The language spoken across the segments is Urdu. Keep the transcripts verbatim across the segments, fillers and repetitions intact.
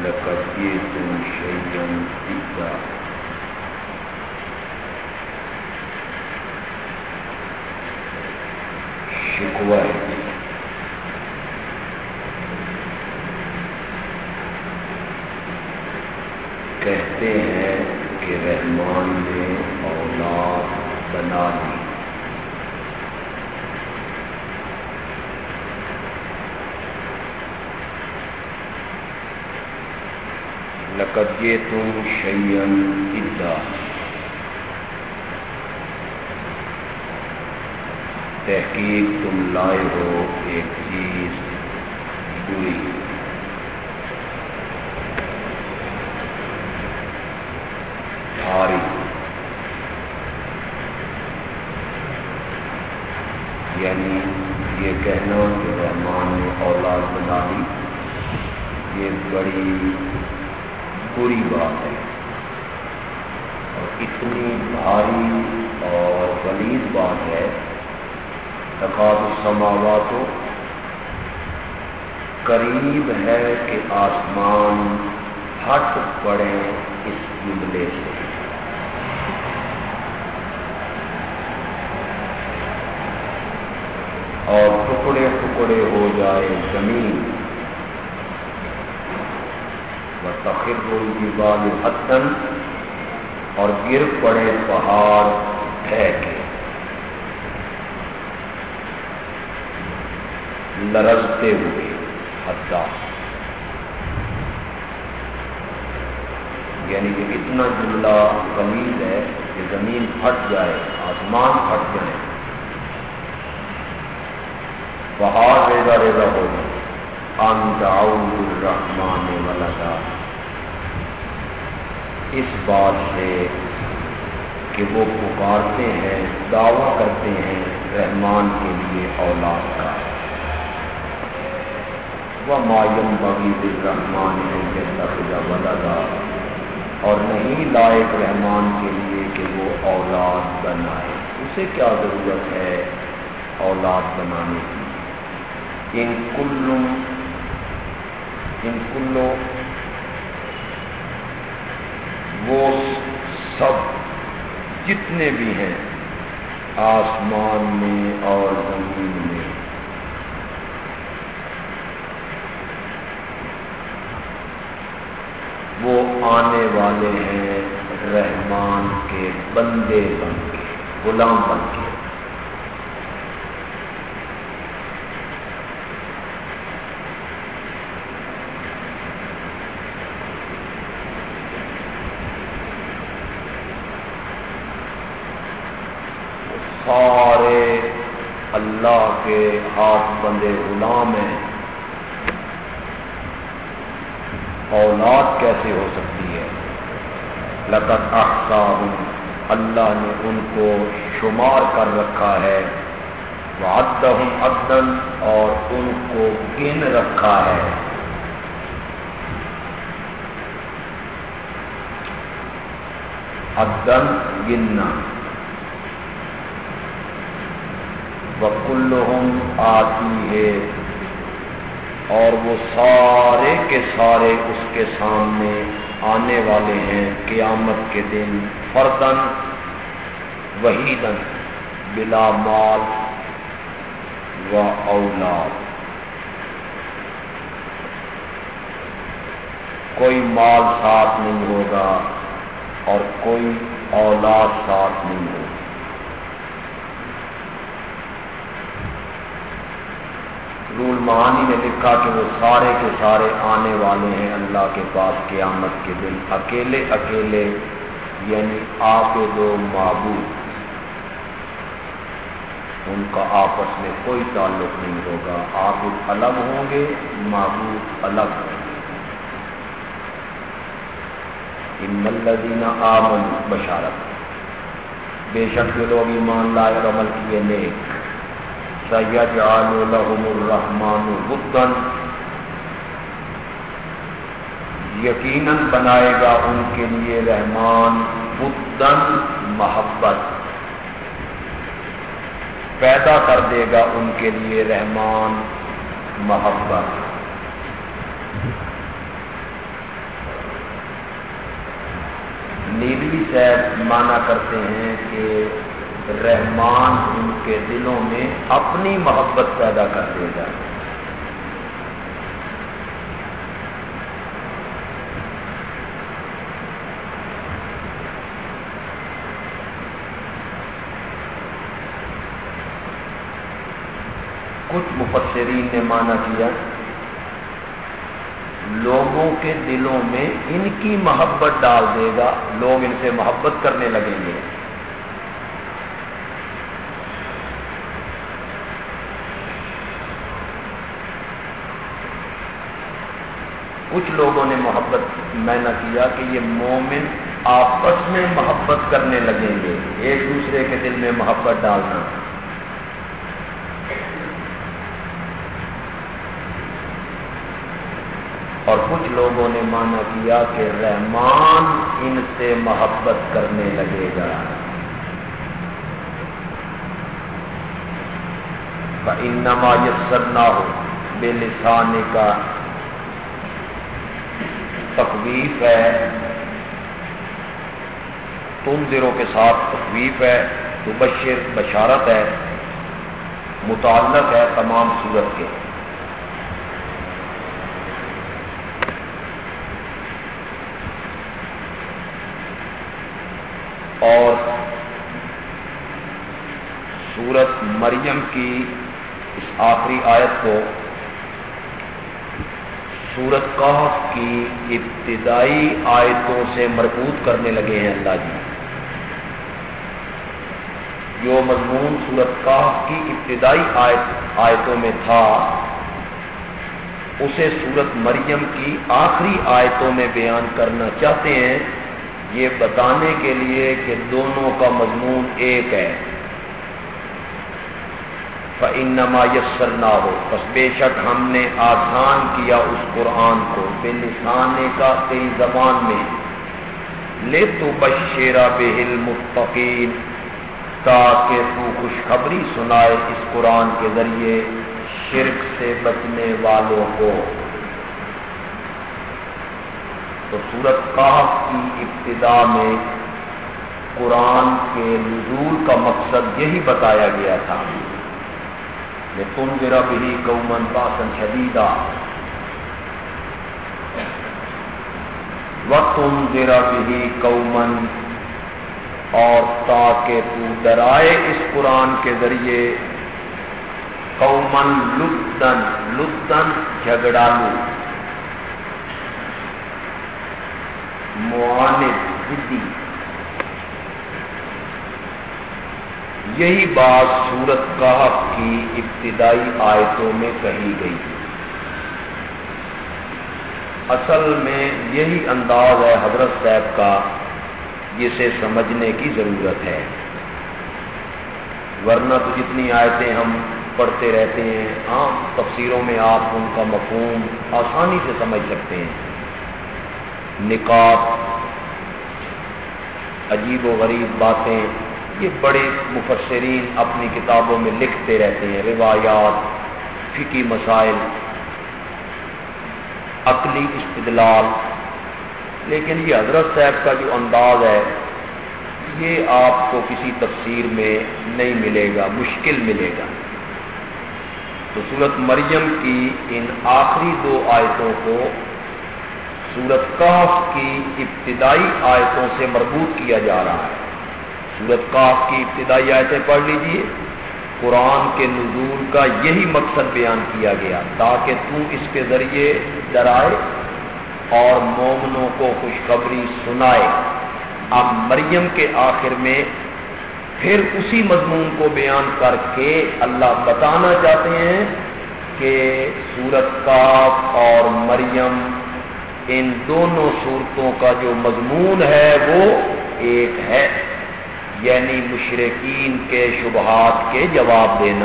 لقد جئتم شيئا إدا شکوہ ہے کہتے ہیں کہ رحمان نے اولاد بنا دی. لقد جئتم شيئا إدا تحقیق تم لائے ہو ایک چیز بری. بھاری یعنی یہ کہنا کہ رحمان نے اولاد بنا دی یہ بڑی بری بات ہے اور اتنی بھاری اور غلیظ بات ہے. تکاد السماوات قریب ہے کہ آسمان پھٹ پڑے اس جملے سے. اور ٹکڑے ٹکڑے ہو جائے زمین. وَتَخِرُّ الْجِبَالُ حَتًّا اور گر پڑے پہاڑ ڈھہ کے. لرزتے ہوئے حتیٰ یعنی کہ اتنا جملہ غلیظ ہے کہ زمین پھٹ جائے آسمان پھٹ جائے پہاڑ ریزہ ریزہ ہو جائے. ان دعوا للرحمن ولدا اس بات سے کہ وہ پکارتے ہیں دعویٰ کرتے ہیں رحمان کے لیے اولاد کا. وما ينبغي للرحمن ان يتخذ ولدا اور نہیں لائق رحمان کے لیے کہ وہ اولاد بنائے. اسے کیا ضرورت ہے اولاد بنانے کی. ان کل ان کلو وہ سب جتنے بھی ہیں آسمان میں اور زمین میں وہ آنے والے ہیں رحمان کے بندے بن کے غلام بن کے. سارے اللہ کے ہاتھ بندے غلام ہیں. اولاد کیسے ہو سکتی ہے. لقد احصاهم اللہ نے ان کو شمار کر رکھا ہے. وعدهم عدا اور ان کو گن رکھا ہے. عدا گننا. وَكُلُّهُمْ آتِيهِ اور وہ سارے کے سارے اس کے سامنے آنے والے ہیں قیامت کے دن. فردن وحیدن بلا مال و اولاد کوئی مال ساتھ نہیں ہوگا اور کوئی اولاد ساتھ نہیں ہوگی. رول معانی نے لکھا کہ وہ سارے کے سارے آنے والے ہیں اللہ کے پاس قیامت کے دن اکیلے اکیلے یعنی آپ دو معبود ان کا آپس میں کوئی تعلق نہیں ہوگا. عابد الگ ہوں گے معبود الگ ہوں گے. ان الذین آمنوا بشارت بے شک جو لوگ ایمان لائے اور عمل کیے نیک. سَيَجْعَلُ لَهُمُ الرَّحْمَنُ وُدًّا یقیناً بنائے گا ان کے لیے رحمان وُدًّا محبت. پیدا کر دے گا ان کے لیے رحمان محبت. نیلوی صاحب مانا کرتے ہیں کہ رحمان ان کے دلوں میں اپنی محبت پیدا کر دے گا. کچھ مفسرین نے مانا کیا لوگوں کے دلوں میں ان کی محبت ڈال دے گا، لوگ ان سے محبت کرنے لگیں گے. کچھ لوگوں نے محبت مانا کیا کہ یہ مومن آپس میں محبت کرنے لگیں گے، ایک دوسرے کے دل میں محبت ڈالنا. اور کچھ لوگوں نے مانا کیا کہ رحمان ان سے محبت کرنے لگے گا. فَإِنَّمَا يَسَّرْنَاهُ بِلِسَانِكَ تخویف ہے، تنذروں کے ساتھ تخویف ہے، تبشر بشارت ہے، متعلق ہے تمام صورت کے. اور سورت مریم کی اس آخری آیت کو سورت کہف کی ابتدائی آیتوں سے مربوط کرنے لگے ہیں اللہ جی. جو مضمون سورت کہف کی ابتدائی آیت آیتوں میں تھا اسے سورت مریم کی آخری آیتوں میں بیان کرنا چاہتے ہیں، یہ بتانے کے لیے کہ دونوں کا مضمون ایک ہے. فَإِنَّمَا يَسَّرْنَاهُ پس بے شک ہم نے آسان کیا اس قرآن کو بِلِسَانِ کا تیری زبان میں، لِتُبَشِّرَ بِهِ الْمُتَّقِينَ تاکہ تو خوشخبری سنائے اس قرآن کے ذریعے شرک سے بچنے والوں کو. تو سورت کہف کی ابتدا میں قرآن کے نزول کا مقصد یہی بتایا گیا تھا، لِتُنذِرَ بِهِ قَوْمًا بَأْسًا شَدِيدًا وَتُنذِرَ بِهِ قَوْمًا اور تاکہ تو ڈرائے اس قرآن کے ذریعے قومًا لُدًّا لُدًّا جھگڑالو، معاند ضدی. یہی بات سورت کہف کی ابتدائی آیتوں میں کہی گئی. اصل میں یہی انداز ہے حضرت صاحب کا جسے سمجھنے کی ضرورت ہے، ورنہ تو جتنی آیتیں ہم پڑھتے رہتے ہیں عام تفسیروں میں آپ ان کا مفہوم آسانی سے سمجھ سکتے ہیں. نکات، عجیب و غریب باتیں، یہ بڑے مفسرین اپنی کتابوں میں لکھتے رہتے ہیں، روایات، فقہی مسائل، عقلی استدلال. لیکن یہ حضرت صاحب کا جو انداز ہے یہ آپ کو کسی تفسیر میں نہیں ملے گا، مشکل ملے گا. تو سورت مریم کی ان آخری دو آیتوں کو سورت کہف کی ابتدائی آیتوں سے مربوط کیا جا رہا ہے. سورت کہف کی ابتدائی آیتیں پڑھ لیجئے، قرآن کے نزول کا یہی مقصد بیان کیا گیا تاکہ تو اس کے ذریعے ڈرائے اور مومنوں کو خوشخبری سنائے. اب مریم کے آخر میں پھر اسی مضمون کو بیان کر کے اللہ بتانا چاہتے ہیں کہ سورت کہف اور مریم ان دونوں صورتوں کا جو مضمون ہے وہ ایک ہے، یعنی مشرکین کے شبہات کے جواب دینا.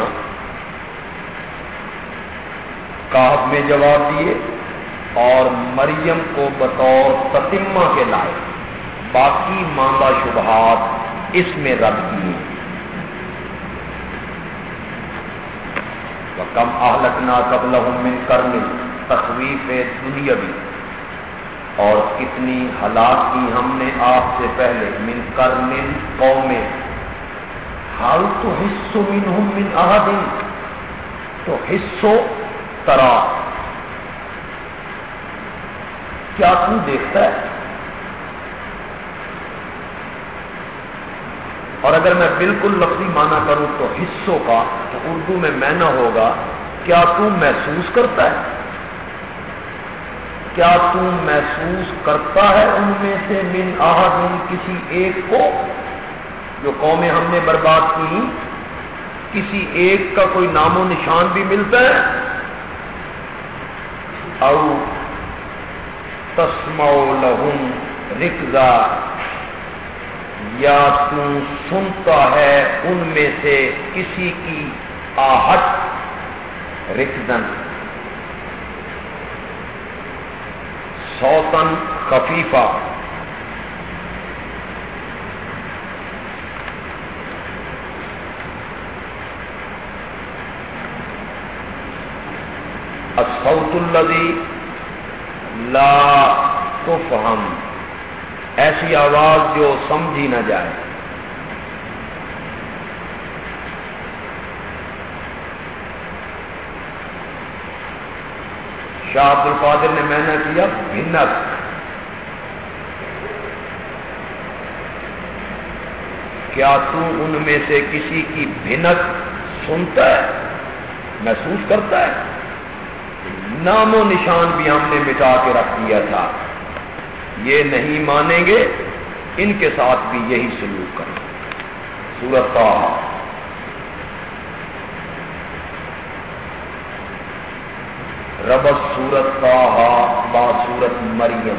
کہف میں جواب دیے اور مریم کو بطور تتمہ کے لائے، باقی ماندہ شبہات اس میں رد کیے. وَكَمْ أَهْلَكْنَا قَبْلَهُمْ مِنْ قَرْنٍ تخویف دنیاوی. اور کتنی ہلاک کی ہم نے آپ سے پہلے من قرن قوم حال تو حصو منہم من احد تو حصو ترا کیا تو دیکھتا ہے؟ اور اگر میں بالکل لفظی معنی کروں تو حصوں کا تو اردو میں معنی ہوگا کیا تو محسوس کرتا ہے؟ کیا تو محسوس کرتا ہے ان میں سے من احد کسی ایک کو؟ جو قومیں ہم نے برباد کی کسی ایک کا کوئی نام و نشان بھی ملتا ہے؟ او تسمع لہم رکزا یا تو سنتا ہے ان میں سے کسی کی آہٹ رکزن صوتاً خفیفہ الصوت الذی لا تفہم ایسی آواز جو سمجھی نہ جائے. شاہ عبد القادر نے میں نے کیا بھنک. کیا تو ان میں سے کسی کی بھنک سنتا ہے محسوس کرتا ہے؟ نام و نشان بھی ہم نے مٹا کے رکھ دیا تھا. یہ نہیں مانیں گے ان کے ساتھ بھی یہی سلوک کریں. سورۃ طٰہٰ ربط سورۃ طٰہٰ با سورۃ مریم.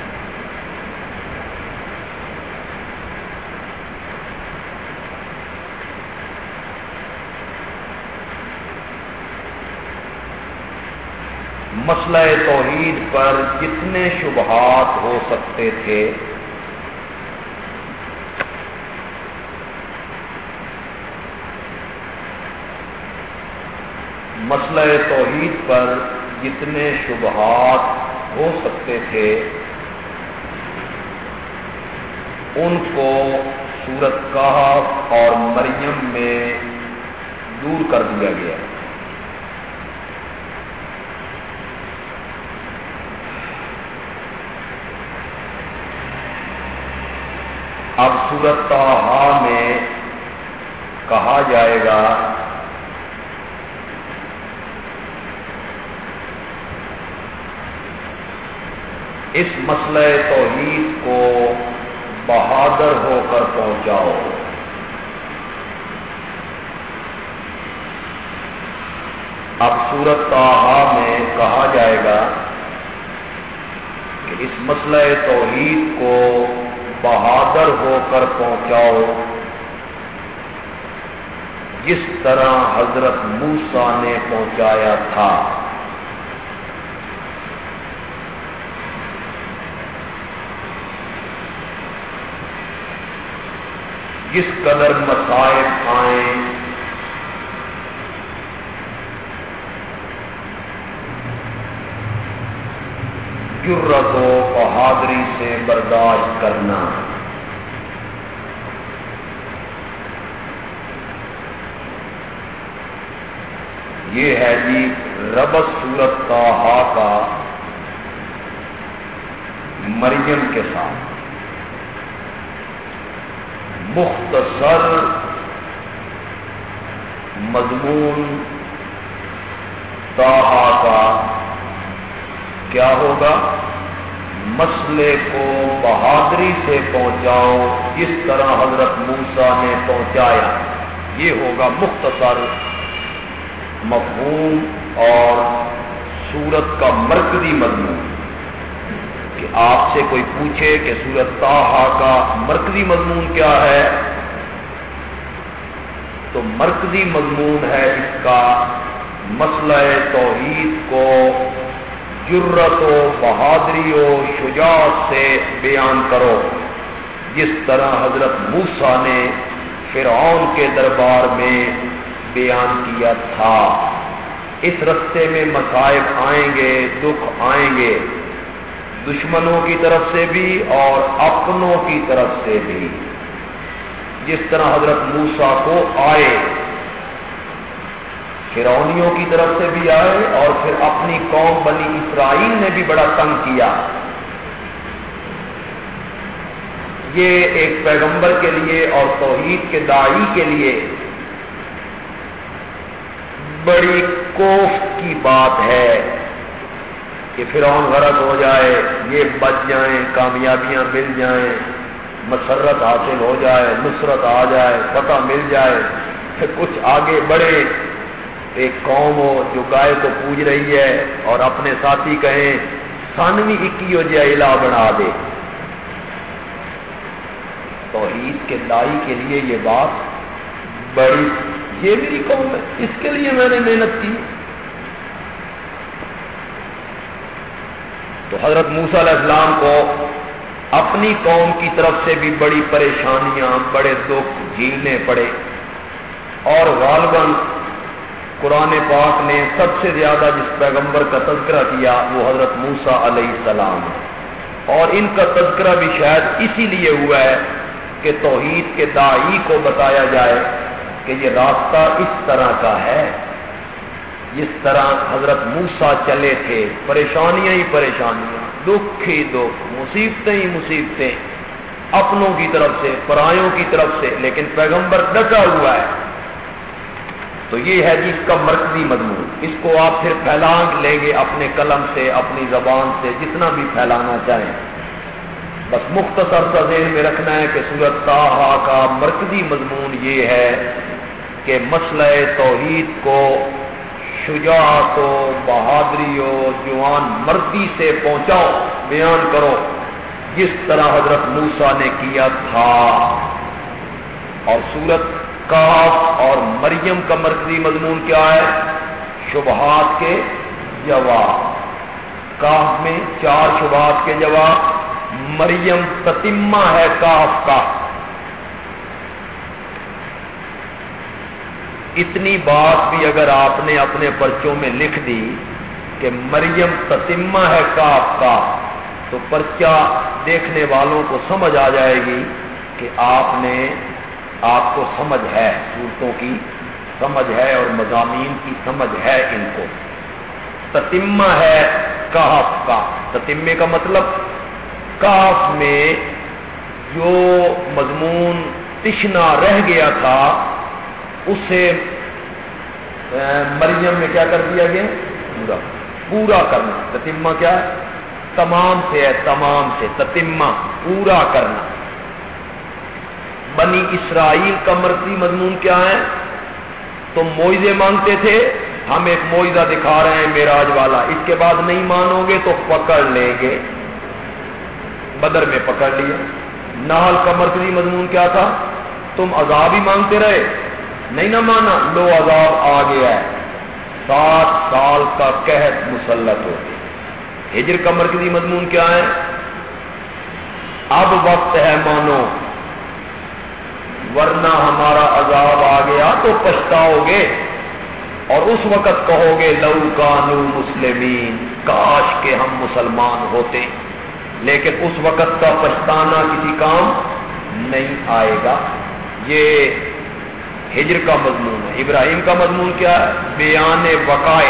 مسئلہ توحید پر جتنے شبہات ہو سکتے تھے مسئلہ توحید پر جتنے شبہات ہو سکتے تھے ان کو سورۃ کہف اور مریم میں دور کر دیا گیا. اب سورۃ طٰہٰ میں کہا جائے گا اس مسئلہ توحید کو بہادر ہو کر پہنچاؤ. اب سورۃ طٰہٰ میں کہا جائے گا کہ اس مسئلہ توحید کو بہادر ہو کر پہنچاؤ جس طرح حضرت موسیٰ نے پہنچایا تھا. جس قدر مصائب آئیں جرت و بہادری سے برداشت کرنا. یہ ہے جی ربط سورۃ طٰہٰ کا مریم کے ساتھ. مختصر مضمون طٰہٰ کا کیا ہوگا؟ مسئلے کو بہادری سے پہنچاؤ جس طرح حضرت موسیٰ نے پہنچایا. یہ ہوگا مختصر مفہوم اور سورت کا مرکزی مضمون. کہ آپ سے کوئی پوچھے کہ سورۃ طٰہٰ کا مرکزی مضمون کیا ہے تو مرکزی مضمون ہے اس کا مسئلہ توحید کو جرت و بہادری و شجاعت سے بیان کرو جس طرح حضرت موسیٰ نے فرعون کے دربار میں بیان کیا تھا. اس رستے میں مصائب آئیں گے، دکھ آئیں گے، دشمنوں کی طرف سے بھی اور اپنوں کی طرف سے بھی، جس طرح حضرت موسیٰ کو آئے، فرعونیوں کی طرف سے بھی آئے اور پھر اپنی قوم بنی اسرائیل نے بھی بڑا تنگ کیا۔ یہ ایک پیغمبر کے لیے اور توحید کے داعی کے لیے بڑی کوفت کی بات ہے کہ فرعون غرق ہو جائے، یہ بچ جائیں، کامیابیاں مل جائیں، مسرت حاصل ہو جائے، نصرت آ جائے، فتح مل جائے، پھر کچھ آگے بڑھے، ایک قوم ہو جو گائے کو پوج رہی ہے اور اپنے ساتھی کہیں سانوی اکی ہو جائے الہ بنا دے۔ توحید کے داعی کے لیے یہ بات بڑی، یہ میری قوم ہے، اس کے لیے میں نے محنت کی۔ تو حضرت موسیٰ علیہ السلام کو اپنی قوم کی طرف سے بھی بڑی پریشانیاں، بڑے دکھ جھیلنے پڑے، اور غالباً قرآن پاک نے سب سے زیادہ جس پیغمبر کا تذکرہ کیا وہ حضرت موسیٰ علیہ السلام ہے، اور ان کا تذکرہ بھی شاید اسی لیے ہوا ہے کہ توحید کے داعی کو بتایا جائے کہ یہ راستہ اس طرح کا ہے، جس طرح حضرت موسیٰ چلے تھے، پریشانیاں ہی پریشانیاں، دکھ ہی دکھ، مصیبتیں ہی مصیبتیں، اپنوں کی طرف سے، پرایوں کی طرف سے، لیکن پیغمبر ڈٹا ہوا ہے۔ تو یہ ہے جس کا مرکزی مضمون، اس کو آپ پھر پھیلا لیں گے اپنے قلم سے، اپنی زبان سے، جتنا بھی پھیلانا چاہیں۔ بس مختصر سا ذہن میں رکھنا ہے کہ سورۃ طٰہٰ کا مرکزی مضمون یہ ہے کہ مسئلہ توحید کو شجاعت و بہادری و جوان مردی سے پہنچاؤ، بیان کرو، جس طرح حضرت موسیٰ نے کیا تھا۔ اور سورۃ کہف اور مریم کا مرکزی مضمون کیا ہے؟ شبہات کے جواب۔ کہف میں چار شبہات کے جواب، مریم تتمہ ہے کہف کا۔ اتنی بات بھی اگر آپ نے اپنے پرچوں میں لکھ دی کہ مریم تتمہ ہے کہف کا، تو پرچہ دیکھنے والوں کو سمجھ آ جائے گی کہ آپ نے آپ کو سمجھ ہے، صورتوں کی سمجھ ہے اور مضامین کی سمجھ ہے ان کو۔ تتمہ ہے کہف کا، تتمے کا مطلب کہف میں جو مضمون تشنا رہ گیا تھا اسے مریم میں کیا کر دیا گیا؟ پورا پورا کرنا۔ تتمہ کیا ہے؟ تمام سے ہے، تمام سے، تتمہ پورا کرنا۔ بنی اسرائیل کا مرکزی مضمون کیا ہے؟ تم معجزے مانگتے تھے، ہم ایک معجزہ دکھا رہے ہیں معراج والا، اس کے بعد نہیں مانو گے تو پکڑ لیں گے۔ بدر میں پکڑ لیا۔ نحل کا مرکزی مضمون کیا تھا؟ تم عذاب ہی مانگتے رہے، نہیں نہ مانا، لو عذاب آ گیا ہے، سات سال کا قحط مسلط ہو گیا۔ ہجر کا مرکزی مضمون کیا ہے؟ اب وقت ہے مانو، ورنہ ہمارا عذاب آ گیا تو پچھتاؤ گے، اور اس وقت کہو گے لو کانوا مسلمین، کاش کہ ہم مسلمان ہوتے، لیکن اس وقت کا پچھتانا کسی کام نہیں آئے گا۔ یہ ہجر کا مضمون ہے۔ ابراہیم کا مضمون کیا ہے؟ بیان وقائع،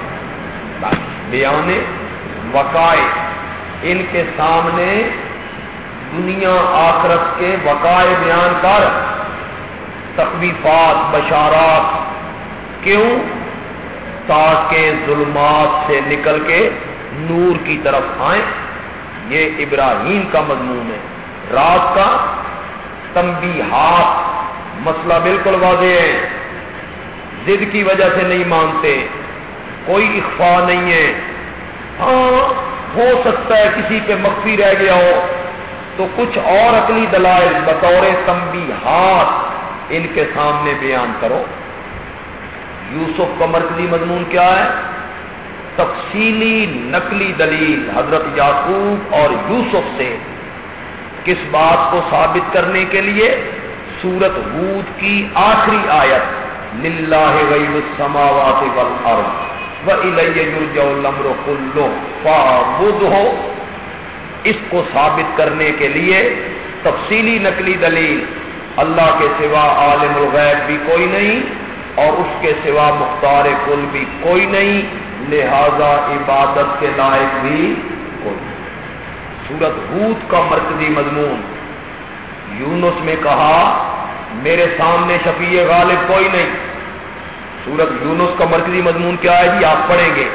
بیان وقائع، ان کے سامنے دنیا آخرت کے وقائع بیان کر، تخویفات، بشارات، کیوں؟ تاکہ ظلمات سے نکل کے نور کی طرف آئیں۔ یہ ابراہیم کا مضمون ہے۔ رات کا تنبیہات، مسئلہ بالکل واضح ہے، ضد کی وجہ سے نہیں مانتے، کوئی اخفاء نہیں ہے۔ ہاں ہو سکتا ہے کسی پہ مخفی رہ گیا ہو تو کچھ اور عقلی دلائل بطور تنبیہات ان کے سامنے بیان کرو۔ یوسف کا مرکزی مضمون کیا ہے؟ تفصیلی نقلی دلیل حضرت یعقوب اور یوسف سے، کس بات کو ثابت کرنے کے لیے؟ سورت ہود کی آخری آیت، للہ غیب السماوات والارض وإلیہ یرجع الامر کلہ فاعبدہ اس کو ثابت کرنے کے لیے تفصیلی نقلی دلیل اللہ کے سوا عالم الغیب بھی کوئی نہیں اور اس کے سوا مختار کل بھی کوئی نہیں، لہذا عبادت کے لائق بھی کوئی نہیں۔ سورۃ ہود کا مرکزی مضمون یونس میں کہا میرے سامنے شفیع غالب کوئی نہیں۔ سورۃ یونس کا مرکزی مضمون کیا ہے جی؟ آپ پڑھیں گے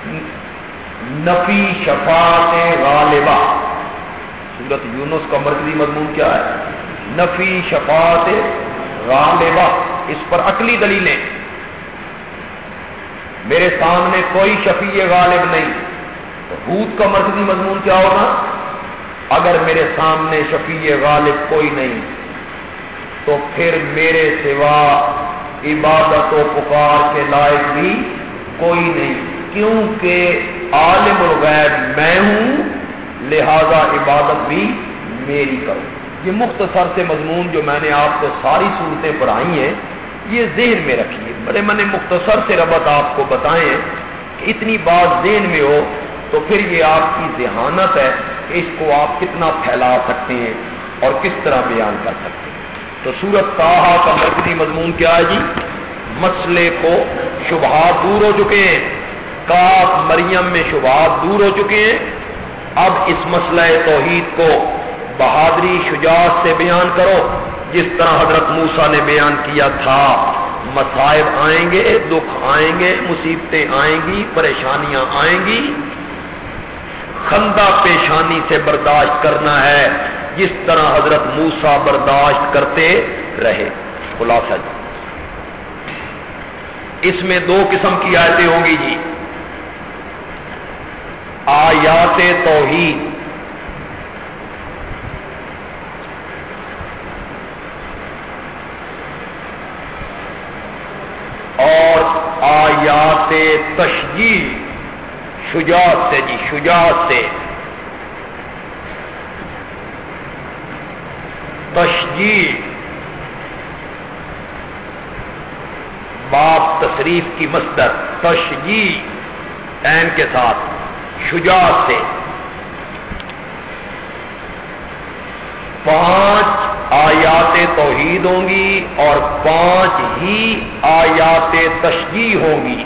نفی شفاعت غالبہ۔ سورۃ یونس کا مرکزی مضمون کیا ہے؟ نفی شفاعت غالبہ۔ اس پر عقلی دلیلیں، میرے سامنے کوئی شفیع غالب نہیں، تو ہود کا مرکزی مضمون کیا ہوگا؟ اگر میرے سامنے شفیع غالب کوئی نہیں تو پھر میرے سوا عبادت و پکار کے لائق بھی کوئی نہیں، کیونکہ عالم الغیب میں ہوں، لہذا عبادت بھی میری کرو۔ یہ مختصر سے مضمون جو میں نے آپ کو ساری صورتیں پڑھائی ہیں یہ ذہن میں رکھیے، بڑے میں نے مختصر سے ربط آپ کو بتائیں کہ اتنی بات ذہن میں ہو تو پھر یہ آپ کی ذہانت ہے کہ اس کو آپ کتنا پھیلا سکتے ہیں اور کس طرح بیان کر سکتے ہیں۔ تو سورۃ طٰہٰ کا مرکزی مضمون کیا ہے جی؟ مسئلے کو شبہات دور ہو چکے ہیں، کاف مریم میں شبہات دور ہو چکے ہیں، اب اس مسئلہ توحید کو بہادری شجاعت سے بیان کرو جس طرح حضرت موسیٰ نے بیان کیا تھا۔ مصائب آئیں گے، دکھ آئیں گے، مصیبتیں آئیں گی، پریشانیاں آئیں گی، خندہ پیشانی سے برداشت کرنا ہے جس طرح حضرت موسیٰ برداشت کرتے رہے۔ خلاصہ جی اس میں دو قسم کی آیتیں ہوں گی جی، آیات توحید اور آیات تشجیع، شجاعت سے جی، شجاعت سے تشجیع، باب تصریف کی مصدر تشجیع عین کے ساتھ، شجاعت سے پانچ آیات توحید ہوں گی اور پانچ ہی آیات تشجیع ہوں گی۔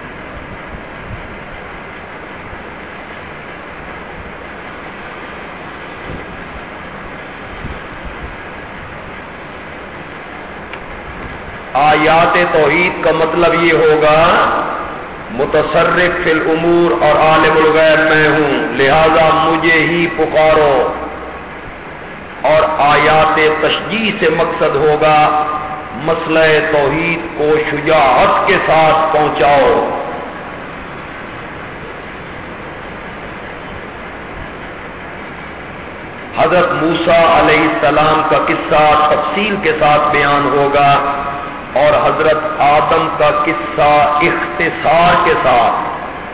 آیات توحید کا مطلب یہ ہوگا متصرف فی الامور اور عالم الغیب میں ہوں، لہذا مجھے ہی پکارو، اور آیات تشجیع سے مقصد ہوگا مسئلہ توحید کو شجاعت کے ساتھ پہنچاؤ۔ حضرت موسیٰ علیہ السلام کا قصہ تفصیل کے ساتھ بیان ہوگا اور حضرت آدم کا قصہ اختصار کے ساتھ۔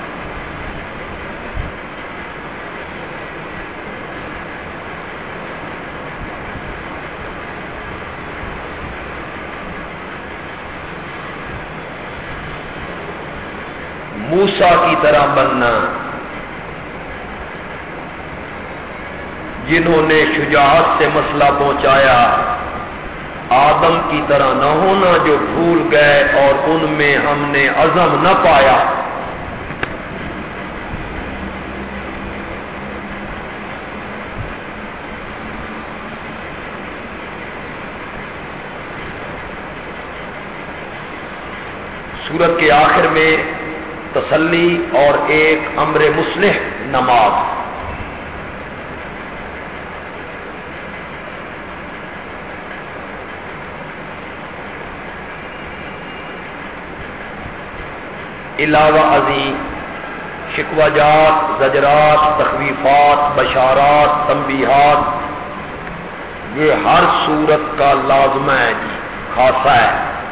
موسیٰ کی طرح بننا، جنہوں نے شجاعت سے مسئلہ پہنچایا، آدم کی طرح نہ ہونا جو بھول گئے اور ان میں ہم نے عزم نہ پایا۔ سورت کے آخر میں تسلی اور ایک امر مصلح نماز۔ علاوہ ازیں شکوہ جات، زجرات، تخویفات، بشارات، تنبیہات، یہ ہر صورت کا لازمہ ہے جی، خاصہ ہے۔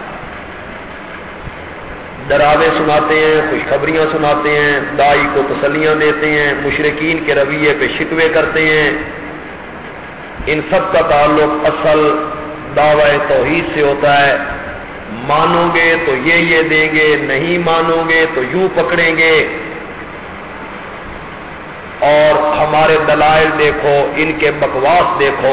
ڈراوے سناتے ہیں، خوشخبریاں سناتے ہیں، داعی کو تسلیاں دیتے ہیں، مشرکین کے رویے پہ شکوے کرتے ہیں، ان سب کا تعلق اصل دعوی توحید سے ہوتا ہے۔ مانو گے تو یہ یہ دیں گے، نہیں مانو گے تو یوں پکڑیں گے۔ اور ہمارے دلائل دیکھو، ان کے بکواس دیکھو.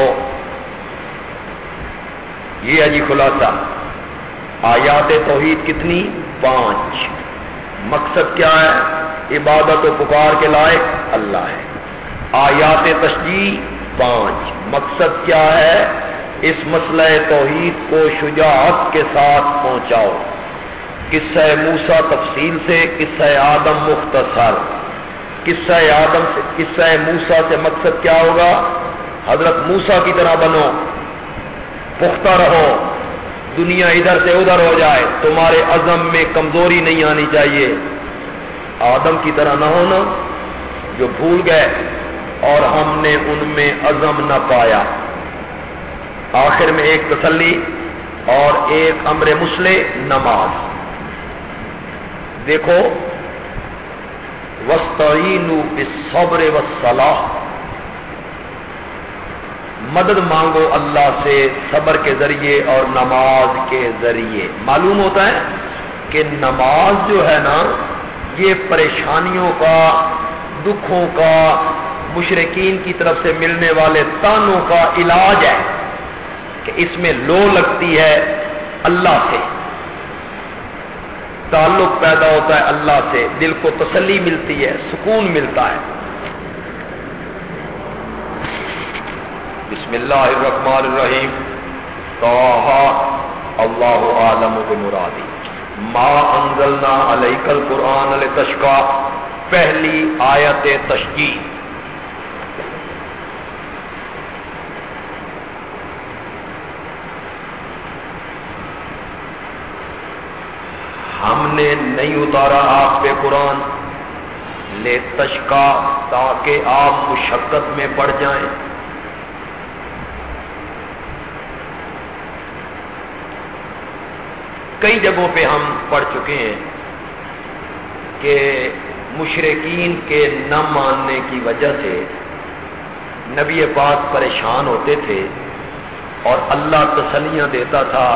یہ ہے جی خلاصہ. آیات توحید کتنی؟ پانچ. مقصد کیا ہے؟ عبادت و پکار کے لائق اللہ ہے. آیات تشجیع پانچ. مقصد کیا ہے؟ اس مسئلہ توحید کو شجاعت کے ساتھ پہنچاؤ. قصہ موسیٰ تفصیل سے، قصہ آدم مختصر. قصہ آدم سے، قصہ موسیٰ سے مقصد کیا ہوگا؟ حضرت موسیٰ کی طرح بنو، پختہ رہو، دنیا ادھر سے ادھر ہو جائے، تمہارے عزم میں کمزوری نہیں آنی چاہیے. آدم کی طرح نہ ہونا جو بھول گئے اور ہم نے ان میں عزم نہ پایا. آخر میں ایک تسلی اور ایک امر مصلح، نماز. دیکھو، وَاسْتَعِینُوا بِالصَّبْرِ وَالصَّلَاةِ، مدد مانگو اللہ سے صبر کے ذریعے اور نماز کے ذریعے. معلوم ہوتا ہے کہ نماز جو ہے نا، یہ پریشانیوں کا، دکھوں کا، مشرکین کی طرف سے ملنے والے تانوں کا علاج ہے کہ اس میں لو لگتی ہے اللہ سے، تعلق پیدا ہوتا ہے اللہ سے، دل کو تسلی ملتی ہے، سکون ملتا ہے. بسم اللہ الرحمن الرحیم. طٰہٰ اللہ اعلم بمرادی ما انزلنا علیک القرآن لتشقیٰ. پہلی آیت تشجیع. ہم نے نہیں اتارا آپ پہ قرآن لتشقیٰ، تاکہ آپ مشقت میں پڑ جائیں. کئی جگہوں پہ ہم پڑھ چکے ہیں کہ مشرکین کے نہ ماننے کی وجہ سے نبی پاک پریشان ہوتے تھے اور اللہ تسلیاں دیتا تھا،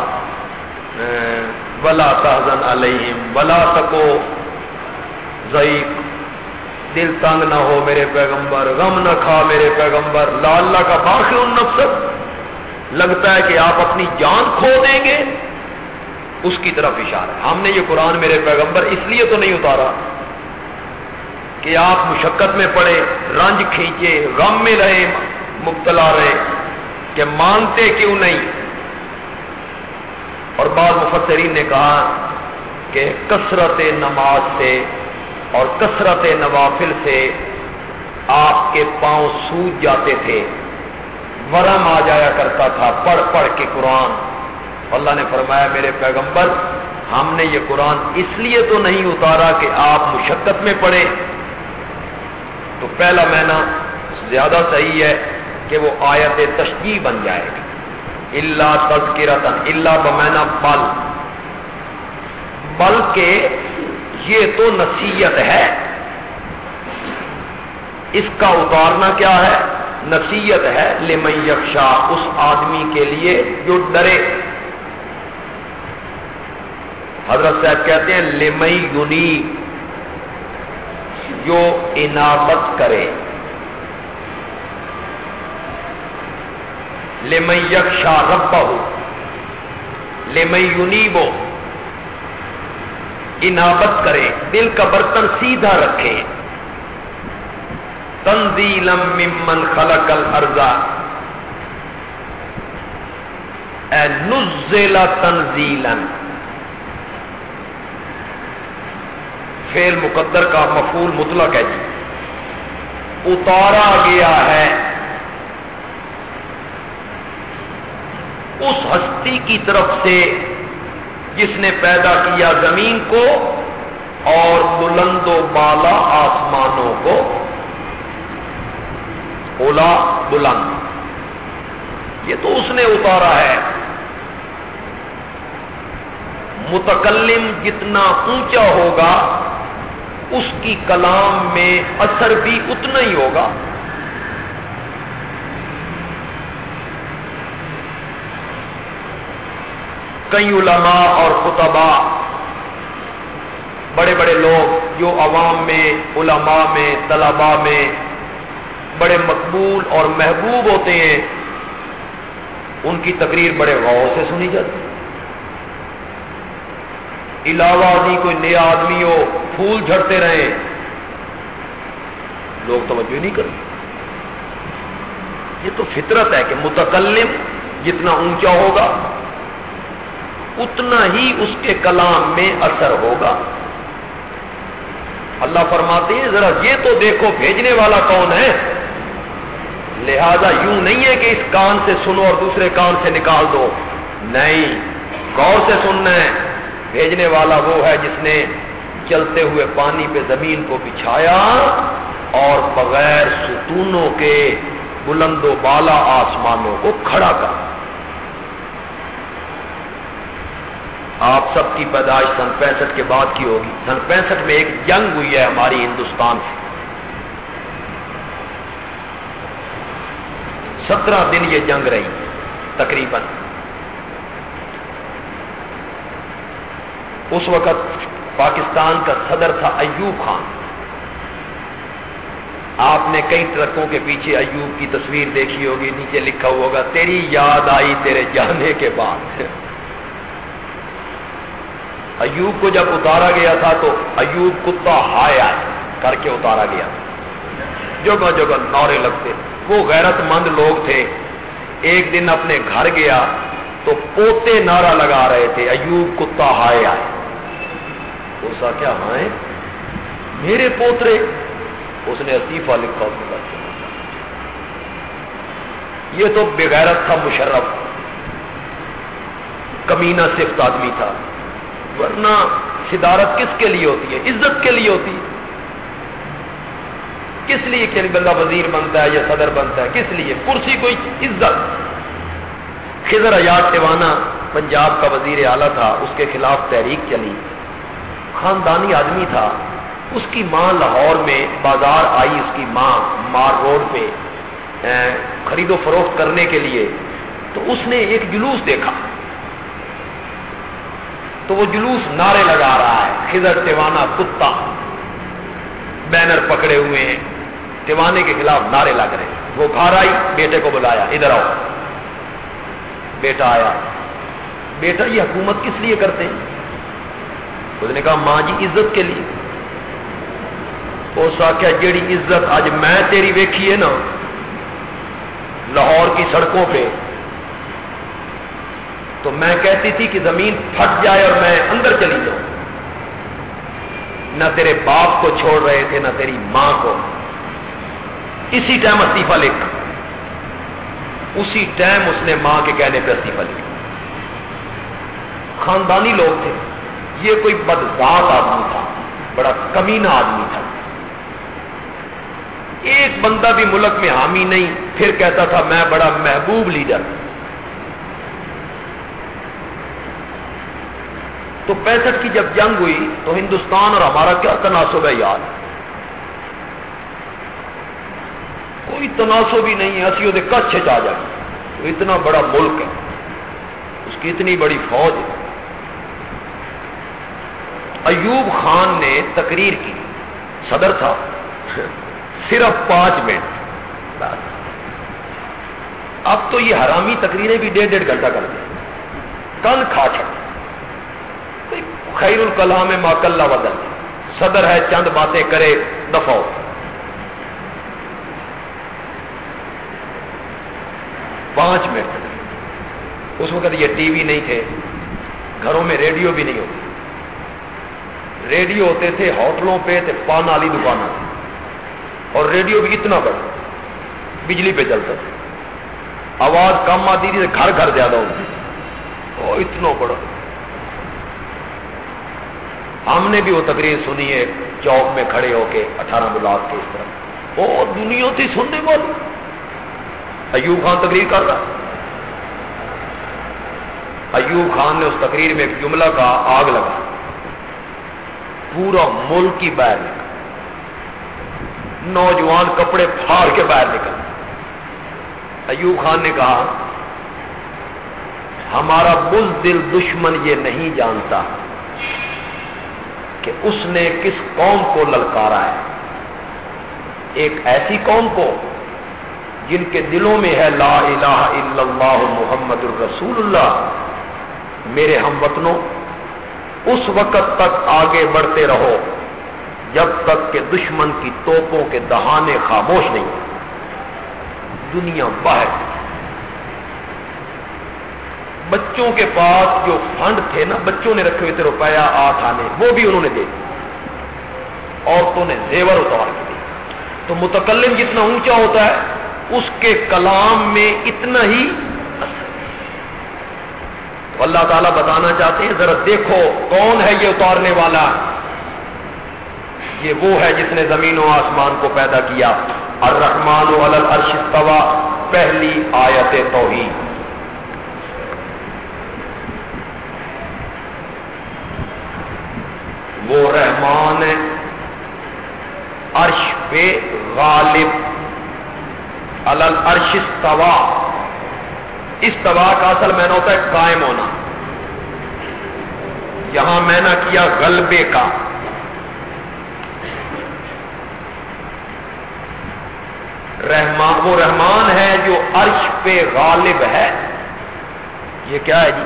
وَلَا تَحْزَنْ عَلَيْهِمْ وَلَا تَكُ ضَيْقٍ، دل تنگ نہ ہو میرے پیغمبر، غم نہ کھا میرے پیغمبر. لَعَلَّكَ بَاخِعٌ نَفْسَكَ، لگتا ہے کہ آپ اپنی جان کھو دیں گے، اس کی طرف اشارہ ہے. ہم نے یہ قرآن میرے پیغمبر اس لیے تو نہیں اتارا کہ آپ مشقت میں پڑے، رنج کھینچے، غم میں رہے، مبتلا رہے، کہ مانتے کیوں نہیں. اور بعض مفسرین نے کہا کہ کثرت نماز سے اور کثرت نوافل سے آپ کے پاؤں سوج جاتے تھے، ورم آ جایا کرتا تھا پڑھ پڑھ کے قرآن. اللہ نے فرمایا میرے پیغمبر ہم نے یہ قرآن اس لیے تو نہیں اتارا کہ آپ مشقت میں پڑے. تو پہلا معنی زیادہ صحیح ہے کہ وہ آیت تشجیع بن جائے گی. الا تذکرۃ، الا بمعنی بل، بلکہ یہ تو نصیحت ہے. اس کا اتارنا کیا ہے؟ نصیحت ہے. لمن یخشیٰ، اس آدمی کے لیے جو ڈرے. حضرت صاحب کہتے ہیں لمن ینیب، جو انابت کرے. لمن یخشیٰ ربہ، لمن ینیب، انابت کرے، دل کا برتن سیدھا رکھے. تنزیلا ممن خلق الارض، اے نزل تنزیلا، فعل مقدر کا مفعول مطلق ہے جی. اتارا گیا ہے اس ہستی کی طرف سے جس نے پیدا کیا زمین کو اور بلند و بالا آسمانوں کو. اولا بلند، یہ تو اس نے اتارا ہے. متکلم جتنا اونچا ہوگا اس کی کلام میں اثر بھی اتنا ہی ہوگا. کئی علماء اور خطباء، بڑے بڑے لوگ جو عوام میں، علماء میں، طلباء میں بڑے مقبول اور محبوب ہوتے ہیں ان کی تقریر بڑے غور سے سنی جاتی. علاوہ نہیں کوئی نیا آدمی ہو پھول جھڑتے رہے لوگ توجہ نہیں کرتے. یہ تو فطرت ہے کہ متکلم جتنا اونچا ہوگا اتنا ہی اس کے کلام میں اثر ہوگا. اللہ فرماتے ہیں ذرا یہ تو دیکھو بھیجنے والا کون ہے. لہذا یوں نہیں ہے کہ اس کان سے سنو اور دوسرے کان سے نکال دو. نہیں، غور سے سننا ہے. بھیجنے والا وہ ہے جس نے چلتے ہوئے پانی پہ زمین کو بچھایا اور بغیر ستونوں کے بلند و بالا آسمانوں کو کھڑا کر. آپ سب کی پیدائش سن پینسٹھ کے بعد کی ہوگی. سن پینسٹھ میں ایک جنگ ہوئی ہے ہماری ہندوستان سے. سترہ دن یہ جنگ رہی تقریباً. اس وقت پاکستان کا صدر تھا ایوب خان. آپ نے کئی ٹرکوں کے پیچھے ایوب کی تصویر دیکھی ہوگی, نیچے لکھا ہوا ہوگا تیری یاد آئی تیرے جانے کے بعد. ایوب کو جب اتارا گیا تھا تو ایوب کتا ہائے آئے کر کے اتارا گیا. جگہ جگہ نعرے لگتے. وہ غیرت مند لوگ تھے. ایک دن اپنے گھر گیا تو پوتے نعرہ لگا رہے تھے ایوب کتا ہائے آئے. اسا کیا ہائے میرے پوترے. اس نے استعفیٰ لکھا. یہ تو بغیرت تھا مشرف, کمینہ صفت آدمی تھا. ورنہ صدارت کس کے لیے ہوتی ہے؟ عزت کے لیے ہوتی ہے. کس لیے کہ بندہ وزیر بنتا ہے یا صدر بنتا ہے؟ کس لیے؟ کرسی کوئی عزت. خضر ایاز ٹیوانا پنجاب کا وزیر اعلیٰ تھا, اس کے خلاف تحریک چلی. خاندانی آدمی تھا. اس کی ماں لاہور میں بازار آئی, اس کی ماں مار روڈ پہ خرید و فروخت کرنے کے لیے. تو اس نے ایک جلوس دیکھا تو وہ جلوس نعرے لگا رہا ہے خضر ٹیوانا کتا, بینر پکڑے ہوئے ہیں, ٹیوانے کے خلاف نعرے لگ رہے ہیں. وہ گھر آئی, بیٹے کو بلایا ادھر آؤ. بیٹا آیا. بیٹا یہ حکومت کس لیے کرتے ہیں؟ اس نے کہا ماں جی عزت کے لیے. اس آخیا جیڑی عزت آج میں تیری ویکھی ہے نا لاہور کی سڑکوں پہ, تو میں کہتی تھی کہ زمین پھٹ جائے اور میں اندر چلی جاؤں. نہ تیرے باپ کو چھوڑ رہے تھے نہ تیری ماں کو. اسی ٹائم استعفیٰ لکھ. اسی ٹائم اس نے ماں کے کہنے پہ استعفیٰ لکھا. خاندانی لوگ تھے. یہ کوئی بدذات آدمی تھا, بڑا کمینہ آدمی تھا. ایک بندہ بھی ملک میں حامی نہیں, پھر کہتا تھا میں بڑا محبوب لیڈر. تو پینسٹھ کی جب جنگ ہوئی تو ہندوستان اور ہمارا کیا تناسب ہے یار؟ کوئی تناسب ہی نہیں ہے. اسی وہ کچھ چ جائے, اتنا بڑا ملک ہے, اس کی اتنی بڑی فوج ہے. ایوب خان نے تقریر کی, صدر تھا, صرف پانچ منٹ. اب تو یہ حرامی تقریریں بھی ڈیڑھ ڈیڑھ گھنٹہ کر دیں, کن کھا چھڑ. خیر الکلام ما کل وزن. صدر ہے چند باتیں کرے دفع ہو. پانچ منٹ. اس وقت یہ ٹی وی نہیں تھے, گھروں میں ریڈیو بھی نہیں ہوتے. ریڈیو ہوتے تھے ہوٹلوں پہ, تھے پان والی دکانوں پہ, اور ریڈیو بھی اتنا بڑا بجلی پہ چلتا تھا. آواز کم آتی تھی, گھر گھر زیادہ ہوتی تھی, اور اتنا بڑا. ہم نے بھی وہ تقریر سنی ہے چوک میں کھڑے ہو کے اٹھارہ بلاک کے اس طرح, اور دنیا تھی سننے والی. ایوب خان تقریر کر رہا. ایوب خان نے اس تقریر میں ایک جملہ کا آگ لگا, پورا ملک کی باہر نکل, نوجوان کپڑے پھاڑ کے باہر نکل. ایوب خان نے کہا ہمارا بزدل دشمن یہ نہیں جانتا کہ اس نے کس قوم کو للکارا ہے. ایک ایسی قوم کو جن کے دلوں میں ہے لا الہ الا اللہ محمد الرسول اللہ، میرے ہم وطنوں اس وقت تک آگے بڑھتے رہو جب تک کہ دشمن کی توپوں کے دہانے خاموش نہیں۔ دنیا باہر بچوں کے پاس جو فنڈ تھے نا، بچوں نے رکھے ہوئے تھے روپیہ آٹھ آنے، وہ بھی انہوں نے دے دی، عورتوں نے زیور اتار کے دی۔ تو متکلم جتنا اونچا ہوتا ہے اس کے کلام میں اتنا ہی اثر۔ تو اللہ تعالیٰ بتانا چاہتے ہیں ذرا دیکھو کون ہے یہ اتارنے والا، یہ وہ ہے جس نے زمین و آسمان کو پیدا کیا۔ الرحمن علی العرش استوى، پہلی آیت توحید۔ وہ رحمان عرش پہ غالب، علی العرش استوى، استوا کا اصل معنی ہوتا ہے قائم ہونا، یہاں معنی کیا غلبے کا۔ رحمان وہ رحمان ہے جو عرش پہ غالب ہے۔ یہ کیا ہے جی؟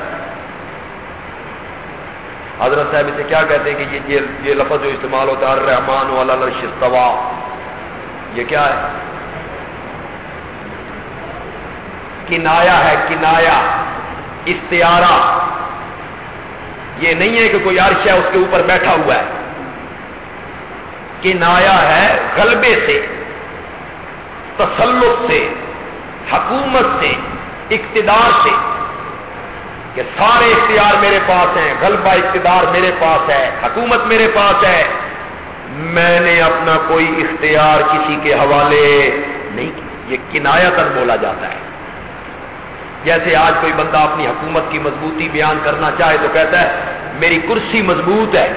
حضرت صاحب اسے کیا کہتے ہیں کہ یہ یہ لفظ جو استعمال ہوتا ہے الرحمن علی العرش استوى، یہ کیا ہے؟ کنایا ہے، کنایا، استعارہ۔ یہ نہیں ہے کہ کوئی عرش ہے اس کے اوپر بیٹھا ہوا ہے، کنایا ہے غلبے سے، تسلط سے، حکومت سے، اقتدار سے، کہ سارے اختیار میرے پاس ہیں، غلبہ اقتدار میرے پاس ہے، حکومت میرے پاس ہے، میں نے اپنا کوئی اختیار کسی کے حوالے نہیں کیا۔ یہ کنایتاً بولا جاتا ہے۔ جیسے آج کوئی بندہ اپنی حکومت کی مضبوطی بیان کرنا چاہے تو کہتا ہے میری کرسی مضبوط ہے،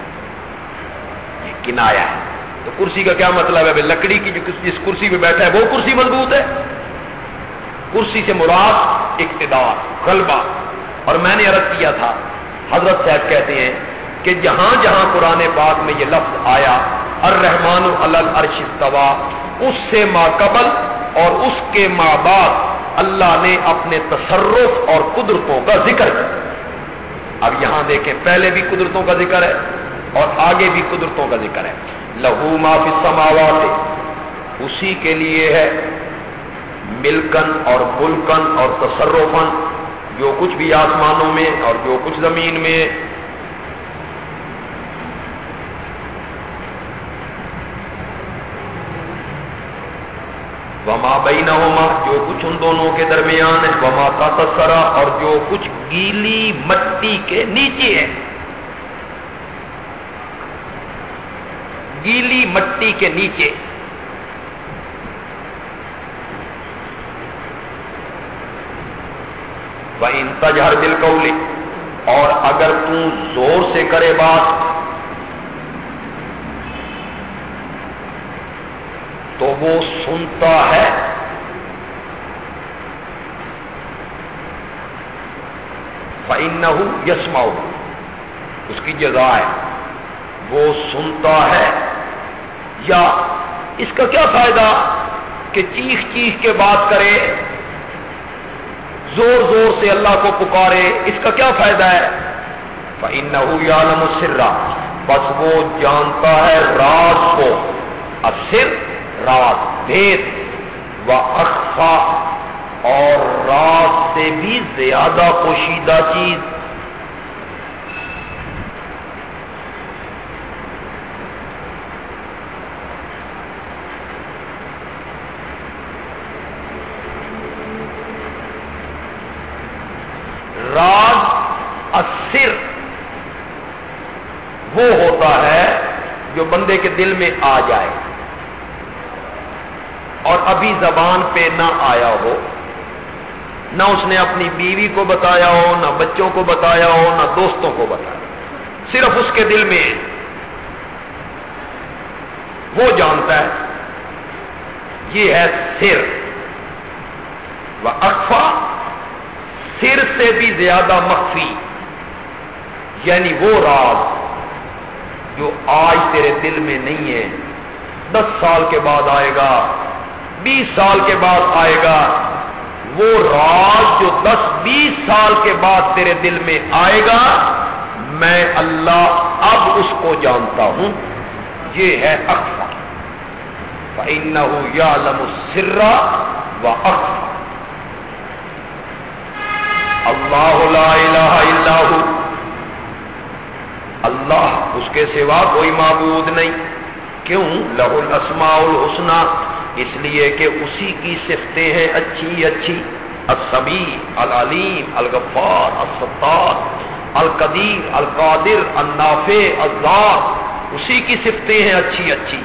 یہ کنایا ہے۔ تو کرسی کا کیا مطلب ہے؟ لکڑی کی جو جس کرسی پہ بیٹھا ہے وہ کرسی مضبوط ہے؟ کرسی سے مراد اقتدار، غلبہ۔ اور میں نے عرض کیا تھا، حضرت صاحب کہتے ہیں کہ جہاں جہاں قرآن پاک میں یہ لفظ آیا الرحمن علی العرش استوى، اس سے ما قبل اور اس کے ما بعد اللہ نے اپنے تصرف اور قدرتوں کا ذکر کیا۔ اب یہاں دیکھیں، پہلے بھی قدرتوں کا ذکر ہے اور آگے بھی قدرتوں کا ذکر ہے۔ لہو ما فی السماوات، اسی کے لیے ہے ملکن اور ملکن اور تصرفن، جو کچھ بھی آسمانوں میں اور جو کچھ زمین میں۔ وما بینہما، جو کچھ ان دونوں کے درمیان ہے، وما تحت الثری، اور جو کچھ گیلی مٹی کے نیچے ہے، گیلی مٹی کے نیچے۔ وَإِن تَجْهَرْ بِالْقَوْلِ، اور اگر تو زور سے کرے بات تو وہ سنتا ہے، فَإِنَّهُ يَسْمَعُ، اس کی جزا ہے وہ سنتا ہے۔ یا اس کا کیا فائدہ کہ چیخ چیخ کے بات کرے، زور زور سے اللہ کو پکارے، اس کا کیا فائدہ ہے؟ فَإِنَّهُ يَعْلَمُ السِّرَّ، بس وہ جانتا ہے راز کو، السر راز، بھید، وَأَخْفَى، اور راز سے بھی زیادہ پوشیدہ چیز۔ راز السر وہ ہوتا ہے جو بندے کے دل میں آ جائے اور ابھی زبان پہ نہ آیا ہو، نہ اس نے اپنی بیوی کو بتایا ہو، نہ بچوں کو بتایا ہو، نہ دوستوں کو بتایا، صرف اس کے دل میں وہ جانتا ہے۔ یہ ہے سر۔ وَأَخْفَى، سر سے بھی زیادہ مخفی، یعنی وہ راز جو آج تیرے دل میں نہیں ہے، دس سال کے بعد آئے گا، بیس سال کے بعد آئے گا، وہ راز جو دس بیس سال کے بعد تیرے دل میں آئے گا، میں اللہ اب اس کو جانتا ہوں، یہ ہے اخفا، فإنه يعلم السر وأخفى، اللہ لا الہ الا ہو، اللہ اس کے سوا کوئی معبود نہیں، کیوں؟ لہ الاسماء الحسنی، اس لیے کہ اسی کی صفتیں ہیں اچھی اچھی، السمیع، العلیم، الغفار، الستار، القدیر، القادر، النافع، الضار، اسی کی صفتیں ہیں اچھی اچھی۔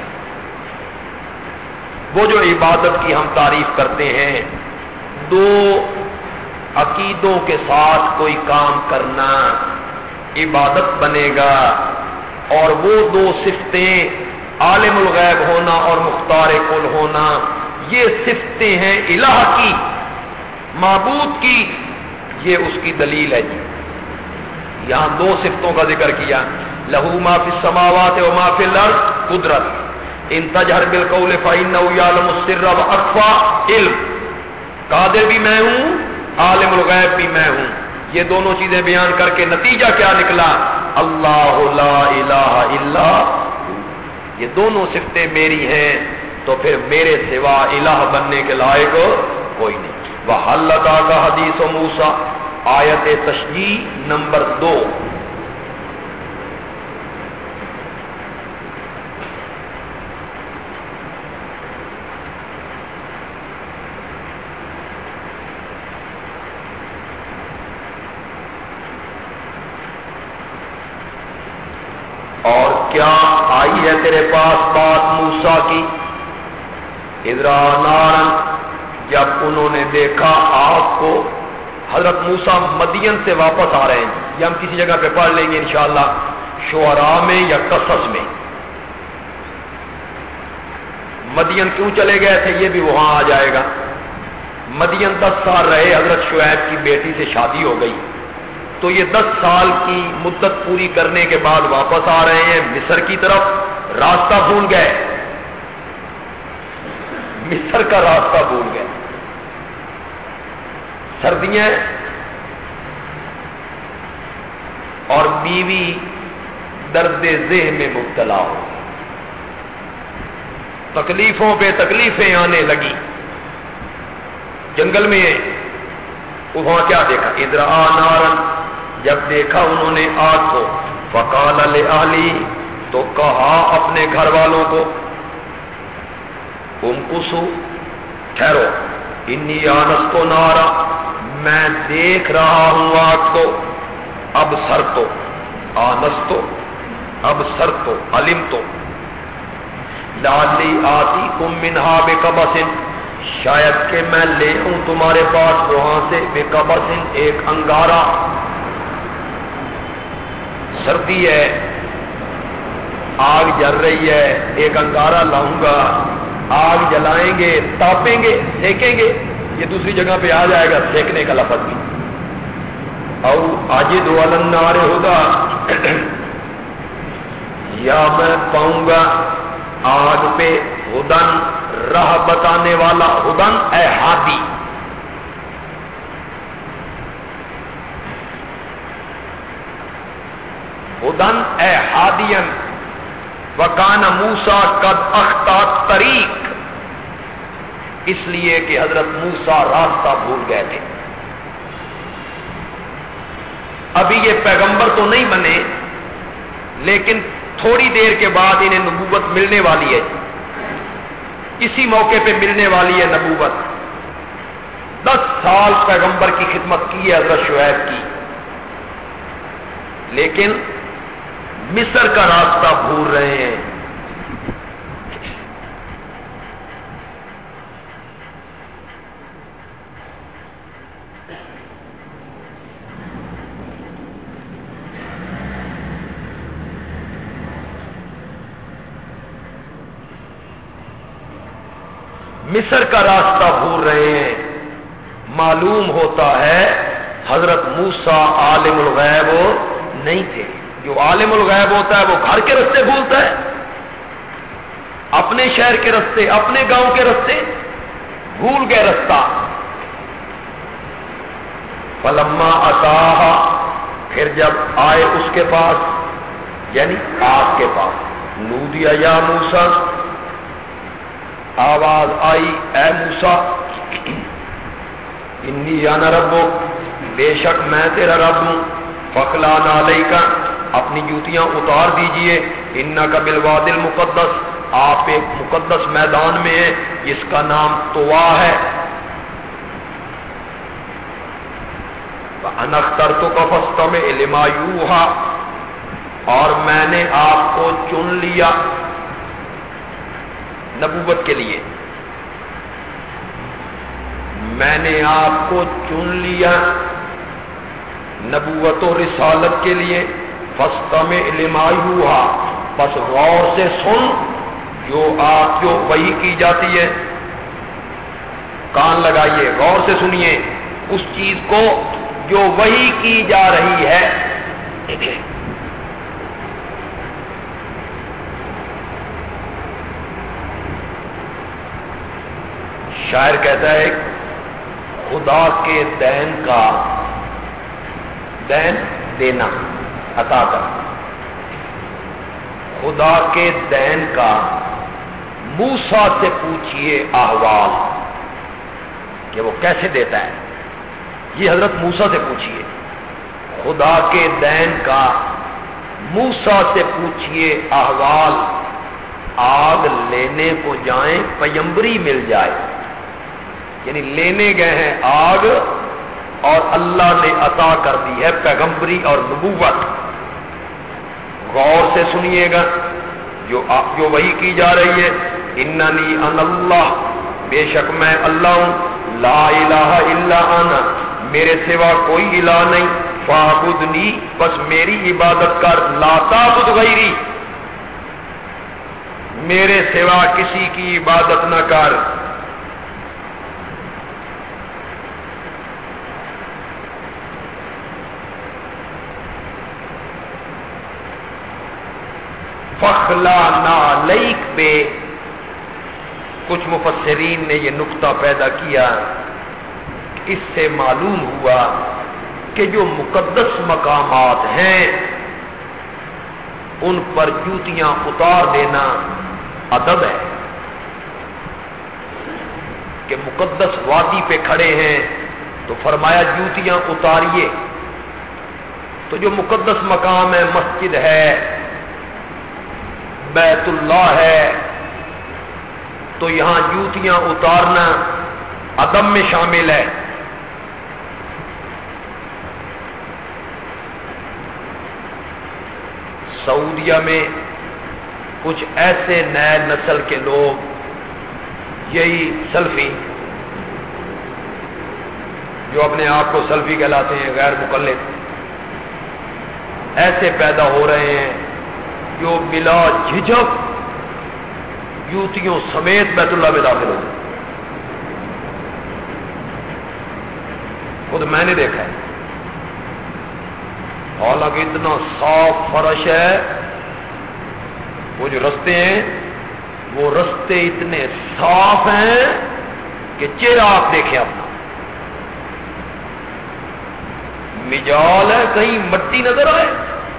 وہ جو عبادت کی ہم تعریف کرتے ہیں، دو عقیدوں کے ساتھ کوئی کام کرنا عبادت بنے گا، اور وہ دو صفتیں عالم الغیب ہونا اور مختار کل ہونا، یہ صفتیں ہیں الہ کی، معبود کی، یہ اس کی دلیل ہے جی۔ یہاں دو صفتوں کا ذکر کیا، لہو ما فی السماوات و ما فی الارض، قدرت، ان تجہر بالقول فإنہ یعلم السر واخفی، علم، قادر بھی میں ہوں، عالم الغیب بھی میں ہوں، یہ دونوں چیزیں بیان کر کے نتیجہ کیا نکلا؟ اللہ لا الہ الا ہو، یہ دونوں صفتیں میری ہیں، تو پھر میرے سوا الہ بننے کے لائق کوئی نہیں۔ وَحَلَّ ذَاكَ حدیث موسیٰ، آیت تشجیع نمبر دو۔ اور کیا آئی ہے تیرے پاس بات موسیٰ کی؟ اذ رأى نارا، جب انہوں نے دیکھا آگ کو۔ حضرت موسیٰ مدین سے واپس آ رہے ہیں، یہ ہم کسی جگہ پہ پڑھ لیں گے انشاءاللہ، شعراء میں یا قصص میں۔ مدین کیوں چلے گئے تھے یہ بھی وہاں آ جائے گا۔ مدین دس سال رہے، حضرت شعیب کی بیٹی سے شادی ہو گئی، تو یہ دس سال کی مدت پوری کرنے کے بعد واپس آ رہے ہیں مصر کی طرف، راستہ بھول گئے، مصر کا راستہ بھول گئے، سردیاں اور بیوی درد ذہن میں مبتلا ہو، تکلیفوں پہ تکلیفیں آنے لگی، جنگل میں وہاں کیا دیکھا؟ اذ رأى نارا، جب دیکھا انہوں نے آگ کو، فقال لأہلی، تو کہا اپنے گھر والوں کو، امکثوا، ٹھہرو، انی آنست نارا، میں دیکھ رہا ہوں آگ کو، اب سر تو آنست، اب سر تو علم تو، لعلی آتیکم منہا بقبس، شاید کہ میں لے آؤں تمہارے پاس وہاں سے بقبس، ایک انگارہ، سردی ہے، آگ جل رہی ہے، ایک انگارہ لاؤں گا، آگ جلائیں گے، تاپیں گے، سیکیں گے، یہ دوسری جگہ پہ آ جائے گا سیکنے کا لفظ بھی، او اجد علی النار ہدا، یا میں پاؤں گا آگ پہ ہدن، راہ بتانے والا، ہدن اے ہادی، ہدن اے ہادین، وکان موسیٰ قد اخطا طریق، اس لیے کہ حضرت موسیٰ راستہ بھول گئے تھے۔ ابھی یہ پیغمبر تو نہیں بنے، لیکن تھوڑی دیر کے بعد انہیں نبوت ملنے والی ہے، اسی موقع پہ ملنے والی ہے نبوت۔ دس سال پیغمبر کی خدمت کی ہے حضرت شعیب کی، لیکن مصر کا راستہ بھول رہے ہیں۔ مصر کا راستہ بھول رہے ہیں۔ معلوم ہوتا ہے حضرت موسیٰ عالم الغیب نہیں تھے۔ جو عالم الغیب ہوتا ہے وہ گھر کے رستے بھولتا ہے، اپنے شہر کے رستے، اپنے گاؤں کے رستے، بھول گئے رستہ. فلما اتاہا، پھر جب آئے اس کے پاس یعنی آگ کے پاس، نودیا یا موسیٰ، آواز آئی اے موسیٰ، انی انا ربک، بے شک میں تیرا رب ہوں، فخلع نعلیک، اپنی جوتیاں اتار دیجئے، انک بالوادی المقدس، آپ ایک مقدس میدان میں ہیں جس کا نام طوا ہے. وَأَنَا اخْتَرْتُكَ فَاسْتَمِعْ لِمَا يُوحَىٰ، اور میں نے آپ کو چن لیا نبوت کے لیے، میں نے آپ کو چن لیا نبوت و رسالت کے لیے. فَاسْتَمِعْ لِمَا يُوحَىٰ، بس غور سے سن جو آپ جو وحی کی جاتی ہے. کان لگائیے، غور سے سنیے اس چیز کو جو وحی کی جا رہی ہے. شاعر کہتا ہے خدا کے دین کا، دین دینا، عطا کرنا، خدا کے دین کا موسیٰ سے پوچھئے احوال کہ وہ کیسے دیتا ہے. یہ حضرت موسیٰ سے پوچھئے خدا کے دین کا، موسیٰ سے پوچھئے احوال. آگ لینے کو جائیں پیمبری مل جائے، یعنی لینے گئے ہیں آگ اور اللہ نے عطا کر دی ہے پیغمبری اور نبوت. غور سے سنیے گا جو جو وحی کی جا رہی ہے. اننی انا اللہ، بے شک میں اللہ ہوں، لا الہ الا انا، میرے سوا کوئی الہ نہیں، فاعبدنی، بس میری عبادت کر، لا تعبد غیری، میرے سوا کسی کی عبادت نہ کر. فخلع نعلیک پہ کچھ مفسرین نے یہ نقطہ پیدا کیا، اس سے معلوم ہوا کہ جو مقدس مقامات ہیں ان پر جوتیاں اتار دینا ادب ہے. کہ مقدس وادی پہ کھڑے ہیں تو فرمایا جوتیاں اتاریے. تو جو مقدس مقام ہے، مسجد ہے، بیت اللہ ہے، تو یہاں جوتیاں اتارنا ادب میں شامل ہے. سعودیہ میں کچھ ایسے نئے نسل کے لوگ، یہی سلفی جو اپنے آپ کو سلفی کہلاتے ہیں، غیر مقلد، ایسے پیدا ہو رہے ہیں جو بلا جھجک جوتیوں سمیت بیت اللہ میں داخل ہوتے. خود میں نے دیکھا ہے، حالانکہ اتنا صاف فرش ہے، وہ جو رستے ہیں وہ رستے اتنے صاف ہیں کہ چہرہ آپ دیکھیں اپنا، مجال ہے کہیں مٹی نظر آئے،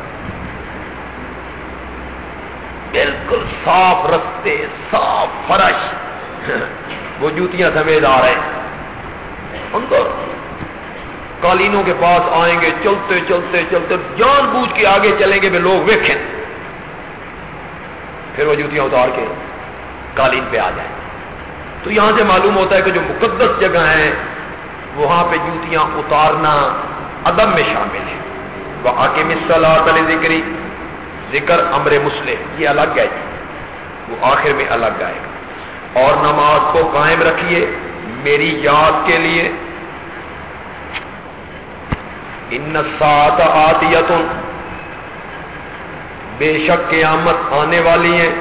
بالکل صاف رستے، صاف فرش، وہ جوتیاں سمیت آ رہے ہیں. اندر قالینوں کے پاس آئیں گے، چلتے چلتے چلتے جان بوجھ کے آگے چلیں گے بھی لوگ ویکھیں، پھر وہ جوتیاں اتار کے قالین پہ آ جائیں. تو یہاں سے معلوم ہوتا ہے کہ جو مقدس جگہ ہیں وہاں پہ جوتیاں اتارنا ادب میں شامل ہے. وَأَقِمِ الصَّلَاةَ لِذِكْرِي، ذکر امر مسلم، یہ الگ ہے جی، وہ آخر میں الگ آئے گا. اور نماز کو قائم رکھیے میری یاد کے لیے. ان الساعۃ آتیۃ، بے شک قیامت آنے والی ہے.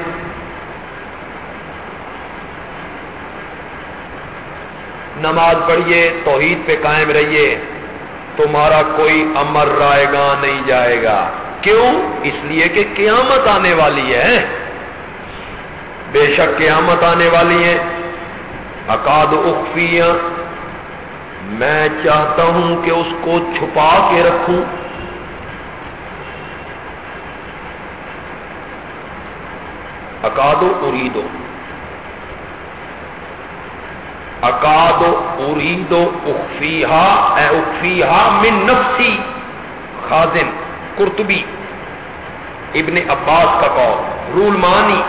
نماز پڑھیے، توحید پہ قائم رہیے، تمہارا کوئی امر رائے گا نہیں جائے گا. کیوں؟ اس لیے کہ قیامت آنے والی ہے، بے شک قیامت آنے والی ہے. اکاد اخفی، میں چاہتا ہوں کہ اس کو چھپا کے رکھوں. اکاد ارید، اکاد ارید اخفیہا اے اخفیہا من نفسی. خازن قرطبی ابن عباس کا قول، رول مانی،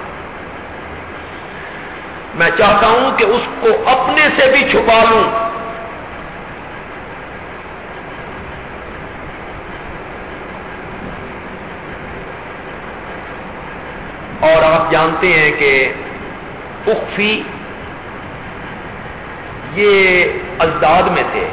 میں چاہتا ہوں کہ اس کو اپنے سے بھی چھپا لوں. اور آپ جانتے ہیں کہ اخفی یہ ازداد میں تھے.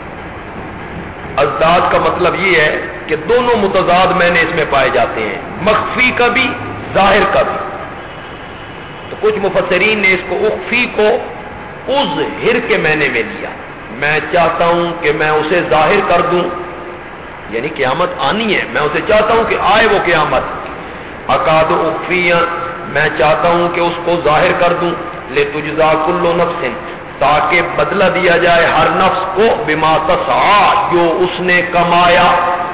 ازداد کا مطلب یہ ہے کہ دونوں متضاد میں نے اس میں پائے جاتے ہیں، مخفی کا بھی ظاہر کا بھی. تو کچھ مفسرین نے اس کو اخفی کو اظہر کے معنی میں لیا. میں چاہتا ہوں کہ میں اسے ظاہر کر دوں، یعنی قیامت آنی ہے، میں اسے چاہتا ہوں کہ آئے وہ قیامت. اکاد اخفیہ، میں چاہتا ہوں کہ اس کو ظاہر کر دوں. لتجزا کل نفس، تاکہ بدلہ دیا جائے ہر نفس کو بما تسعی، جو اس نے کمایا.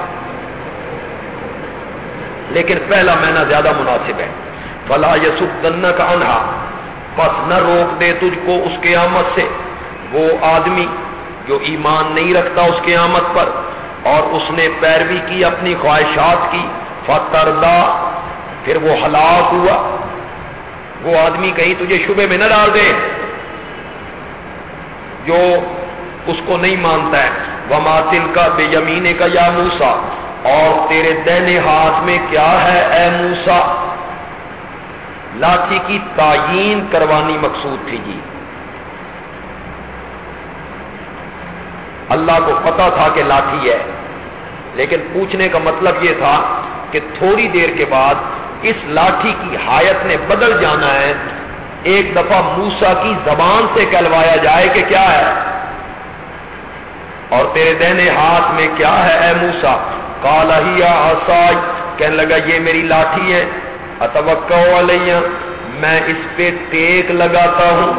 لیکن پہلا معنی زیادہ مناسب ہے. فلا یصدنک عنہا، پس نہ روک دے تجھ کو اس قیامت سے وہ آدمی جو ایمان نہیں رکھتا اس قیامت پر اور اس نے پیروی کی اپنی خواہشات کی. فتردا، پھر وہ ہلاک ہوا. وہ آدمی کہیں تجھے شبے میں نہ ڈال دے جو اس کو نہیں مانتا ہے. وما تلک بیمینک یا موسیٰ، اور تیرے دہنے ہاتھ میں کیا ہے اے موسیٰ. لاٹھی کی تعیین کروانی مقصود تھی جی. اللہ کو پتا تھا کہ لاٹھی ہے، لیکن پوچھنے کا مطلب یہ تھا کہ تھوڑی دیر کے بعد اس لاٹھی کی حیت نے بدل جانا ہے. ایک دفعہ موسیٰ کی زبان سے کہلوایا جائے کہ کیا ہے. اور تیرے دہنے ہاتھ میں کیا ہے اے موسیٰ. قال ہی عصای، کہنے لگا یہ میری لاٹھی ہے. اتوکا علیہ، میں اس پہ ٹیک لگاتا ہوں.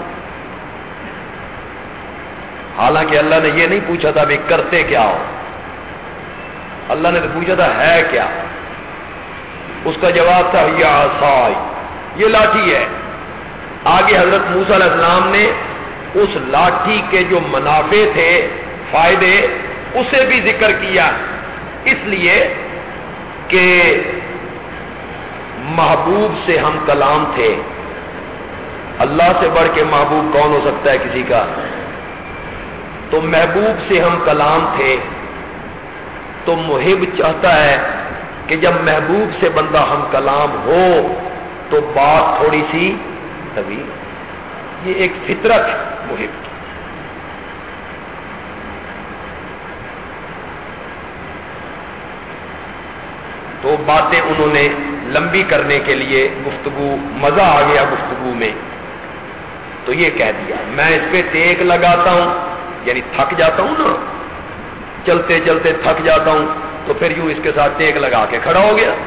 حالانکہ اللہ نے یہ نہیں پوچھا تھا بھی کرتے کیا ہو، اللہ نے تو پوچھا تھا ہے کیا. اس کا جواب تھا یا عصای، یہ لاٹھی ہے. آگے حضرت موسیٰ علیہ السلام نے اس لاٹھی کے جو منافع تھے، فائدے، اسے بھی ذکر کیا، اس لیے کہ محبوب سے ہم کلام تھے. اللہ سے بڑھ کے محبوب کون ہو سکتا ہے کسی کا؟ تو محبوب سے ہم کلام تھے. تو محب چاہتا ہے کہ جب محبوب سے بندہ ہم کلام ہو تو بات تھوڑی سی طویل. یہ ایک فطرت ہے محب کی. تو باتیں انہوں نے لمبی کرنے کے لیے گفتگو، مزہ آ گیا گفتگو میں، تو یہ کہہ دیا میں اس پہ ٹیک لگاتا ہوں، یعنی تھک جاتا ہوں نا، چلتے چلتے تھک جاتا ہوں تو پھر یوں اس کے ساتھ ٹیک لگا کے کھڑا ہو گیا.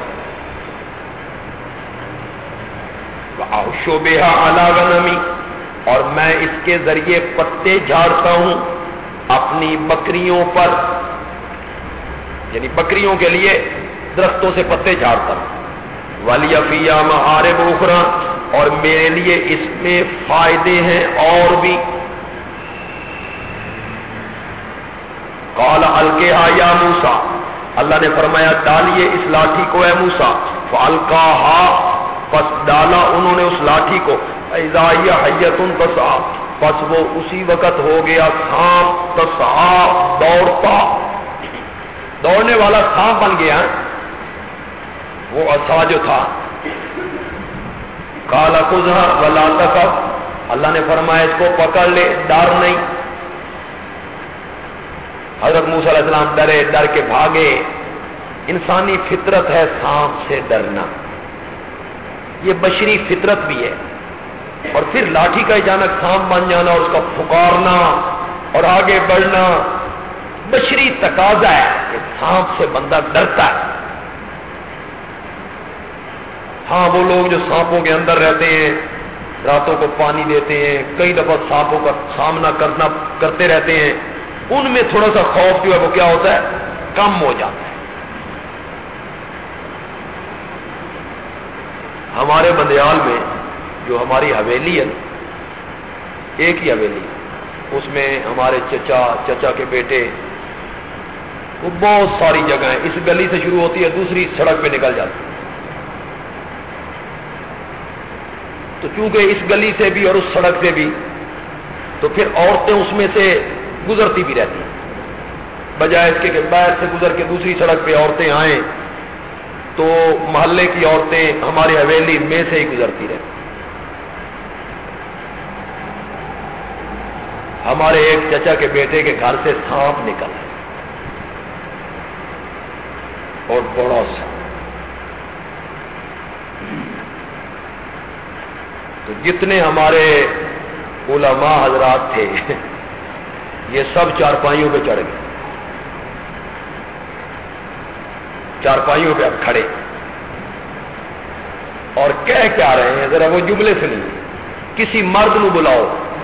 شوبیہا علی غنمی، اور میں اس کے ذریعے پتے جھاڑتا ہوں اپنی بکریوں پر، یعنی بکریوں کے لیے درختوں سے پتے جھاڑتا ہوں. وَلِيَ فِيهَا مَآرِبُ أُخْرَى، اور میرے لیے اس میں فائدے ہیں اور بھی. قَالَ أَلْقِهَا يَا مُوسَىٰ، اللہ نے فرمایا ڈالیے اس لاٹھی کو اے موسیٰ. فَأَلْقَاهَا، پس ڈالا انہوں نے اس لاٹھی کو. اذا هي حیۃ تسعیٰ، پس وہ اسی وقت ہو گیا سانپ تسعیٰ، دوڑتا، دوڑنے والا سانپ بن گیا وہ عصا جو تھا. قال خذها ولا تخف، اللہ نے فرمایا اس کو پکڑ لے، ڈر نہیں. حضرت موسیٰ علیہ السلام ڈرے، ڈر کے بھاگے. انسانی فطرت ہے سانپ سے ڈرنا، یہ بشری فطرت بھی ہے. اور پھر لاٹھی کا اچانک سانپ بن جانا اور اس کا پکارنا اور آگے بڑھنا بشری تقاضا ہے کہ سانپ سے بندہ ڈرتا ہے. ہاں وہ لوگ جو سانپوں کے اندر رہتے ہیں راتوں کو پانی دیتے ہیں، کئی دفعہ سانپوں کا سامنا کرنا کرتے رہتے ہیں، ان میں تھوڑا سا خوف جو ہے وہ کیا ہوتا ہے، کم ہو جاتا ہے۔ ہمارے بندیال میں جو ہماری حویلی ہے، ایک ہی حویلی، اس میں ہمارے چچا، چچا کے بیٹے، وہ بہت ساری جگہ ہیں، اس گلی سے شروع ہوتی ہے، دوسری سڑک پہ نکل جاتی ہے۔ تو چونکہ اس گلی سے بھی اور اس سڑک سے بھی، تو پھر عورتیں اس میں سے گزرتی بھی رہتی ہیں، بجائے اس کے کہ باہر سے گزر کے دوسری سڑک پہ عورتیں آئیں، تو محلے کی عورتیں ہماری حویلی میں سے ہی گزرتی رہتی۔ ہمارے ایک چچا کے بیٹے کے گھر سے سانپ نکلا اور بڑا سا، تو جتنے ہمارے علماء حضرات تھے یہ سب چارپائیوں پہ چڑھ گئے، چارپائیوں پہ اب کھڑے اور کہہ کیا رہے ہیں، ذرا وہ جملے سے نہیں، کسی مرد نو بلاؤ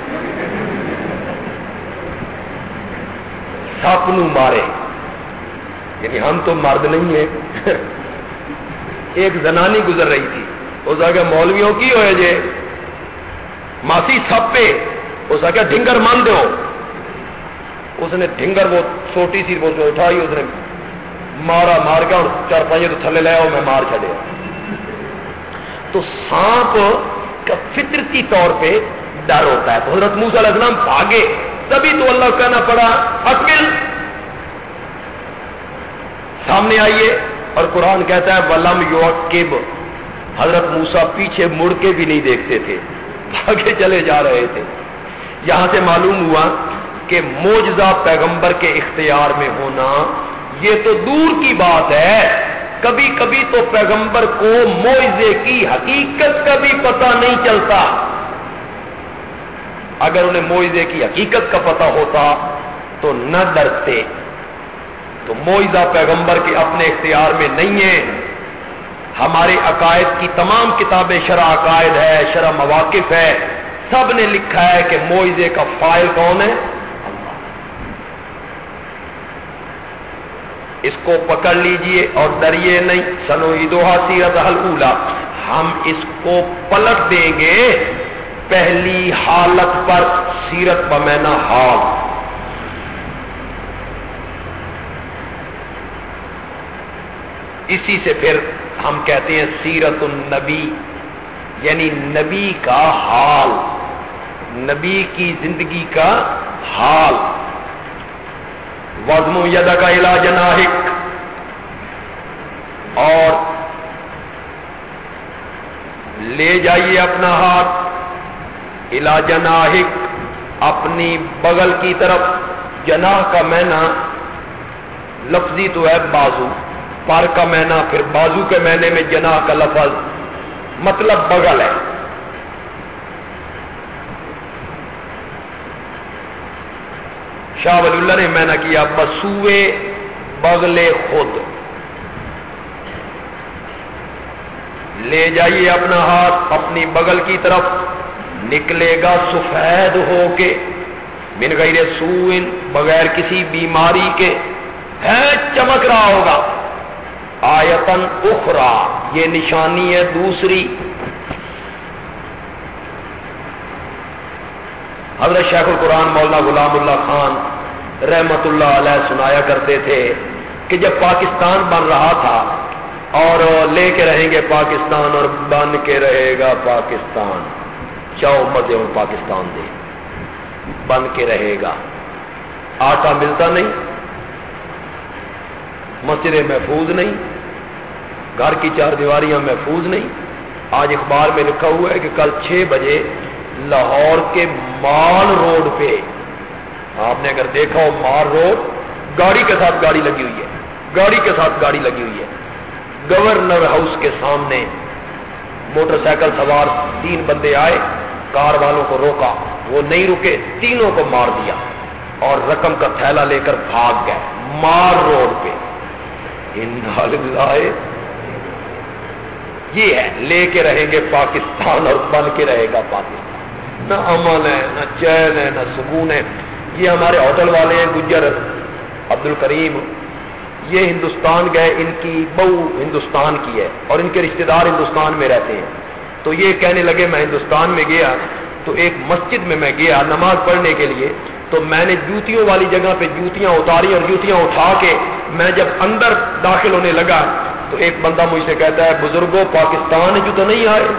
سپ نو مارے، یعنی ہم تو مرد نہیں ہیں۔ ایک زنانی گزر رہی تھی، اس آگے مولویوں کی ہوئے جے ماسی سپ پہ، اس آگے ڈھنگر مان دو، اس نے ڈھنگر وہ چھوٹی سی وہ اٹھائی، اس نے مارا، مار کے اور چار پانچ تو تھلے لے آؤ، میں مار چڑیا۔ تو سانپ کا فطرتی طور پہ ڈر ہوتا ہے، تو حضرت موسیٰ علیہ السلام بھاگے، تبھی تو اللہ کہنا پڑا اقبل، سامنے آئیے، اور قرآن کہتا ہے ولم یعقب، حضرت موسیٰ پیچھے مڑ کے بھی نہیں دیکھتے تھے، آگے چلے جا رہے تھے۔ یہاں سے معلوم ہوا کہ معجزہ پیغمبر کے اختیار میں ہونا یہ تو دور کی بات ہے، کبھی کبھی تو پیغمبر کو معجزے کی حقیقت کا بھی پتہ نہیں چلتا۔ اگر انہیں معجزے کی حقیقت کا پتہ ہوتا تو نہ ڈرتے۔ تو معجزہ پیغمبر کے اپنے اختیار میں نہیں ہے۔ ہمارے عقائد کی تمام کتابیں شرح عقائد ہے، شرح مواقف ہے، سب نے لکھا ہے کہ معجزے کا فاعل کون ہے؟ اللہ۔ اس کو پکڑ لیجئے اور ڈریے نہیں۔ سنعیدھا سیرتھا الاولی، ہم اس کو پلٹ دیں گے پہلی حالت پر، سیرت بمعنی حال۔ اسی سے پھر ہم کہتے ہیں سیرت النبی، یعنی نبی کا حال، نبی کی زندگی کا حال۔ وَضْمُ يَدَكَ إِلَى جَنَاحِكَ، اور لے جائیے اپنا ہاتھ، إِلَى جَنَاحِكَ، اپنی بغل کی طرف۔ جناح کا معنی لفظی تو ہے بازو، پر کا معنی پھر بازو کے معنی میں جناح کا لفظ مطلب بغل ہے۔ شاہ ولی اللہ نے معنی کیا بسوئے بغل خود، لے جائیے اپنا ہاتھ اپنی بغل کی طرف، نکلے گا سفید ہو کے، من غیر سوء، بغیر کسی بیماری کے، ہے چمک رہا ہوگا۔ آیتن اخرى، یہ نشانی ہے دوسری۔ حضرت شیخ القرآن مولانا غلام اللہ خان رحمت اللہ علیہ سنایا کرتے تھے کہ جب پاکستان بن رہا تھا، اور لے کے رہیں گے پاکستان اور بن کے رہے گا پاکستان، چاہو مزے ہوں پاکستان دے، بن کے رہے گا، آٹا ملتا نہیں، مسجدیں محفوظ نہیں، گھر کی چار دیواریاں محفوظ نہیں۔ آج اخبار میں لکھا ہوا ہے کہ کل چھ بجے لاہور کے مال روڈ پہ، آپ نے اگر دیکھا ہو مال روڈ، گاڑی کے ساتھ گاڑی لگی ہوئی ہے، گاڑی کے ساتھ گاڑی لگی ہوئی ہے، گورنر ہاؤس کے سامنے موٹر سائیکل سوار تین بندے آئے، کار والوں کو روکا، وہ نہیں رکے، تینوں کو مار دیا اور رقم کا تھیلا لے کر بھاگ گئے مال روڈ پہ۔ انا للہ، یہ ہے لے کے رہیں گے پاکستان اور بن کے رہے گا پاکستان. نہ امن ہے، نہ چین ہے، نہ سکون ہے. یہ ہمارے ہوٹل والے ہیں گجر عبد الکریم، یہ ہندوستان گئے، ان کی بہو ہندوستان کی ہے اور ان کے رشتہ دار ہندوستان میں رہتے ہیں. تو یہ کہنے لگے میں ہندوستان میں گیا تو ایک مسجد میں میں گیا نماز پڑھنے کے لیے، تو میں نے جوتیوں والی جگہ پہ جوتیاں اتاری اور جوتیاں اٹھا کے میں جب اندر داخل ہونے لگا تو ایک بندہ مجھ سے کہتا ہے بزرگوں پاکستان جو تو نہیں آئے.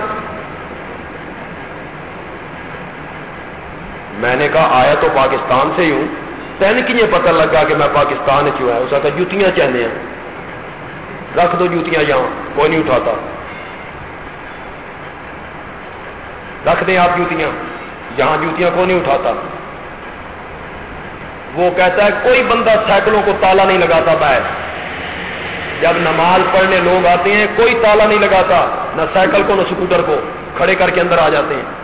میں نے کہا آیا تو پاکستان سے ہی ہوں، تین کی پتہ لگا کہ میں پاکستان چوں ہے. اس کا جوتیاں چاہنے ہیں، رکھ دو جوتیاں یہاں، کوئی نہیں اٹھاتا. رکھ دیں آپ جوتیاں یہاں، جوتیاں کو نہیں اٹھاتا. وہ کہتا ہے کوئی بندہ سائیکلوں کو تالا نہیں لگاتا باہر، جب نماز پڑھنے لوگ آتے ہیں کوئی تالا نہیں لگاتا، نہ سائیکل کو نہ سکوٹر کو، کھڑے کر کے اندر آ جاتے ہیں.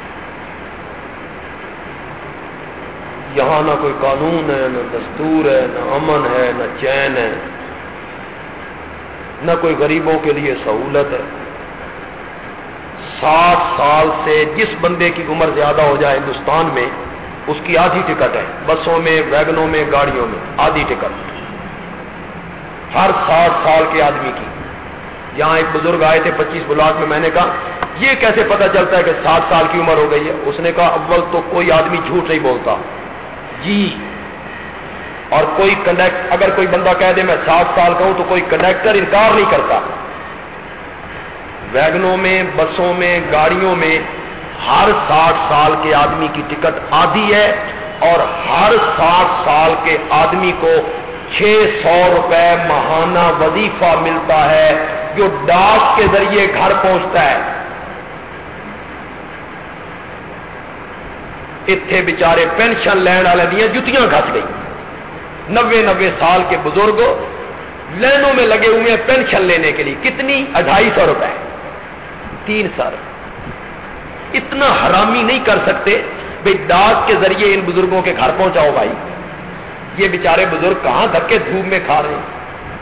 یہاں نہ کوئی قانون ہے، نہ دستور ہے، نہ امن ہے، نہ چین ہے، نہ کوئی غریبوں کے لیے سہولت ہے. ساٹھ سال سے جس بندے کی عمر زیادہ ہو جائے ہندوستان میں اس کی آدھی ٹکٹ ہے، بسوں میں، ویگنوں میں، گاڑیوں میں آدھی ٹکٹ ہر ساٹھ سال کے آدمی کی. یہاں ایک بزرگ آئے تھے پچیس بلاک میں، میں نے کہا یہ کیسے پتا چلتا ہے کہ ساٹھ سال کی عمر ہو گئی ہے؟ اس نے کہا اول تو کوئی آدمی جھوٹ نہیں بولتا جی، اور کوئی کنڈکٹر اگر کوئی بندہ کہہ دے میں ساٹھ سال کا ہوں تو کوئی کنڈکٹر انکار نہیں کرتا. ویگنوں میں، بسوں میں، گاڑیوں میں ہر ساٹھ سال کے آدمی کی ٹکٹ آدھی ہے، اور ہر ساٹھ سال کے آدمی کو چھ سو روپے ماہانہ وظیفہ ملتا ہے جو ڈاک کے ذریعے گھر پہنچتا ہے. اتنے بچارے پینشن لین والے دیا جتیاں گھس گئی. نوے نوے سال کے بزرگ لینوں میں لگے ہوئے ہیں پینشن لینے کے لیے. کتنی؟ اڑھائی سو روپئے، تین سال. اتنا حرامی نہیں کر سکتے بھائی ڈاک کے ذریعے ان بزرگوں کے گھر پہنچاؤ بھائی. یہ بیچارے بزرگ کہاں دھکے دھوپ میں کھا رہے ہیں.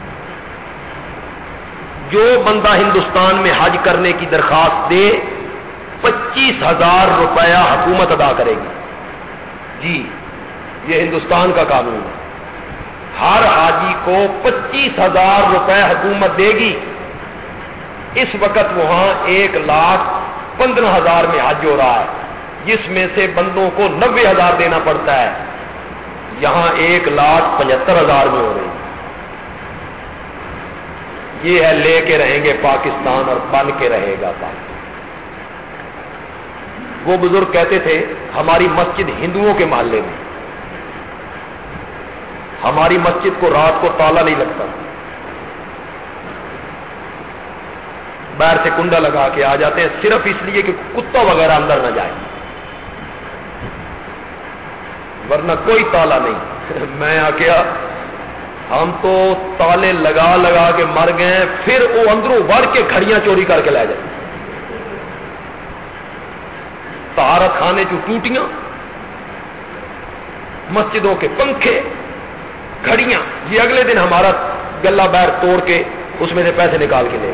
جو بندہ ہندوستان میں حج کرنے کی درخواست دے پچیس ہزار روپیہ حکومت ادا کرے گی. جی یہ ہندوستان کا قانون ہے. ہر حاجی کو پچیس ہزار روپے حکومت دے گی. اس وقت وہاں ایک لاکھ پندرہ ہزار میں حج ہو رہا ہے، جس میں سے بندوں کو نبے ہزار دینا پڑتا ہے. یہاں ایک لاکھ پچہتر ہزار میں ہو رہی. یہ ہے لے کے رہیں گے پاکستان اور بن کے رہے گا پاکستان. وہ بزرگ کہتے تھے ہماری مسجد ہندوؤں کے محلے میں، ہماری مسجد کو رات کو تالا نہیں لگتا، باہر سے کنڈا لگا کے آ جاتے ہیں صرف اس لیے کہ کتا وغیرہ اندر نہ جائے، ورنہ کوئی تالا نہیں. میں آ گیا ہم تو تالے لگا لگا کے مر گئے، پھر وہ اندروں بڑھ کے گھڑیاں چوری کر کے لے جائے. طہارت خانے جو ٹوٹیاں، مسجدوں کے پنکھے، گھڑیاں، یہ اگلے دن ہمارا گلا باہر توڑ کے اس میں سے پیسے نکال کے لے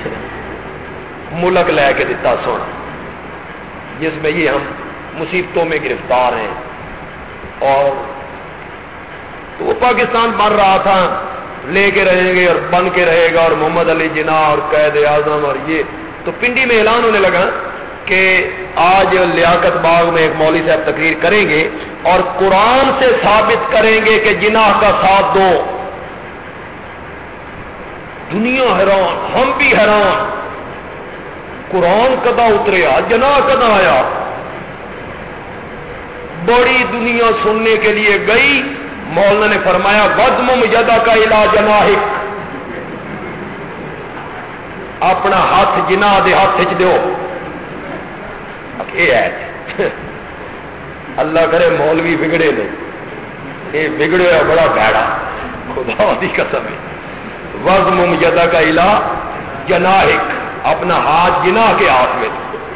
ملک لے کے دیتا سونا، جس میں یہ ہم مصیبتوں میں گرفتار ہیں. اور تو وہ پاکستان بن رہا تھا لے کے رہیں گے اور بن کے رہے گا، اور محمد علی جناح اور قائد اعظم اور یہ. تو پنڈی میں اعلان ہونے لگا کہ آج لیاقت باغ میں ایک مولوی صاحب تقریر کریں گے اور قرآن سے ثابت کریں گے کہ جناح کا ساتھ دو. دنیا حیران، ہم بھی حیران. قرآن کدا اتریا، جناح کدا آیا. بڑی دنیا سننے کے لیے گئی. مولانا نے فرمایا وَضْمُمْ يَدَكَ إِلَىٰ جَنَاحِكَ، اپنا ہاتھ جناح دے ہاتھ چ دیو. یہ ہے اللہ کرے مولوی بگڑے نہیں، یہ بگڑے ہے بڑا بھڑا، خدا دی قسم ہے. وَضْمُمْ يَدَكَ إِلَىٰ جَنَاحِكَ، اپنا ہاتھ جناح کے ہاتھ میں.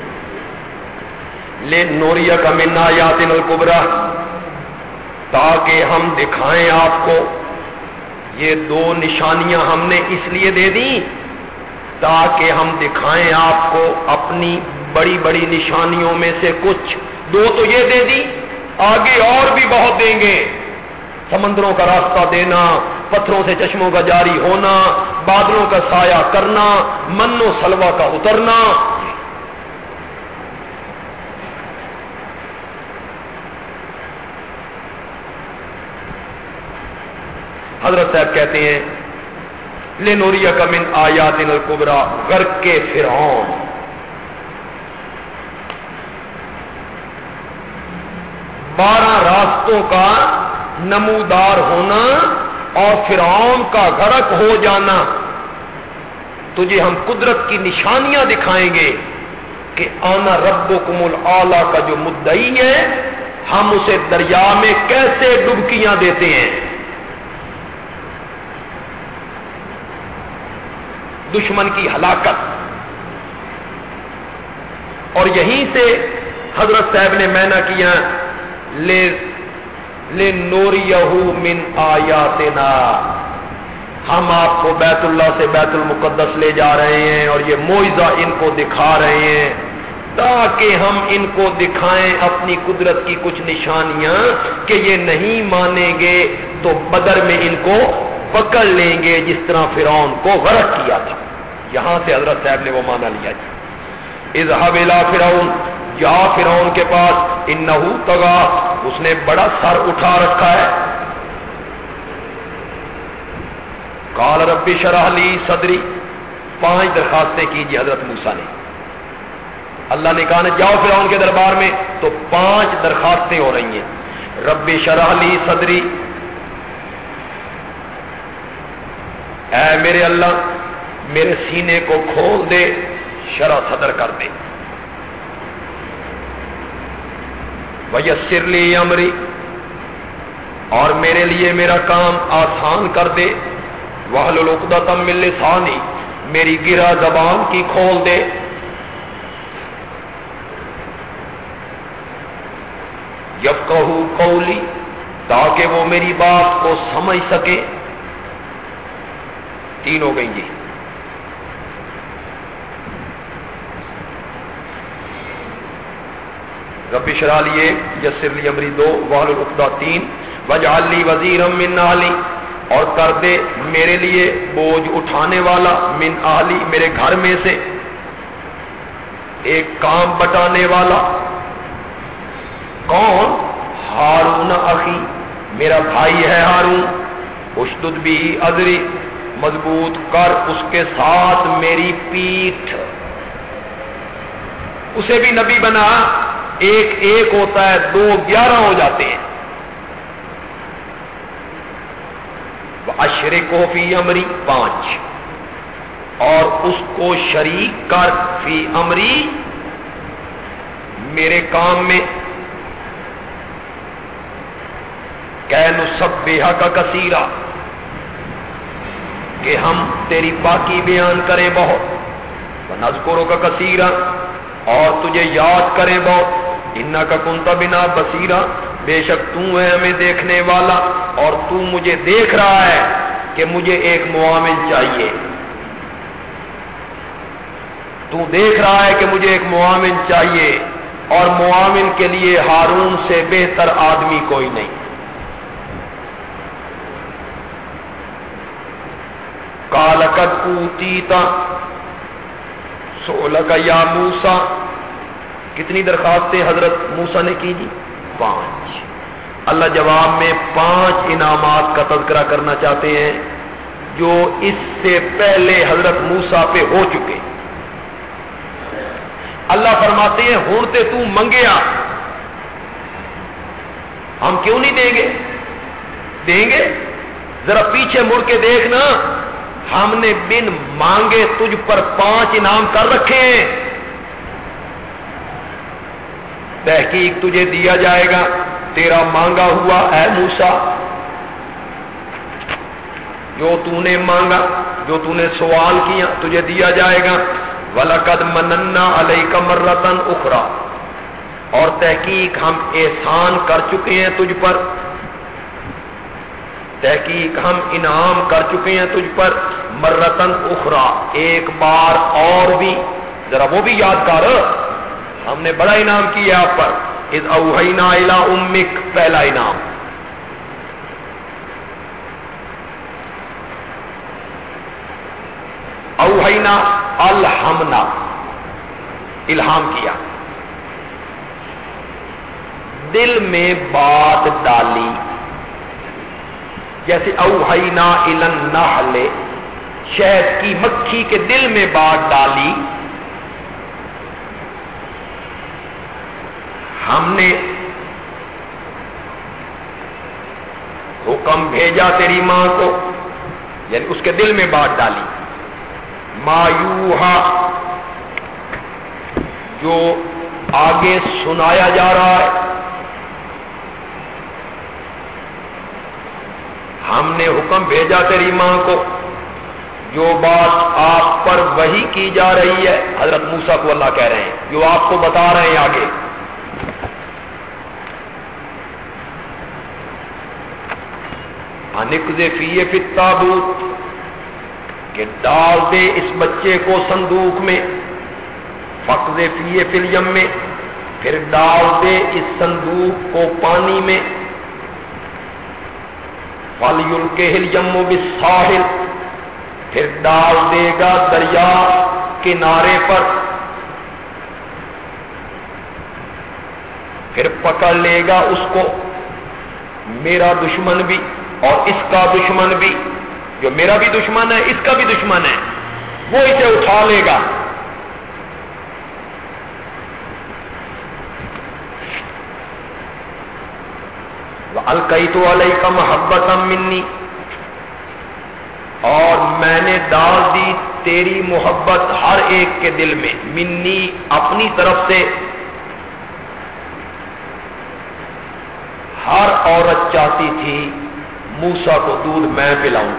لِنُرِيَكَ مِنْ آيَاتِنَا الْكُبْرَى، تاکہ ہم دکھائیں آپ کو. یہ دو نشانیاں ہم نے اس لیے دے دیں تاکہ ہم دکھائیں آپ کو اپنی بڑی بڑی نشانیوں میں سے کچھ. دو تو یہ دے دی، آگے اور بھی بہت دیں گے. سمندروں کا راستہ دینا، پتھروں سے چشموں کا جاری ہونا، بادلوں کا سایہ کرنا، من و سلوہ کا اترنا. حضرت صاحب کہتے ہیں لِنُرِيَكَ مِنْ آیَاتِنَا الْكُبْرَى، غرق کے فرعون. بارہ راستوں کا نمودار ہونا اور فرعون کا غرق ہو جانا. تجھے ہم قدرت کی نشانیاں دکھائیں گے کہ آنا ربکم الاعلی کا جو مدعی ہے ہم اسے دریا میں کیسے ڈبکیاں دیتے ہیں. دشمن کی ہلاکت. اور یہیں سے حضرت صاحب نے مینا کیا لے لِنُرِيَهُ مِنْ آیَاتِنَا، ہم آپ کو بیت اللہ سے بیت المقدس لے جا رہے ہیں اور یہ معجزہ ان کو دکھا رہے ہیں تاکہ ہم ان کو دکھائیں اپنی قدرت کی کچھ نشانیاں کہ یہ نہیں مانیں گے تو بدر میں ان کو پکڑ لیں گے جس طرح فرعون کو غرق کیا تھا. یہاں سے حضرت صاحب نے وہ مانا لیا جی. اذهب الى فرعون، جا فرعون کے پاس، انہو طغا، اس نے بڑا سر اٹھا رکھا ہے. قال رب اشرح لی صدری، پانچ درخواستیں کی جی حضرت موسیٰ نے. اللہ نے کہا نا جاؤ فرعون کے دربار میں، تو پانچ درخواستیں ہو رہی ہیں. رب اشرح لی صدری، اے میرے اللہ میرے سینے کو کھول دے، شرح صدر کر دے. وَيَسِّرْ لِي أَمْرِي، اور میرے لیے میرا کام آسان کر دے. وَاحْلُلْ عُقْدَةً مِّن لِّسَانِي، میری گرہ زبان کی کھول دے. يَفْقَهُوا قَوْلِي، تاکہ وہ میری بات کو سمجھ سکے. تین ہو گئی جی. رب اشرح لی، یسر لی امری دو، واحلل عقدہ تین، واجعل لی وزیرا من اہلی، اور کر دے میرے لیے بوجھ اٹھانے والا، من اہلی میرے گھر میں سے، ایک کام بٹانے والا. کون؟ ہارون اخی، میرا بھائی ہے ہارون. اشدد بھی ازری، مضبوط کر اس کے ساتھ میری پیٹھ. اسے بھی نبی بنا، ایک ایک ہوتا ہے، دو گیارہ ہو جاتے ہیں. وَأَشْرِكْهُ فِي أَمْرِي، پانچ، اور اس کو شریک کر فی امری، میرے کام میں. کہ نسبحک کثیرا، کہ ہم تیری پاکی بیان کریں بہت. وَنَذْكُرُكَ کثیرا، اور تجھے یاد کریں بہت. انک کنت بنا بصیرا، بے شک تو ہے ہمیں دیکھنے والا اور تو مجھے دیکھ رہا ہے کہ مجھے ایک معاون چاہیے. تو دیکھ رہا ہے کہ مجھے ایک معاون چاہیے، اور معاون کے لیے ہارون سے بہتر آدمی کوئی نہیں. قال قد اوتیت سؤلک یا موسیٰ، کتنی درخواستیں حضرت موسیٰ نے کی جی؟ پانچ. اللہ جواب میں پانچ انعامات کا تذکرہ کرنا چاہتے ہیں جو اس سے پہلے حضرت موسیٰ پہ ہو چکے. اللہ فرماتے ہیں ہوں تے تو منگیا، ہم کیوں نہیں دیں گے؟ دیں گے. ذرا پیچھے مڑ کے دیکھنا، ہم نے بن مانگے تجھ پر پانچ انعام کر رکھے ہیں. تحقیق تجھے دیا جائے گا تیرا مانگا ہوا اے موسیٰ، جو تو نے مانگا، جو تو نے سوال کیا تجھے دیا جائے گا. وَلَقَدْ مَنَنَّا عَلَيْكَ مَرَّةً أُخْرَى، اور تحقیق ہم احسان کر چکے ہیں تجھ پر. تحقیق ہم انعام کر چکے ہیں تجھ پر مرتن اخرى، ایک بار اور بھی، ذرا وہ بھی یاد کر، ہم نے بڑا انعام کیا آپ پر. اذ اوحینا الی امک، پہلا انعام. اوحینا الہمنا، الہام کیا، دل میں بات ڈالی. جیسے اوحینا الی النحل، شہد کی مکھی کے دل میں بات ڈالی. ہم نے حکم بھیجا تیری ماں کو، یعنی اس کے دل میں بات ڈالی. ما یوحا، جو آگے سنایا جا رہا ہے. ہم نے حکم بھیجا تیری ماں کو، جو بات آپ پر وحی کی جا رہی ہے. حضرت موسیٰ کو اللہ کہہ رہے ہیں، جو آپ کو بتا رہے ہیں آگے. انقذ فیہ فی التابوت، کہ ڈال دے اس بچے کو صندوق میں. فقذ فیہ فی الیم میں، پھر ڈال دے اس صندوق کو پانی میں. فلیلقہ الیم بالساحل، پھر ڈال دے گا دریا کنارے پر. پھر پکڑ لے گا اس کو میرا دشمن بھی اور اس کا دشمن بھی. جو میرا بھی دشمن ہے اس کا بھی دشمن ہے، وہ اسے اٹھا لے گا. وَأَلْقَيْتُ عَلَيْكَ مَحَبَّةً مِّنِّي، اور میں نے ڈال دی تیری محبت ہر ایک کے دل میں. منی، اپنی طرف سے. ہر عورت چاہتی تھی موسیٰ کو دودھ میں پلاؤں.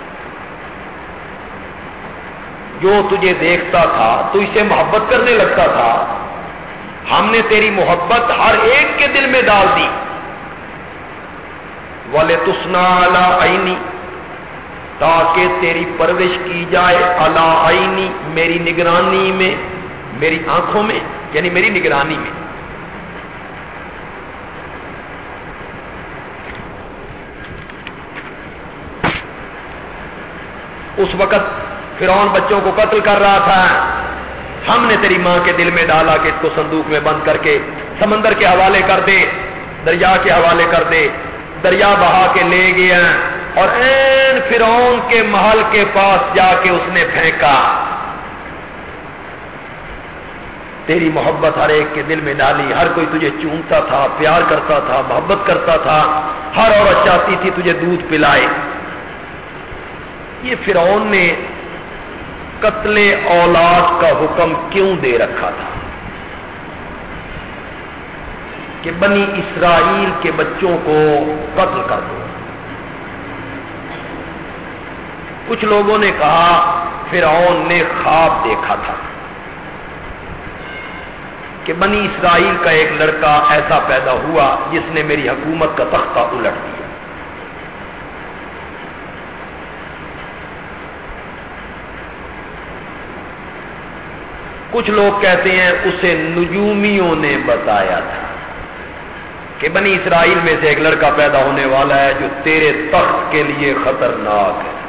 جو تجھے دیکھتا تھا تو اسے محبت کرنے لگتا تھا. ہم نے تیری محبت ہر ایک کے دل میں ڈال دی. وَلِتُصْنَعَ عَلَىٰ عَيْنِي، تاکہ تیری پرورش کی جائے عَلَىٰ عَيْنِي، میری نگرانی میں، میری آنکھوں میں، یعنی میری نگرانی میں. اس وقت فرعون بچوں کو قتل کر رہا تھا. ہم نے تیری ماں کے دل میں ڈالا کہ اس کو صندوق میں بند کر کے سمندر کے حوالے کر دے، دریا کے حوالے کر دے. دریا بہا کے لے گیا اور این فرعون کے محل کے پاس جا کے اس نے پھینکا. تیری محبت ہر ایک کے دل میں ڈالی. ہر کوئی تجھے چومتا تھا، پیار کرتا تھا، محبت کرتا تھا. ہر عورت چاہتی تھی تجھے دودھ پلائے. یہ فرعون نے قتل اولاد کا حکم کیوں دے رکھا تھا؟ کہ بنی اسرائیل کے بچوں کو قتل کر دو. کچھ لوگوں نے کہا فرعون نے خواب دیکھا تھا کہ بنی اسرائیل کا ایک لڑکا ایسا پیدا ہوا جس نے میری حکومت کا تختہ الٹ دیا. کچھ لوگ کہتے ہیں اسے نجومیوں نے بتایا تھا کہ بنی اسرائیل میں سے ایک لڑکا پیدا ہونے والا ہے جو تیرے تخت کے لیے خطرناک ہے.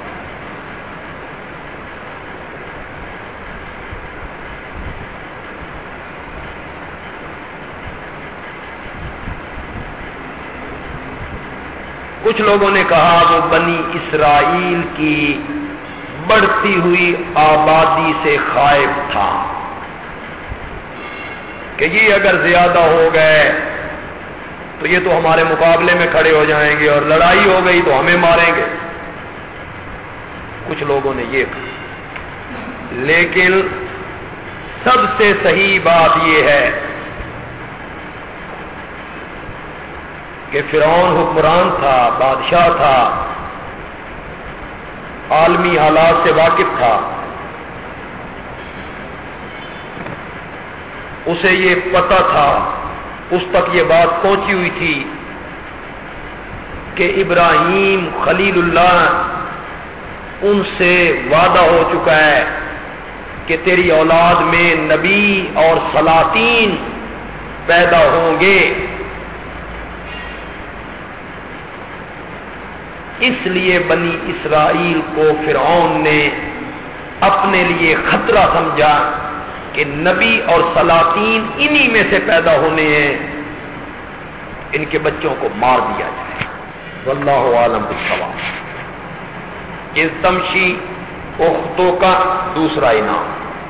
کچھ لوگوں نے کہا وہ بنی اسرائیل کی بڑھتی ہوئی آبادی سے خائف تھا کہ یہ اگر زیادہ ہو گئے تو یہ تو ہمارے مقابلے میں کھڑے ہو جائیں گے اور لڑائی ہو گئی تو ہمیں ماریں گے. کچھ لوگوں نے یہ کہا. لیکن سب سے صحیح بات یہ ہے کہ فرعون حکمران تھا، بادشاہ تھا، عالمی حالات سے واقف تھا. اسے یہ پتہ تھا، اس تک یہ بات پہنچی ہوئی تھی کہ ابراہیم خلیل اللہ ان سے وعدہ ہو چکا ہے کہ تیری اولاد میں نبی اور سلاطین پیدا ہوں گے، اس لیے بنی اسرائیل کو فرعون نے اپنے لیے خطرہ سمجھا کہ نبی اور سلاطین انہی میں سے پیدا ہونے ہیں، ان کے بچوں کو مار دیا جائے۔ واللہ عالم بالصواب۔ اس تمشی اختوں کا دوسرا انعام،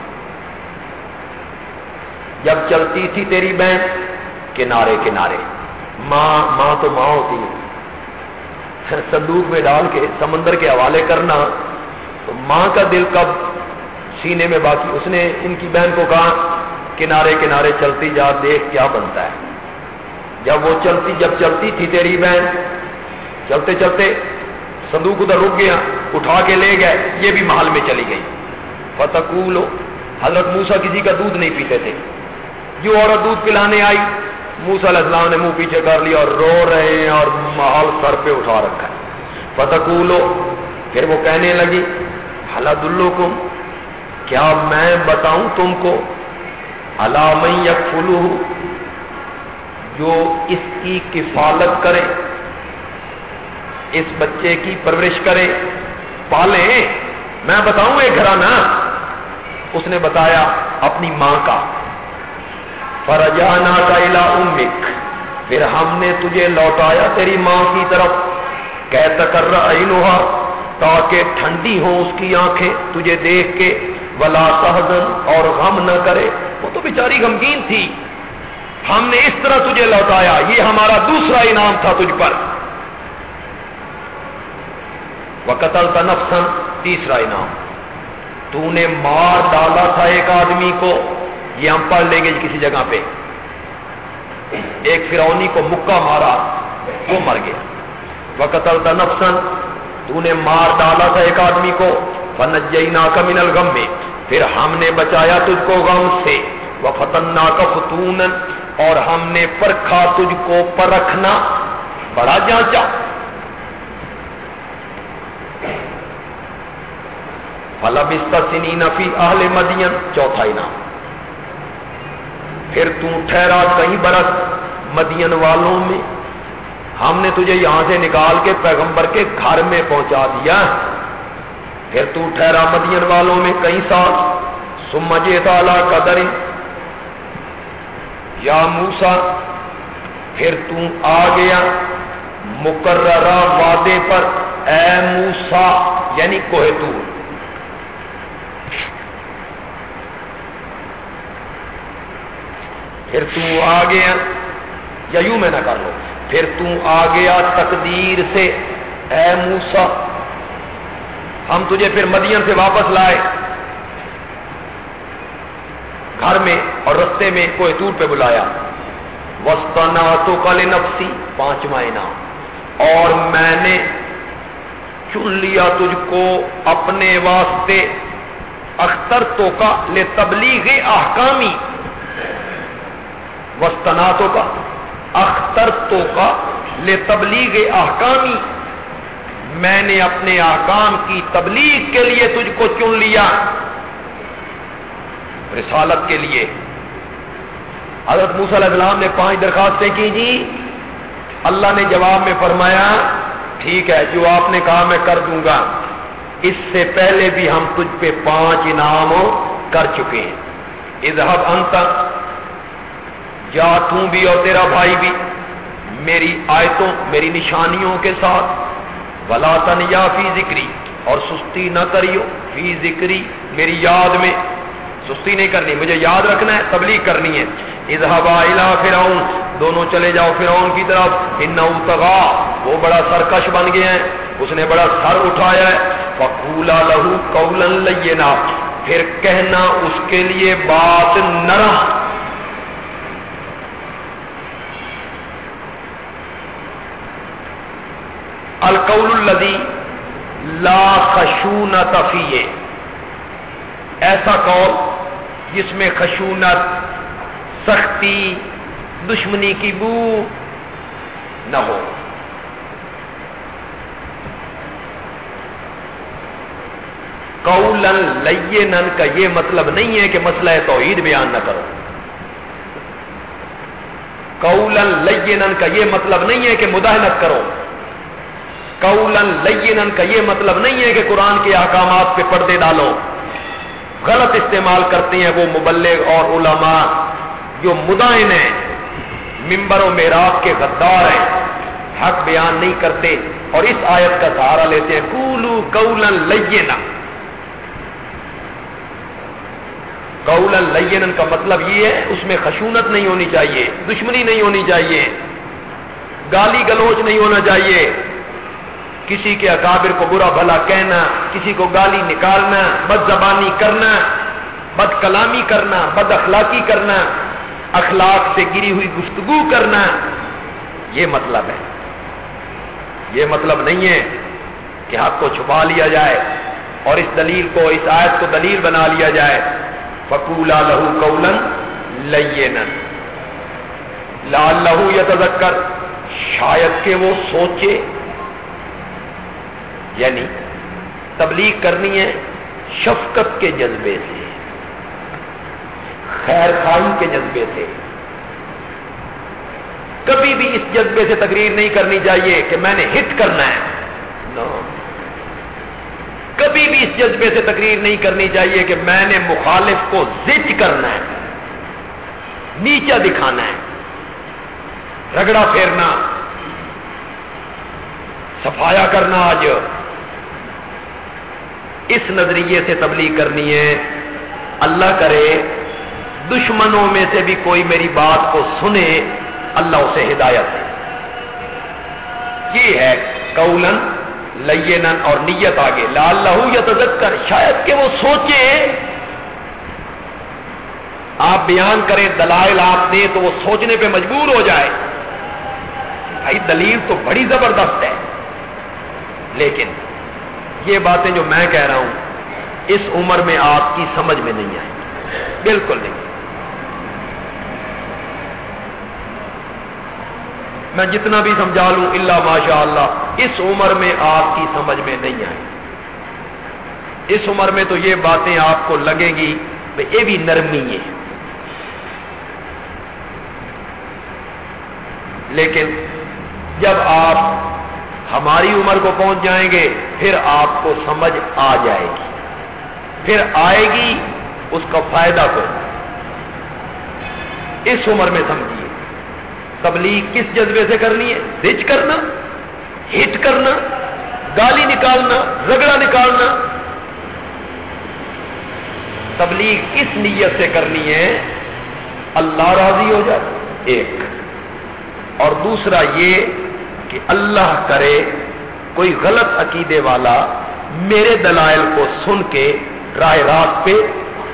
جب چلتی تھی تیری بہن کنارے کنارے، ماں ماں تو ماں ہوتی ہے، صندوق میں ڈال کے سمندر کے حوالے کرنا تو ماں کا دل کب سینے میں باقی۔ اس نے ان کی بہن کو کہا کنارے کنارے چلتی جا، دیکھ کیا بنتا ہے۔ جب وہ چلتی جب چلتی تھی تیری بہن، چلتے چلتے صندوق ادھر رک گیا، اٹھا کے لے گئے، یہ بھی محل میں چلی گئی۔ فتقولو، حضرت موسیٰ کسی کا دودھ نہیں پیتے تھے، جو عورت دودھ پلانے آئی موسیٰ علیہ السلام نے منہ پیچھے کر لیا اور رو رہے ہیں اور محل سر پہ اٹھا رکھا ہے۔ فتقولو، پھر وہ کہنے لگی حل ادلکم، کیا میں بتاؤں تم کو، علی من یکفلہ، جو اس کی کفالت کرے، اس بچے کی پرورش کرے، پالے، میں بتاؤں ایک گھرانہ۔ اس نے بتایا اپنی ماں کا۔ فرجعناک الی امک، پھر ہم نے تجھے لوٹایا تیری ماں کی طرف، کہ تقر عینھا، تاکہ ٹھنڈی ہوں اس کی آنکھیں تجھے دیکھ کے، ولا تحزن، اور غم نہ کرے، وہ تو بیچاری غمگین تھی، ہم نے اس طرح تجھے لوٹایا، یہ ہمارا دوسرا انعام تھا تجھ پر۔ وقتلت نفسا، تیسرا انعام، تو نے مار ڈالا تھا ایک آدمی کو، یہ ہم پڑھ لیں گے کسی جگہ پہ، ایک فرعونی کو مکہ مارا، وہ مر گیا۔ وقتلت نفسا، تو نے مار ڈالا تھا ایک آدمی کو، فنجیناک من الغم، پھر ہم نے بچایا تجھ کو غم سے، وفتناک فتونا، اور ہم نے پرکھا تجھ کو پرکھنا، بڑا جانچا۔ فلبثت سنین فی اہل مدین، چوتھا انعام، پھر تو ٹھہرا کئی برس مدین والوں میں، ہم نے تجھے یہاں سے نکال کے پیغمبر کے گھر میں پہنچا دیا، پھر تو ٹھہرا مدین والوں میں کئی سال۔ ثم جئت علی قدر یا موسیٰ، پھر تو آ گیا مقررہ وعدے پر، اے موسیٰ، یعنی کوہ طور۔ پھر تو آ گیا، یا یوں میں نہ کر لو، پھر تو آ گیا تقدیر سے، اے موسیٰ، ہم تجھے پھر مدین سے واپس لائے گھر میں، اور رستے میں کوہ طور پہ بلایا۔ وَاصْطَنَعْتُكَ لِنَفْسِي، پانچواں انعام، اور میں نے چن لیا تجھ کو اپنے واسطے، اخترتک لتبلیغ احکامی، وَاصْطَنَعْتُكَ اخترتک لتبلیغ احکامی، میں نے اپنے احکام کی تبلیغ کے لیے تجھ کو چن لیا، رسالت کے لیے۔ حضرت موسیٰ علیہ السلام نے پانچ درخواستیں کی جی، اللہ نے جواب میں فرمایا ٹھیک ہے، جو آپ نے کہا میں کر دوں گا، اس سے پہلے بھی ہم تجھ پہ پانچ انعام کر چکے ہیں۔ اذهب انت، جا تو بھی اور تیرا بھائی بھی، میری آیتوں میری نشانیوں کے ساتھ، ولا تنیا فی ذکری، اور سستی نہ کریو فی ذکری، میری یاد میں سستی نہیں کرنی، مجھے یاد رکھنا ہے، تبلیغ کرنی ہے۔ اذهبا الی فرعون، دونوں چلے جاؤ فرعون کی طرف، انہ طغی، وہ بڑا سرکش بن گیا ہے، اس نے بڑا سر اٹھایا ہے۔ فقولا لہ قولا لینا، پھر کہنا اس کے لیے بات نرم۔ القول الذی لا خشونۃ فیہ، ایسا قول جس میں خشونت، سختی، دشمنی کی بو نہ ہو۔ قولاً لینا کا یہ مطلب نہیں ہے کہ مسئلہ توحید بیان نہ کرو. قولاً لینا کا یہ مطلب نہیں ہے کہ مداہنت کرو. قولاً لینا کا یہ مطلب نہیں ہے کہ قرآن کے احکامات پہ پردے ڈالو. غلط استعمال کرتے ہیں وہ مبلغ اور علماء جو مداہن ہیں، منبر و محراب کے غدار ہیں، حق بیان نہیں کرتے اور اس آیت کا سہارا لیتے ہیں قولوا قولا لینا. قولا لینا کا مطلب یہ ہے اس میں خشونت نہیں ہونی چاہیے، دشمنی نہیں ہونی چاہیے، گالی گلوچ نہیں ہونا چاہیے، کسی کے اکابر کو برا بھلا کہنا، کسی کو گالی نکالنا، بد زبانی کرنا، بد کلامی کرنا، بد اخلاقی کرنا، اخلاق سے گری ہوئی گفتگو کرنا، یہ مطلب ہے. یہ مطلب نہیں ہے کہ حق کو چھپا لیا جائے اور اس دلیل کو، اس آیت کو دلیل بنا لیا جائے. فقولا لہو قولا لینا لعلہ یتذکر، شاید کہ وہ سوچے. یعنی تبلیغ کرنی ہے شفقت کے جذبے سے، خیر خواہی کے جذبے سے. کبھی بھی اس جذبے سے تقریر نہیں کرنی چاہیے کہ میں نے ہٹ کرنا ہے. no. کبھی بھی اس جذبے سے تقریر نہیں کرنی چاہیے کہ میں نے مخالف کو زج کرنا ہے، نیچا دکھانا ہے، رگڑا پھیرنا، صفایا کرنا. آج اس نظریے سے تبلیغ کرنی ہے. اللہ کرے دشمنوں میں سے بھی کوئی میری بات کو سنے، اللہ اسے ہدایت دے. یہ ہے قولاً لینا اور نیت آگے لعلہ یتذکر، شاید کہ وہ سوچے. آپ بیان کریں دلائل آپ دیں تو وہ سوچنے پہ مجبور ہو جائے. بھائی دلیل تو بڑی زبردست ہے، لیکن یہ باتیں جو میں کہہ رہا ہوں اس عمر میں آپ کی سمجھ میں نہیں آئی، بالکل نہیں. میں جتنا بھی سمجھا لوں الا ماشاء اللہ اس عمر میں آپ کی سمجھ میں نہیں آئی. اس عمر میں تو یہ باتیں آپ کو لگیں گی کہ یہ بھی نرمی ہے، لیکن جب آپ ہماری عمر کو پہنچ جائیں گے پھر آپ کو سمجھ آ جائے گی، پھر آئے گی اس کا فائدہ کو. اس عمر میں سمجھیے تبلیغ کس جذبے سے کرنی ہے؟ رچ کرنا، ہٹ کرنا، گالی نکالنا، رگڑا نکالنا. تبلیغ کس نیت سے کرنی ہے؟ اللہ راضی ہو جائے ایک، اور دوسرا یہ کہ اللہ کرے کوئی غلط عقیدے والا میرے دلائل کو سن کے راہ راست پہ.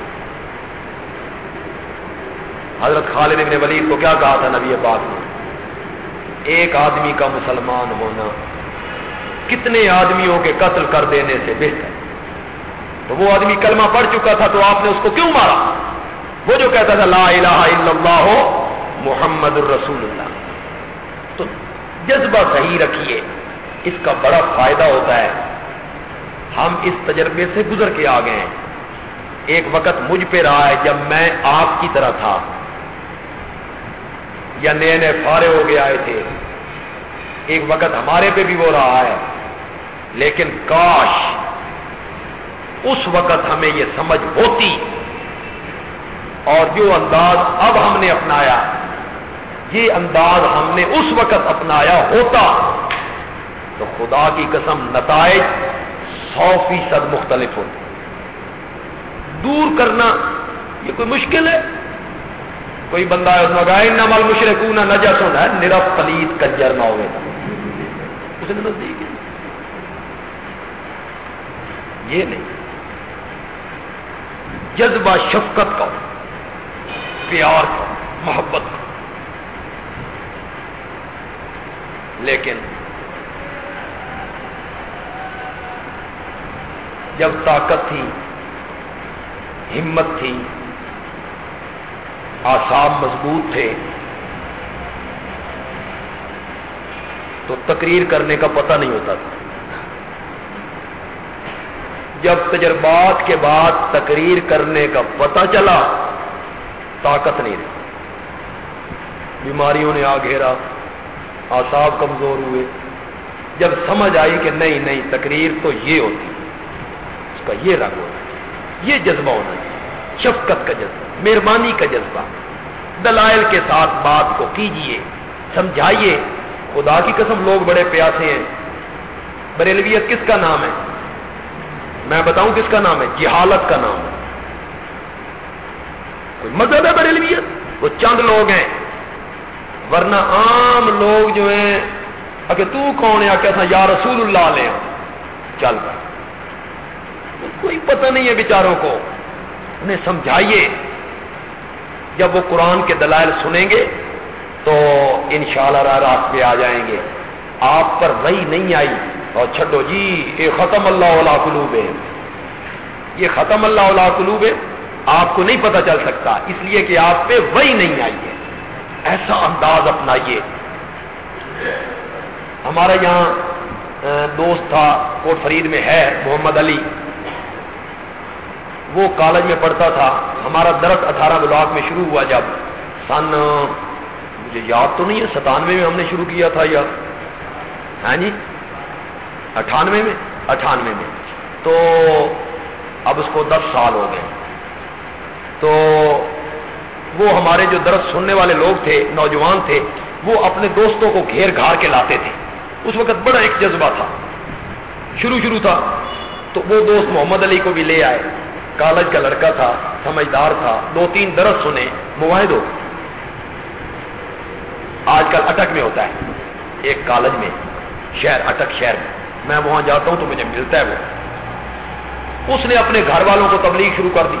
حضرت خالد بن ولید کو کیا کہا تھا نبی پاک نے؟ ایک آدمی کا مسلمان ہونا کتنے آدمیوں کے قتل کر دینے سے بہتر. تو وہ آدمی کلمہ پڑھ چکا تھا تو آپ نے اس کو کیوں مارا؟ وہ جو کہتا تھا لا الہ الا اللہ محمد الرسول اللہ. تو جذبہ صحیح رکھیے، اس کا بڑا فائدہ ہوتا ہے. ہم اس تجربے سے گزر کے آ گئے ہیں. ایک وقت مجھ پہ رہا ہے جب میں آپ کی طرح تھا یا نئے نئے فارغ ہو کے آئے تھے. ایک وقت ہمارے پہ بھی وہ رہا ہے، لیکن کاش اس وقت ہمیں یہ سمجھ ہوتی اور جو انداز اب ہم نے اپنایا یہ انداز ہم نے اس وقت اپنایا ہوتا تو خدا کی قسم نتائج سو فیصد مختلف ہوتے. دور کرنا یہ کوئی مشکل ہے؟ کوئی بندہ ہے اس میں کہا انما المشرکون نجس ہے، نرف پلید کنجر نہ ہوئے اس نے نزدیک یہ نہیں. جذبہ شفقت کا، پیار کا، محبت کا. لیکن جب طاقت تھی، ہمت تھی، اعصاب مضبوط تھے تو تقریر کرنے کا پتہ نہیں ہوتا تھا. جب تجربات کے بعد تقریر کرنے کا پتہ چلا طاقت نہیں رہی، بیماریوں نے آ گھیرا، اعصاب کمزور ہوئے. جب سمجھ آئی کہ نہیں نہیں تقریر تو یہ ہوتی ہے، اس کا یہ رنگ ہونا چاہیے، یہ جذبہ ہونا چاہیے، شفقت کا جذبہ، مہربانی کا جذبہ، دلائل کے ساتھ بات کو کیجئے، سمجھائیے. خدا کی قسم لوگ بڑے پیاسے ہیں. بریلویت کس کا نام ہے؟ میں بتاؤں کس کا نام ہے؟ جہالت کا نام ہے. کوئی مذہب ہے بریلویت؟ وہ چند لوگ ہیں، ورنہ عام لوگ جو ہیں کہ تو کون ہے کہتا یا رسول اللہ علیہ چل کر. کوئی پتہ نہیں ہے بیچاروں کو، انہیں سمجھائیے. جب وہ قرآن کے دلائل سنیں گے تو انشاءاللہ راہ راست پہ آ جائیں گے. آپ پر وحی نہیں آئی اور چھڈو جی یہ ختم اللہ علی قلوب ہے، یہ ختم اللہ علی قلوب ہے، آپ کو نہیں پتہ چل سکتا اس لیے کہ آپ پہ وحی نہیں آئی ہے. ایسا انداز اپنائیے. ہمارا یہاں دوست تھا کوٹ فرید میں ہے محمد علی، وہ کالج میں پڑھتا تھا. ہمارا درس اٹھارہ بلاک میں شروع ہوا جب سن مجھے یاد تو نہیں ہے ستانوے میں ہم نے شروع کیا تھا یا ہاں جی اٹھانوے میں اٹھانوے میں تو اب اس کو دس سال ہو گئے. تو وہ ہمارے جو درس سننے والے لوگ تھے، نوجوان تھے، وہ اپنے دوستوں کو گھیر گھار کے لاتے تھے. اس وقت بڑا ایک جذبہ تھا، شروع شروع تھا. تو وہ دوست محمد علی کو بھی لے آئے، کالج کا لڑکا تھا، سمجھدار تھا، دو تین درس سنے، مواہد ہو. آج کل اٹک میں ہوتا ہے ایک کالج میں، شہر اٹک شہر میں، میں وہاں جاتا ہوں تو مجھے ملتا ہے. وہ اس نے اپنے گھر والوں کو تبلیغ شروع کر دی.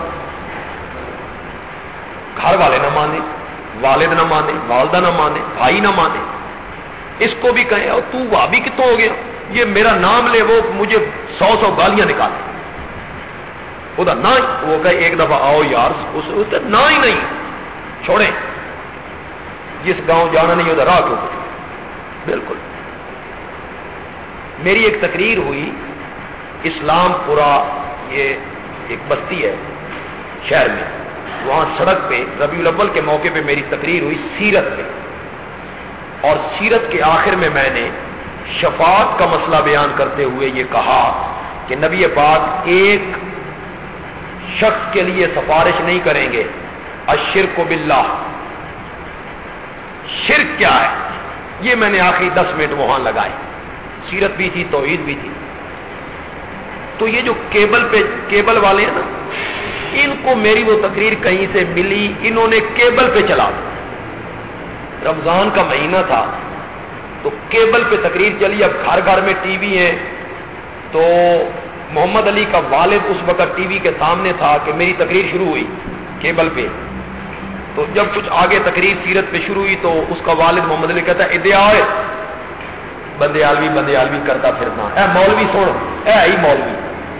گھر والے نہ مانے، والد نہ مانے، والدہ نہ مانے، بھائی نہ مانے. اس کو بھی کہیں اور تو وہابی کتوں ہو گیا، یہ میرا نام لے وہ مجھے سو سو گالیاں نکالے. خدا نہ وہ کہے ایک دفعہ آؤ یار، اس نہ ہی نہیں چھوڑیں، جس گاؤں جانا نہیں ہوتا راہ کیوں. بالکل. میری ایک تقریر ہوئی اسلام پورا، یہ ایک بستی ہے شہر میں، وہاں سڑک پہ ربیع الاول کے موقع پہ میری تقریر ہوئی سیرت پہ. اور سیرت کے آخر میں میں نے شفاعت کا مسئلہ بیان کرتے ہوئے یہ کہا کہ نبی پاک ایک شخص کے لیے سفارش نہیں کریں گے. الشرک باللہ، شرک کیا ہے یہ میں نے آخری دس منٹ وہاں لگائے. سیرت بھی تھی، توحید بھی تھی. تو یہ جو کیبل پہ کیبل والے ہیں نا، ان کو میری وہ تقریر کہیں سے ملی، انہوں نے کیبل پہ چلا. رمضان کا مہینہ تھا تو کیبل پہ تقریر چلی. اب گھر گھر میں ٹی وی ہیں، تو محمد علی کا والد اس وقت ٹی وی کے سامنے تھا کہ میری تقریر شروع ہوئی کیبل پہ. تو جب کچھ آگے تقریر سیرت پہ شروع ہوئی تو اس کا والد محمد علی کہتا ہے ادیا بندے عالوی بندے عالوی کرتا پھرنا، اے مولوی سن، اے آئی مولوی.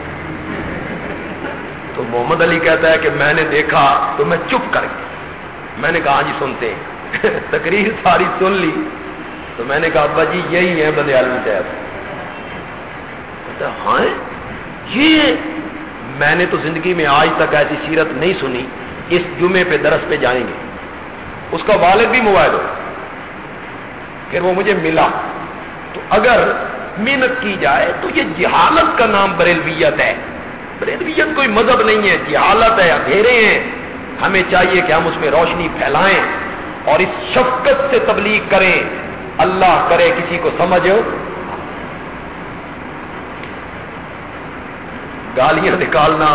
تو محمد علی کہتا ہے کہ میں نے دیکھا تو میں چپ کر گیا. میں نے کہا ہاں جی سنتے ہیں. تقریر ساری سن لی تو میں نے کہا ابا جی یہی ہے بندے عالوی صاحب. کہتا ہے ہاں یہ میں نے تو زندگی میں آج تک ایسی سیرت نہیں سنی، اس جمعے پہ درس پہ جائیں گے. اس کا والد بھی موبائل ہو. پھر وہ مجھے ملا. تو اگر محنت کی جائے تو یہ جہالت کا نام بریلویت ہے. بریلویت کوئی مذہب نہیں ہے، جہالت ہے، اندھیرے ہیں. ہمیں چاہیے کہ ہم اس میں روشنی پھیلائیں اور اس شفقت سے تبلیغ کریں. اللہ کرے کسی کو سمجھ. گالیاں نکالنا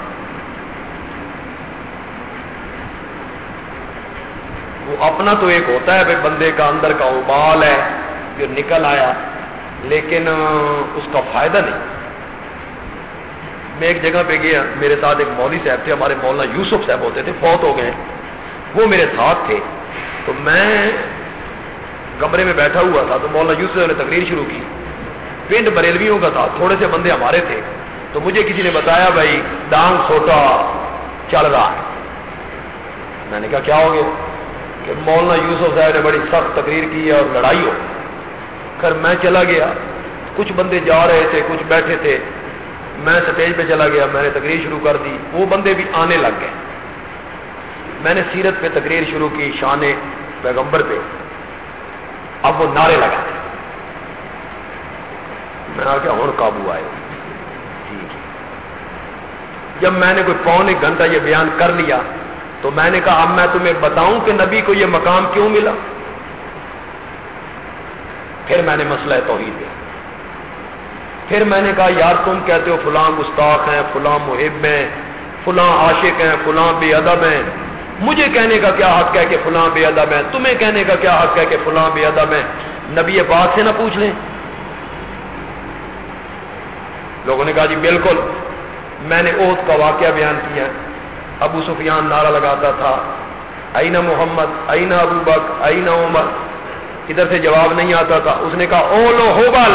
وہ اپنا تو ایک ہوتا ہے بھائی بندے کا اندر کا ابال ہے جو نکل آیا، لیکن اس کا فائدہ نہیں. میں ایک جگہ پہ گیا، میرے ساتھ ایک مولوی صاحب تھے، ہمارے مولانا یوسف صاحب ہوتے تھے، فوت ہو گئے. وہ میرے ساتھ تھے. تو میں کمرے میں بیٹھا ہوا تھا تو مولانا یوسف نے تقریر شروع کی. پنڈ بریلویوں کا تھا، تھوڑے سے بندے ہمارے تھے. تو مجھے کسی نے بتایا بھائی ڈانگ سوٹا چل رہا ہے. میں نے کہا کیا ہو گیا؟ کہ مولانا یوسف صاحب نے بڑی سخت تقریر کی ہے اور لڑائی ہو. پھر میں چلا گیا، کچھ بندے جا رہے تھے، کچھ بیٹھے تھے. میں سٹیج پہ چلا گیا، میں نے تقریر شروع کر دی، وہ بندے بھی آنے لگ گئے، میں نے سیرت پہ تقریر شروع کی، شان پیغمبر پہ، اب وہ نعرے لگا، میں نے کہا اور قابو آئے۔ جب میں نے کوئی پونے گھنٹہ یہ بیان کر لیا تو میں نے کہا اب میں تمہیں بتاؤں کہ نبی کو یہ مقام کیوں ملا؟ پھر میں نے مسئلہ توحید دیا، پھر میں نے کہا یار تم کہتے ہو فلاں گستاخ ہیں، فلاں محب ہیں، فلاں عاشق ہیں، فلاں بے ادب ہیں، مجھے کہنے کا کیا حق ہے کہ فلاں بے ادب ہیں؟ تمہیں کہنے کا کیا حق ہے کہ فلاں بے ادب ہیں؟ نبی پاک سے نہ پوچھ لیں؟ لوگوں نے کہا جی بالکل۔ میں نے احد کا واقعہ بیان کیا، ابو سفیان نعرہ لگاتا تھا اینا محمد، اینا ابو بکر، اینا عمر، ادھر سے جواب نہیں آتا تھا، اس نے کہا اولو ہوبل،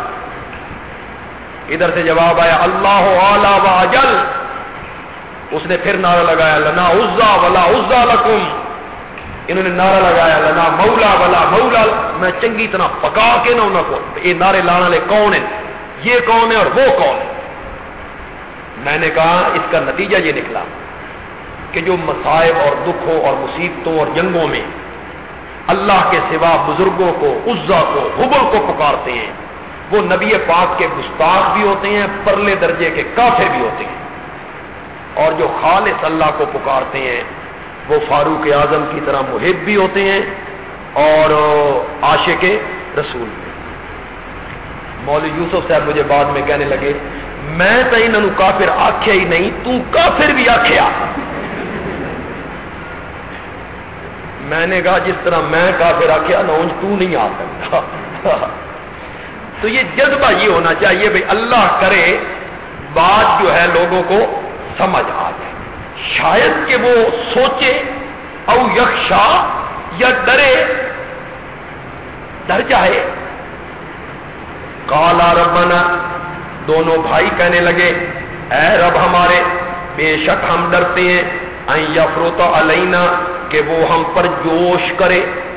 ادھر سے جواب آیا اللہ اعلی و اجل، اس نے پھر نعرہ لگایا لنا عزا ولا عزا لکم، انہوں نے نعرہ لگایا لنا مولا ولا مولا، میں چنگی طرح پکا کے نہ انہوں کو یہ نعرے لانا لے کون ہے، یہ کون ہے اور وہ کون ہے۔ میں نے کہا اس کا نتیجہ یہ نکلا کہ جو مصائب اور دکھوں اور مصیبتوں اور جنگوں میں اللہ کے سوا بزرگوں کو، عزا کو، حبل کو پکارتے ہیں، وہ نبی پاک کے گستاخ بھی ہوتے ہیں، پرلے درجے کے کافر بھی ہوتے ہیں، اور جو خالص اللہ کو پکارتے ہیں وہ فاروق اعظم کی طرح محب بھی ہوتے ہیں اور عاشق رسول بھی۔ مولوی یوسف صاحب مجھے بعد میں کہنے لگے میں تو انہوں کافر آخیا ہی نہیں، تو کافر بھی آخیا۔ میں نے کہا جس طرح میں کافر آخیا نہ انج تو نہیں آ سکتا۔ تو یہ جذبہ یہ ہونا چاہیے بھائی اللہ کرے بات جو ہے لوگوں کو سمجھ آ جائے، شاید کہ وہ سوچے او یخشا یا ڈرے، ڈر جائے۔ قالا ربنا، دونوں بھائی کہنے لگے اے رب ہمارے بے شک ہم ڈرتے ہیں ان یفرط علینا کہ وہ ہم پر جوش کرے،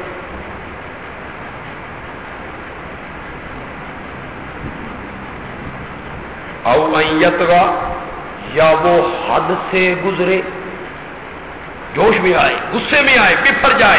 او ان یطغی یا وہ حد سے گزرے، جوش میں آئے، غصے میں آئے، بفر جائے۔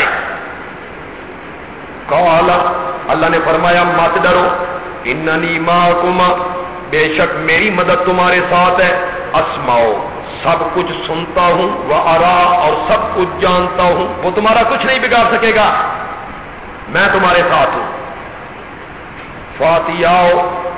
قال، اللہ نے فرمایا مت ڈرو، اننی معکما، بے شک میری مدد تمہارے ساتھ ہے، اسماؤ، سب کچھ سنتا ہوں، وارا، اور سب کچھ جانتا ہوں، وہ تمہارا کچھ نہیں بگاڑ سکے گا، میں تمہارے ساتھ ہوں۔ فاتیاؤ،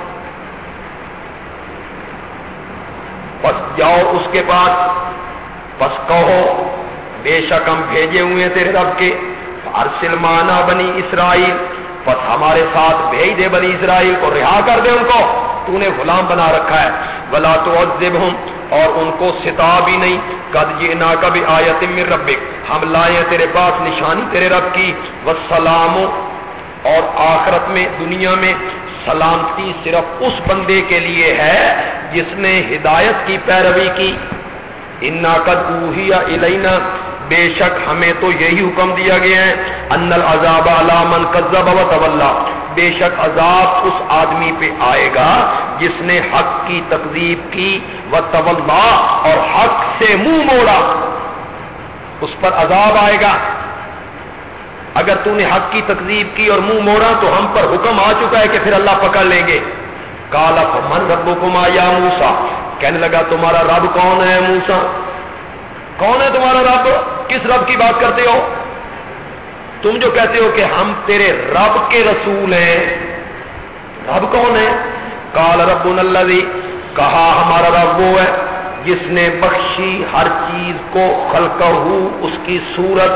پس جاؤ اس کے پاس، پس کہو بے شک ہم بھیجے ہوئے ہیں تیرے رب کے، ارسل معنا بنی اسرائیل، پس ہمارے ساتھ بھیج دے بنی اسرائیل کو، رہا کر دے ان کو، تو نے غلام بنا رکھا ہے، ولا تعذبہم، اور ان کو ستا بھی نہیں، قد جئناک بآیۃ من ربک، ہم لائے ہیں تیرے پاس نشانی تیرے رب کی، والسلام، اور آخرت میں دنیا میں سلامتی صرف اس بندے کے لیے ہے جس نے ہدایت کی پیروی کی۔ انا قد اوحی الینا، بے شک ہمیں تو یہی حکم دیا گیا ہے، ان العذاب علی من کذب وتولی، بے شک عذاب اس آدمی پہ آئے گا جس نے حق کی تکذیب کی، وتولی، اور حق سے منہ موڑا، اس پر عذاب آئے گا۔ اگر تو نے حق کی تکذیب کی اور منہ موڑا تو ہم پر حکم آ چکا ہے کہ پھر اللہ پکڑ لیں گے۔ قال فمن ربکما یا موسیٰ، کہنے لگا تمہارا رب کون ہے موسیٰ؟ کون ہے تمہارا رب؟ کس رب کی بات کرتے ہو تم جو کہتے ہو کہ ہم تیرے رب کے رسول ہیں؟ رب کون ہے؟ قال ربنا الذی، کہا ہمارا رب وہ ہے جس نے بخشی ہر چیز کو، خلقہ، اس کی صورت،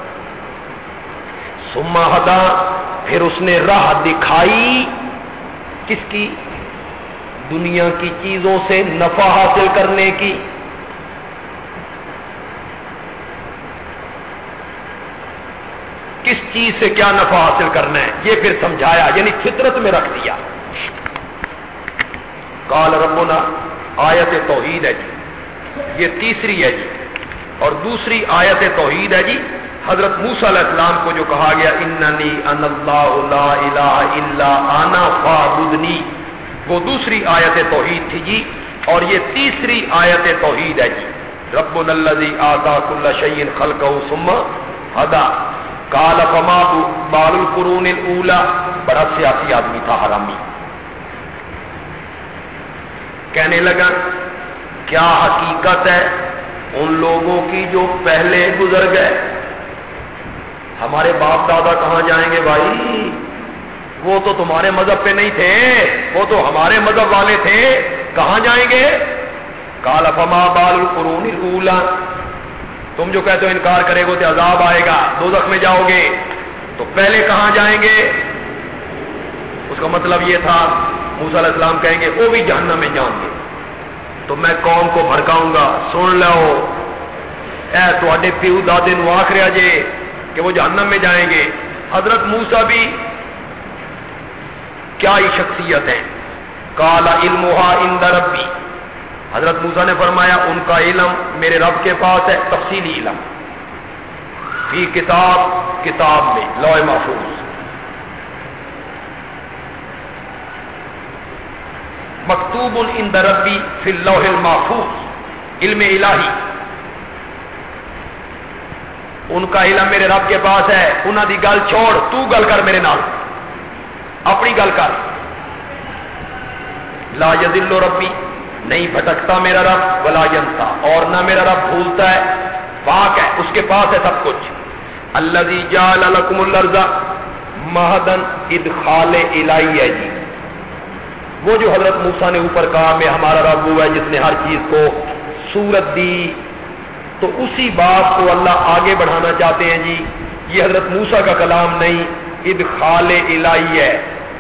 ثم ہدا، پھر اس نے راہ دکھائی، کس کی؟ دنیا کی چیزوں سے نفع حاصل کرنے کی۔ کس چیز سے کیا نفع حاصل کرنا ہے یہ پھر سمجھایا، یعنی فطرت میں رکھ دیا۔ قال ربنا، آیت توحید ہے جی، یہ تیسری ہے جی، اور دوسری آیت توحید ہے جی حضرت موسیٰ علیہ السلام کو جو کہا گیا اننی انا اللہ لا الہ الا انا فاعبدنی، وہ دوسری آیت توحید تھی جی، اور یہ تیسری آیت توحید ہے جی. ربنا الذی آتا کل شیء خلقہ ثم ہدی قال فما بال القرون الاولی. بڑا سیاسی آدمی تھا حرامی. کہنے لگا کیا حقیقت ہے ان لوگوں کی جو پہلے گزر گئے؟ ہمارے باپ دادا کہاں جائیں گے بھائی؟ وہ تو تمہارے مذہب پہ نہیں تھے، وہ تو ہمارے مذہب والے تھے، کہاں جائیں گے؟ قال فما بال القرون الاولی. تم جو کہتے ہو انکار کرے گو تو عذاب آئے گا، دوزخ میں جاؤ گے، تو پہلے کہاں جائیں گے؟ اس کا مطلب یہ تھا موسیٰ علیہ السلام کہیں گے وہ بھی جہنم میں جائیں گے، تو میں قوم کو بھڑکاؤں گا، سن لو اے تواڈے پیو دادے نو آکھ رہا جے کہ وہ جہنم میں جائیں گے. حضرت موسیٰ بھی کیا ہی شخصیت ہے. قال علمها عند ربی. حضرت موسیٰ نے فرمایا ان کا علم میرے رب کے پاس ہے، تفصیلی علم، فی کتاب، کتاب میں، لوح محفوظ. مکتوب عند ربی فی اللوح المحفوظ. علم الہی ان کا علم میرے رب کے پاس ہے. انہاں دی گل چھوڑ، تو گل کر میرے نال، اپنی گل کر. لا یضل ربی، نہیں بھٹکتا میرا رب، ولا ینسا، اور نہ میرا رب بھولتا ہے، پاک ہے، اس کے پاس ہے سب کچھ. الذی جعل لکم الارض مہدا، ادخال الہی ہے جی. وہ جو حضرت موسیٰ نے اوپر کہا میں ہمارا رب وہ ہے جس نے ہر چیز کو صورت دی، تو اسی بات کو اللہ آگے بڑھانا چاہتے ہیں جی. یہ حضرت موسیٰ کا کلام نہیں، ادخال الہی ہے،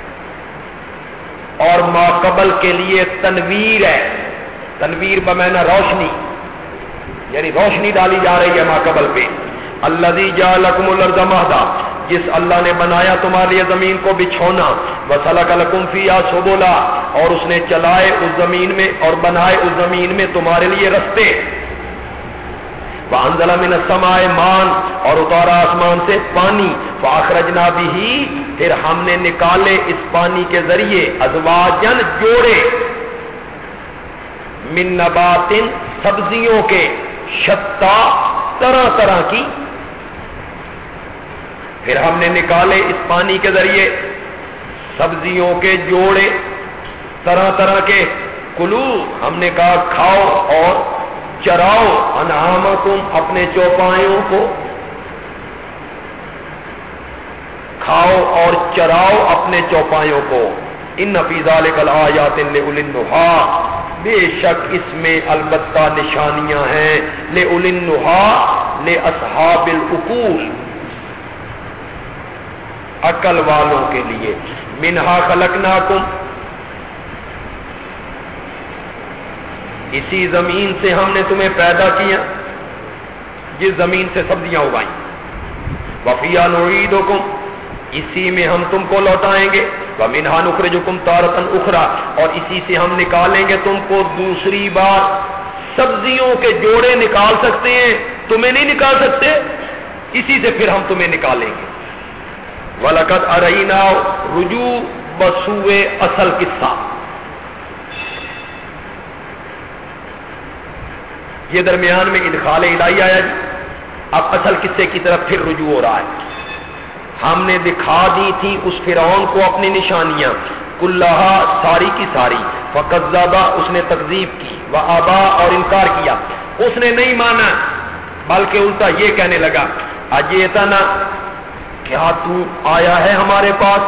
اور ماقبل کے لیے تنویر ہے. تنویر بمعنی روشنی، یعنی روشنی ڈالی جا رہی ہے ماقبل پہ. الذی جعل لکم الارض مہدا، جس اللہ نے بنایا تمہارے لیے زمین کو بچھونا. وسلک لکم فیہا سبلا، اور اس نے چلائے اس زمین میں اور بنائے اس زمین میں تمہارے لیے رستے. وانزل من السماء ماء، اور اتارا آسمان سے پانی. فاخرجنا بہ، پھر ہم نے نکالے اس پانی کے ذریعے ازواجن، جوڑے، من نبات، سبزیوں کے، شتا، طرح طرح کی. پھر ہم نے نکالے اس پانی کے ذریعے سبزیوں کے جوڑے، طرح طرح کے. کلو، ہم نے کہا کھاؤ اور چراؤ، انعامکم، اپنے چوپایوں کو کھاؤ اور چراؤ اپنے چوپایوں کو. ان فی ذلک لآیات لأولی النہی، بے شک اس میں البتہ نشانیاں ہیں، لأولی النہی، لأصحاب العقول، عقل والوں کے لیے. منہا خلقناکم، اسی زمین سے ہم نے تمہیں پیدا کیا، جس زمین سے سبزیاں اگائیں. وفیہا نعیدکم، اسی میں ہم تم کو لوٹائیں گے. ومنہا نخرجکم تارۃ اخری، اور اسی سے ہم نکالیں گے تم کو دوسری بار. سبزیوں کے جوڑے نکال سکتے ہیں، تمہیں نہیں نکال سکتے، اسی سے پھر ہم تمہیں نکالیں گے. وَلَقَدْ أَرَيْنَا رجوع بسوء اصل قصہ. یہ درمیان میں ادخال الہی آیا جی. اب اصل قصے کی طرف پھر رجوع ہو رہا ہے. ہم نے دکھا دی تھی اس فرعون کو اپنی نشانیاں، کلہا، ساری کی ساری. فَكَذَّبَ، اس نے تکذیب کی. وَأَبَى، اور انکار کیا، اس نے نہیں مانا، بلکہ الٹا یہ کہنے لگا اجئتنا، کیا تو آیا ہے ہمارے پاس،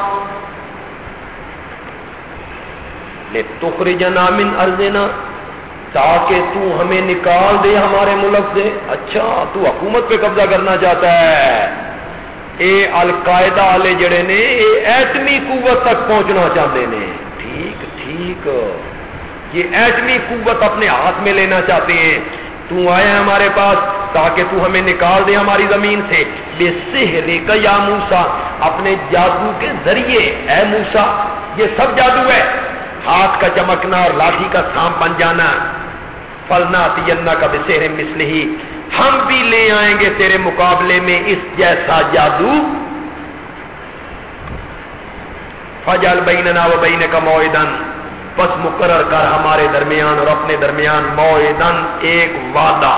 لِتُخْرِجَنَا مِنْ أَرْضِنَا، تاکہ تو ہمیں نکال دے ہمارے ملک سے. اچھا تو حکومت پہ قبضہ کرنا چاہتا ہے. اے القاعدہ والے جڑے نے اے ایٹمی قوت تک پہنچنا چاہتے ہیں. ٹھیک ٹھیک، یہ ایٹمی قوت اپنے ہاتھ میں لینا چاہتے ہیں. تو آیا ہے ہمارے پاس تاکہ تو ہمیں نکال دے ہماری زمین سے. بِسِحْرِكَ یا موسیٰ، اپنے جادو کے ذریعے اے موسیٰ. یہ سب جادو ہے، ہاتھ کا چمکنا اور لاٹھی کا سانپ بن جانا. فَلْنَأْتِيَنَّكَ بِسِحْرٍ مِثْلِهِ، ہم بھی لے آئیں گے تیرے مقابلے میں اس جیسا جادو. فَجْعَلْ بَيْنَنَا وَبَيْنَكَ مَوْعِدًا، بس مقرر کر ہمارے درمیان اور اپنے درمیان موعدن ایک وعدہ،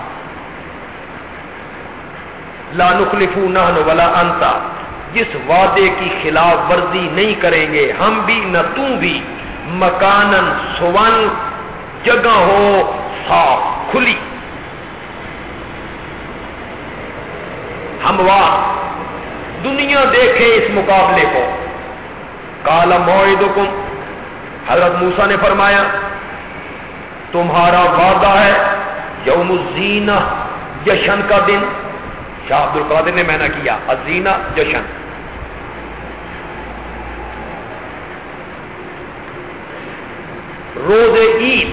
لا نخلفو نحن ولا انت، جس وعدے کی خلاف ورزی نہیں کریں گے ہم بھی نہ تو بھی، مکانن سون، جگہ ہو صاف کھلی، ہموار دنیا دیکھے اس مقابلے کو۔ قال موعدکم، حضرت موسیٰ نے فرمایا تمہارا وعدہ ہے یوم الزینہ، جشن کا دن۔ شاہ عبد القادر نے میں نے کیا الزینہ جشن، روز عید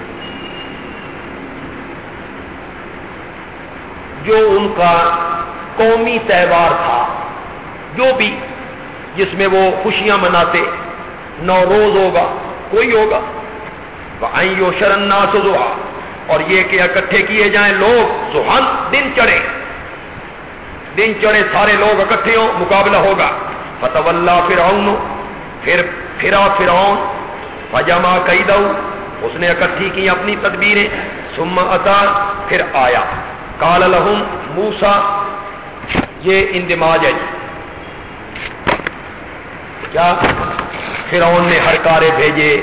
جو ان کا قومی تہوار تھا، جو بھی جس میں وہ خوشیاں مناتے، نوروز ہوگا، کوئی ہوگا، وَأَن يُحْشَرَ النَّاسُ ضُحًى، اور یہ کہ اکٹھے کیے جائیں لوگ ضحًا، دن چڑھے، دن چڑھے سارے لوگ اکٹھے ہوں، مقابلہ ہوگا۔ فَتَوَلَّى فِرْعَوْنُ، پھر پھرا فرعون، فَجَمَعَ كَيْدَهُ، اس نے اکٹھی کی اپنی تدبیریں، ثُمَّ أَتَىٰ، پھر آیا، قَالَ لَهُمْ موسیٰ، یہ اندماج ہے کیا؟ فرعون نے ہرکارے بھیجے،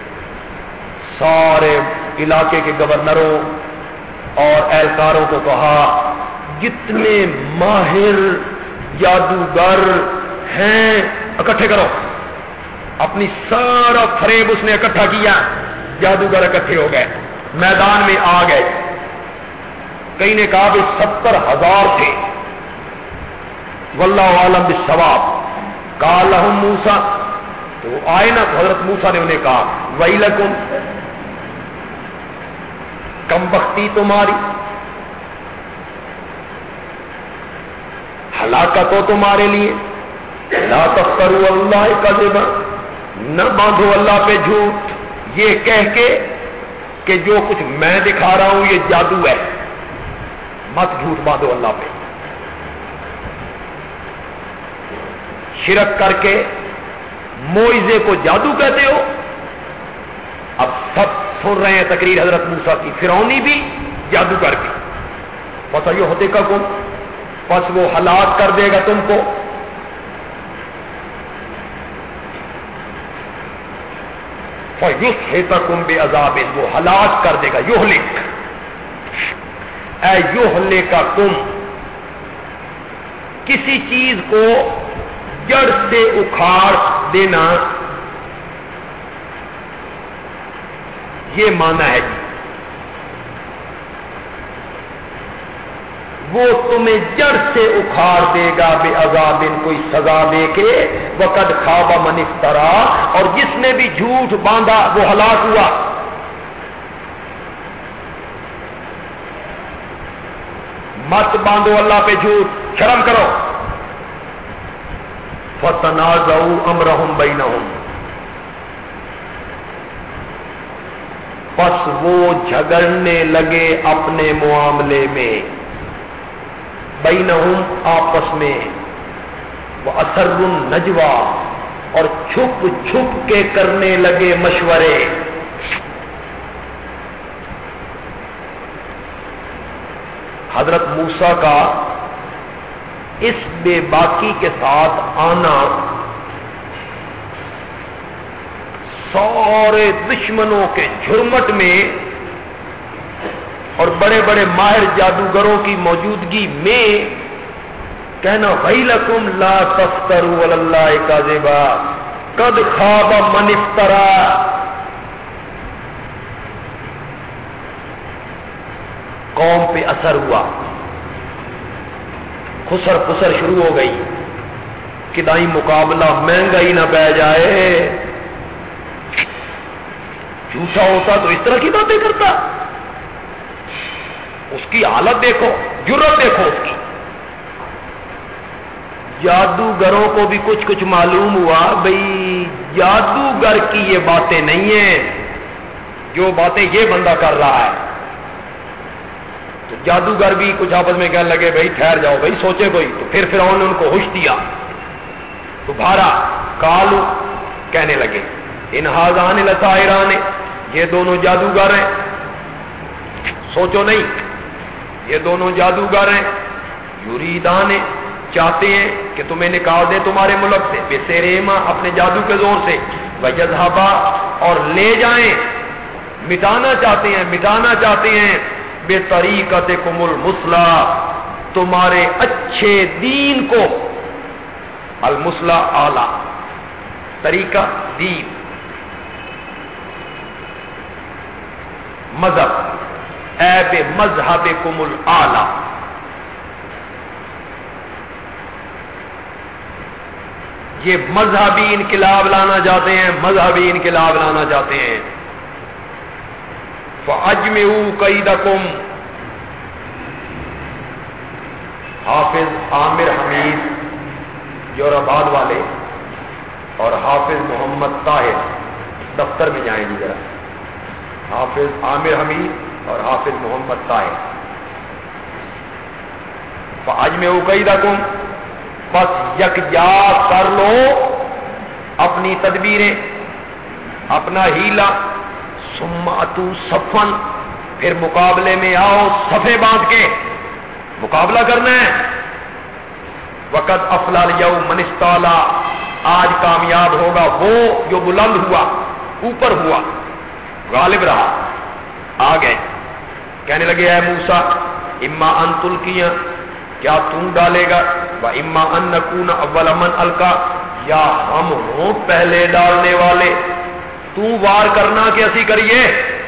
سارے علاقے کے گورنروں اور اہلکاروں کو کہا جتنے ماہر جادوگر ہیں اکٹھے کرو، اپنی سارا فریب اس نے اکٹھا کیا، جادوگر اکٹھے ہو گئے، میدان میں آ گئے، کئی نے کہا بھی ستر ہزار تھے، واللہ عالم بالصواب۔ قال لهم موسیٰ، تو آئے نا، تو حضرت موسیٰ نے انہیں کہا ویلکم، کم بختی تمہاری، ہلاکت ہو تمہارے لیے، لا تفتروا اللہ کذبا، نہ باندھو اللہ پہ جھوٹ، یہ کہہ کے کہ جو کچھ میں دکھا رہا ہوں یہ جادو ہے، مت جھوٹ باندھو اللہ پہ، شرک کر کے موعظے کو جادو کہتے ہو۔ اب سب سن رہے ہیں تقریر حضرت موسیٰ کی، فرعونی بھی جادوگر بھی، فَسَيُحْرِقُکُم، پس وہ ہلاک کر دے گا تم کو، فَيُسْحِتَکُم بِعَذَابٍ، وہ ہلاک کر دے گا، یہلک، اے یہلککم، کسی چیز کو جڑ سے اکھاڑ دینا، یہ معنی ہے جی، وہ تمہیں جڑ سے اکھاڑ دے گا بے عذاب، کوئی سزا دے کے، وقد خاب من افترا، اور جس نے بھی جھوٹ باندھا وہ ہلاک ہوا۔ مت باندھو اللہ پہ جھوٹ، شرم کرو۔ فَتَنَازَعُوا أَمْرَهُمْ بَيْنَهُمْ، پس وہ جھگڑنے لگے اپنے معاملے میں، بینہم آپس میں، وَأَسَرُّوا النَّجْوَىٰ، اور چھپ چھپ کے کرنے لگے مشورے۔ حضرت موسیٰ کا اس بے باکی کے ساتھ آنا سارے دشمنوں کے جھرمٹ میں اور بڑے بڑے ماہر جادوگروں کی موجودگی میں کہنا ویلکم لا تفتروا علی اللہ کذبا قد خاب من افترا، قوم پہ اثر ہوا، خسر خسر شروع ہو گئی، کدائی مقابلہ مہنگا ہی نہ بہ جائے، جھوٹا ہوتا تو اس طرح کی باتیں کرتا، اس کی حالت دیکھو، جرت دیکھو اس کی۔ جادوگروں کو بھی کچھ کچھ معلوم ہوا بھئی جادوگر کی یہ باتیں نہیں ہیں جو باتیں یہ بندہ کر رہا ہے، تو جادوگر بھی کچھ آپس میں کہنے لگے بھائی ٹھہر جاؤ بھائی، سوچے کوئی، تو پھر فرعون نے ان کو ہوش دیا، تو بھارا کالو کہنے لگے ان ہاذان لساحران، یہ دونوں جادوگر ہیں. سوچو نہیں، یہ دونوں جادوگر ہیں. یریدان، چاہتے ہیں کہ تمہیں نکال دے تمہارے ملک سے، بے سیرہما، اپنے جادو کے زور سے، ویذھبا، اور لے جائیں، مٹانا چاہتے ہیں مٹانا چاہتے ہیں بے طریقتکم المثلی، تمہارے اچھے دین کو. المثلی اعلی، طریقہ دین، مذہب، اے بے مذہبکم الاعلی. یہ مذہبی انقلاب لانا چاہتے ہیں مذہبی انقلاب لانا چاہتے ہیں. فَأَجْمِعُوا كَيْدَكُمْ، حافظ عامر حمید جوراباد والے اور حافظ محمد طاہر دفتر میں جائیں گے ذرا. حافظ عامر حمید اور حافظ محمد طاہر. فَأَجْمِعُوا كَيْدَكُمْ، بس یکجا کر لو اپنی تدبیریں، اپنا ہیلا. ثم اتوا صفا، پھر مقابلے میں آؤ صفے باندھ کے، مقابلہ کرنا ہے. وقد افلح الیوم من استعلی، آج کامیاب ہوگا وہ جو بلند ہوا، اوپر ہوا، غالب رہا. آ گئے، کہنے لگے اے موسیٰ اما ان تلقیا، کیا تم ڈالے گا، و اما ان نکون اول من القا، یا ہم ہوں پہلے ڈالنے والے. تو وار کرنا کہ اسی کریے.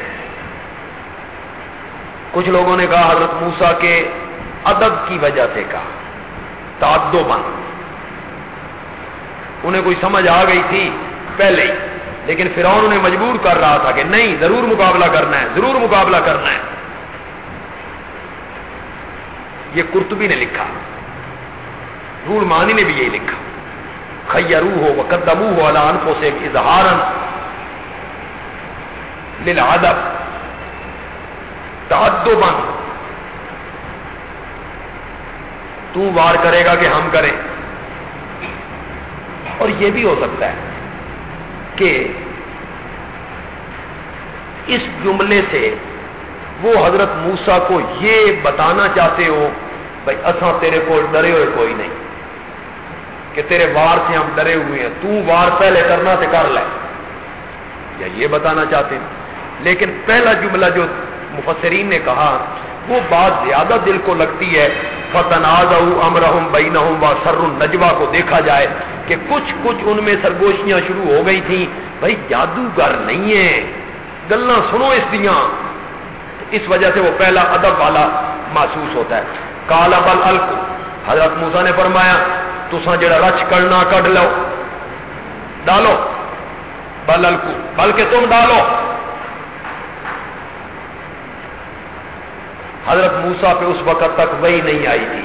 کچھ لوگوں نے کہا حضرت موسیٰ کے ادب کی وجہ سے کہا، تعدباً، انہیں کوئی سمجھ آ گئی تھی پہلے ہی، لیکن فرعون انہیں مجبور کر رہا تھا کہ نہیں، ضرور مقابلہ کرنا ہے ضرور مقابلہ کرنا ہے. یہ قرطبی نے لکھا، روح المعانی نے بھی یہی لکھا. خیروہ وقدموہ علی انفسہم اظہارا للعدب تعدبا. تو وار کرے گا کہ ہم کریں. اور یہ بھی ہو سکتا ہے کہ اس جملے سے وہ حضرت موسیٰ کو یہ بتانا چاہتے ہو بھائی اساں تیرے کو ڈرے ہوئے کوئی نہیں، کہ تیرے وار سے ہم ڈرے ہوئے ہیں، تو وار پہلے کرنا سے کر لے، یا یہ بتانا چاہتے ہیں. لیکن پہلا جملہ جو مفسرین نے کہا وہ بات زیادہ دل کو لگتی ہے. فَتَنَازَعُوا أَمْرَهُمْ بَيْنَهُمْ وَأَسَرُّوا النَّجْوَىٰ کو دیکھا جائے کہ کچھ کچھ ان میں سرگوشیاں شروع ہو گئی تھیں، بھائی جادوگر نہیں ہیں، گلاں سنو اس دیاں. اس وجہ سے وہ پہلا ادب والا محسوس ہوتا ہے. قَالَ بَلْ أَلْقُوا، حضرت موسیٰ نے فرمایا تساں جڑا رچ کرنا کڈ لو، ڈالو. بل ألقوا، بلکہ تم ڈالو. حضرت موسیٰ پہ اس وقت تک وحی نہیں آئی تھی،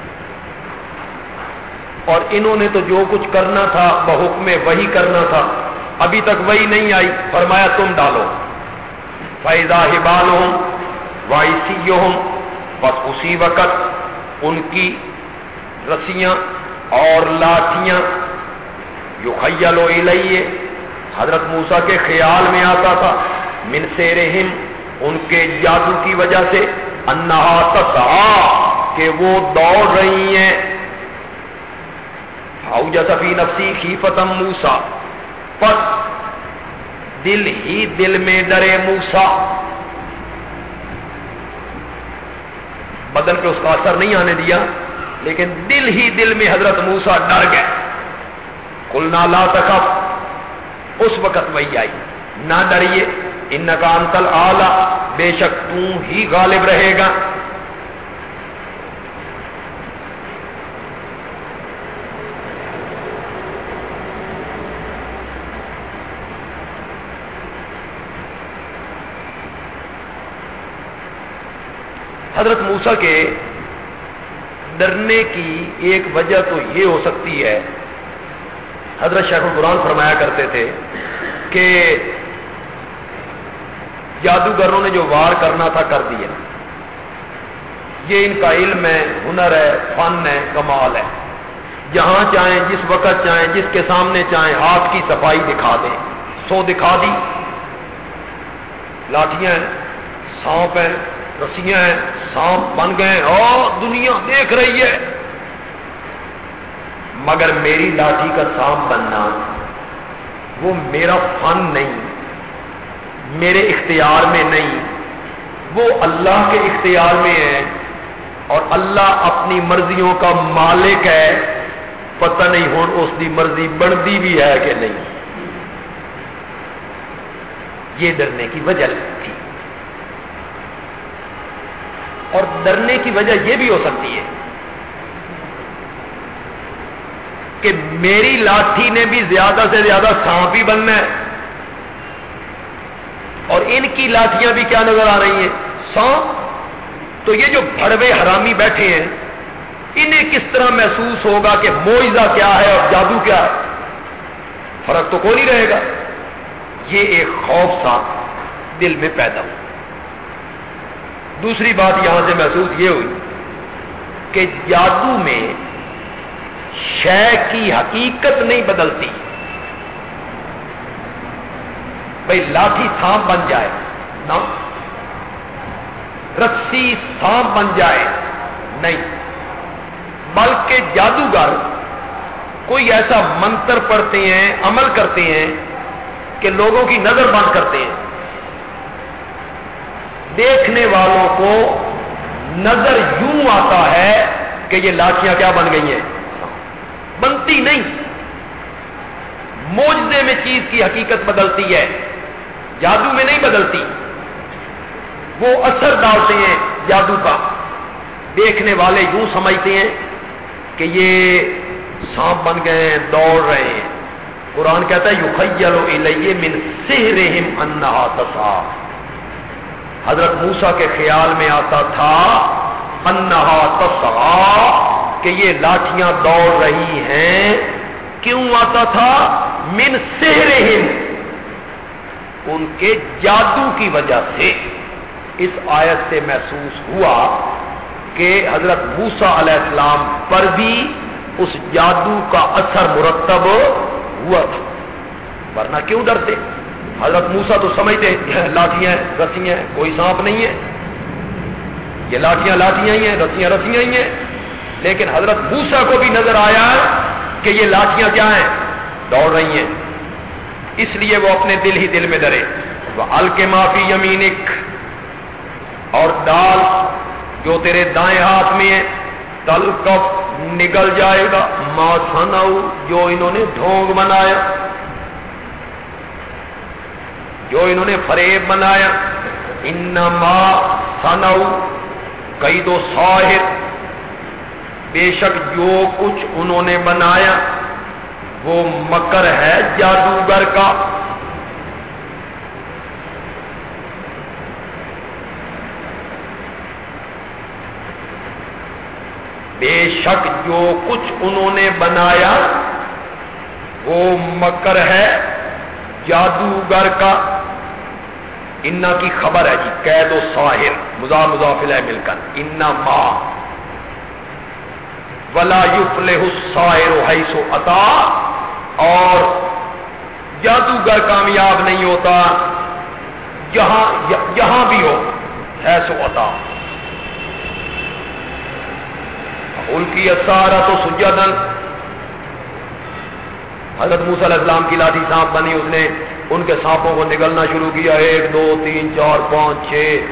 اور انہوں نے تو جو کچھ کرنا تھا بحکم وحی کرنا تھا، ابھی تک وحی نہیں آئی. فرمایا تم ڈالو. فَإِذَا حِبَالُهُمْ وَعِصِيُّهُمْ، بس اسی وقت ان کی رسیاں اور لاٹھیاں، یُخَيَّلُ إِلَيْهِ، حضرت موسیٰ کے خیال میں آتا تھا، من سیرہم، ان کے جادو کی وجہ سے، انہا تسعی، کہ وہ دوڑ رہی ہیں. اوجس فی نفسی خیفۃ موسیٰ، پس دل ہی دل میں ڈرے موسیٰ. بدن پہ اس کا اثر نہیں آنے دیا، لیکن دل ہی دل میں حضرت موسیٰ ڈر گئے. قلنا لا تخف، اس وقت وہی آئی، نہ ڈریے، انک انت الاعلی، بے شک تو ہی غالب رہے گا. حضرت موسیٰ کے ڈرنے کی ایک وجہ تو یہ ہو سکتی ہے، حضرت شیخ القرآن فرمایا کرتے تھے کہ جادوگروں نے جو وار کرنا تھا کر دیا، یہ ان کا علم ہے، ہنر ہے، فن ہے، کمال ہے. جہاں چاہیں، جس وقت چاہیں، جس کے سامنے چاہیں، ہاتھ کی صفائی دکھا دیں، سو دکھا دی، لاٹیاں ہیں، سانپ ہیں، رسیاں ہیں، سانپ بن گئے اور دنیا دیکھ رہی ہے، مگر میری لاٹھی کا سانپ بننا وہ میرا فن نہیں، میرے اختیار میں نہیں، وہ اللہ کے اختیار میں ہے، اور اللہ اپنی مرضیوں کا مالک ہے، پتہ نہیں ہوں اس کی مرضی بنتی بھی ہے کہ نہیں۔ یہ ڈرنے کی وجہ تھی، اور ڈرنے کی وجہ یہ بھی ہو سکتی ہے کہ میری لاٹھی نے بھی زیادہ سے زیادہ سانپ ہی بننا ہے، اور ان کی لاٹیاں بھی کیا نظر آ رہی ہیں؟ سانپ۔ تو یہ جو بھڑوے حرامی بیٹھے ہیں، انہیں کس طرح محسوس ہوگا کہ معجزہ کیا ہے اور جادو کیا ہے؟ فرق تو کوئی نہیں رہے گا۔ یہ ایک خوف سا دل میں پیدا ہوا۔ دوسری بات یہاں سے محسوس یہ ہوئی کہ جادو میں شے کی حقیقت نہیں بدلتی، بھئی لاٹھی سانپ بن جائے نہ، رسی سانپ بن جائے نہیں، بلکہ جادوگر کوئی ایسا منتر پڑھتے ہیں، عمل کرتے ہیں کہ لوگوں کی نظر بند کرتے ہیں، دیکھنے والوں کو نظر یوں آتا ہے کہ یہ لاٹیاں کیا بن گئی ہیں، بنتی نہیں۔ معجزے میں چیز کی حقیقت بدلتی ہے، جادو میں نہیں بدلتی۔ وہ اثر ڈالتے ہیں جادو کا، دیکھنے والے یوں سمجھتے ہیں کہ یہ سانپ بن گئے ہیں، دوڑ رہے ہیں۔ قرآن کہتا ہے یخیل الی من سحرہم انہا تسعی، حضرت موسیٰ کے خیال میں آتا تھا انہا تسعی کہ یہ لاٹیاں دوڑ رہی ہیں۔ کیوں آتا تھا؟ من سحرہم، ان کے جادو کی وجہ سے۔ اس آیت سے محسوس ہوا کہ حضرت موسیٰ علیہ السلام پر بھی اس جادو کا اثر مرتب ہوا تھا، ورنہ کیوں ڈرتے؟ حضرت موسیٰ تو سمجھتے لاٹیاں رسیاں ہیں، کوئی سانپ نہیں ہے، یہ لاٹیاں لاٹیاں ہی ہیں، رسیاں رسیاں ہی ہیں، لیکن حضرت موسیٰ کو بھی نظر آیا کہ یہ لاٹیاں کیا ہیں، دوڑ رہی ہیں، اس لیے وہ اپنے دل ہی دل میں ڈرے۔ وَأَلْقِ مَا فِي يَمِينِكَ، اور ڈال جو تیرے دائیں ہاتھ میں ہے، تلقف نگل جائے گا، ما صنعوا جو انہوں نے ڈھونگ بنایا، جو انہوں نے فریب بنایا، انما صنعوا کید ساحر، بے شک جو کچھ انہوں نے بنایا وہ مکر ہے جادوگر کا۔ بے شک جو کچھ انہوں نے بنایا وہ مکر ہے جادوگر کا۔ انا کی خبر ہے جی، قید و ساحر مضاف مضاف الیہ مل کر، انما ولا یفلح الساحر حیث اتی، اور جادوگر کامیاب نہیں ہوتا جہاں جہاں بھی ہو، حیث اتی۔ القی السحرۃ سجدا، حضرت موسیٰ علیہ السلام کی لاٹھی سانپ بنی، اس نے ان کے سانپوں کو نگلنا شروع کیا، ایک دو تین چار پانچ چھ۔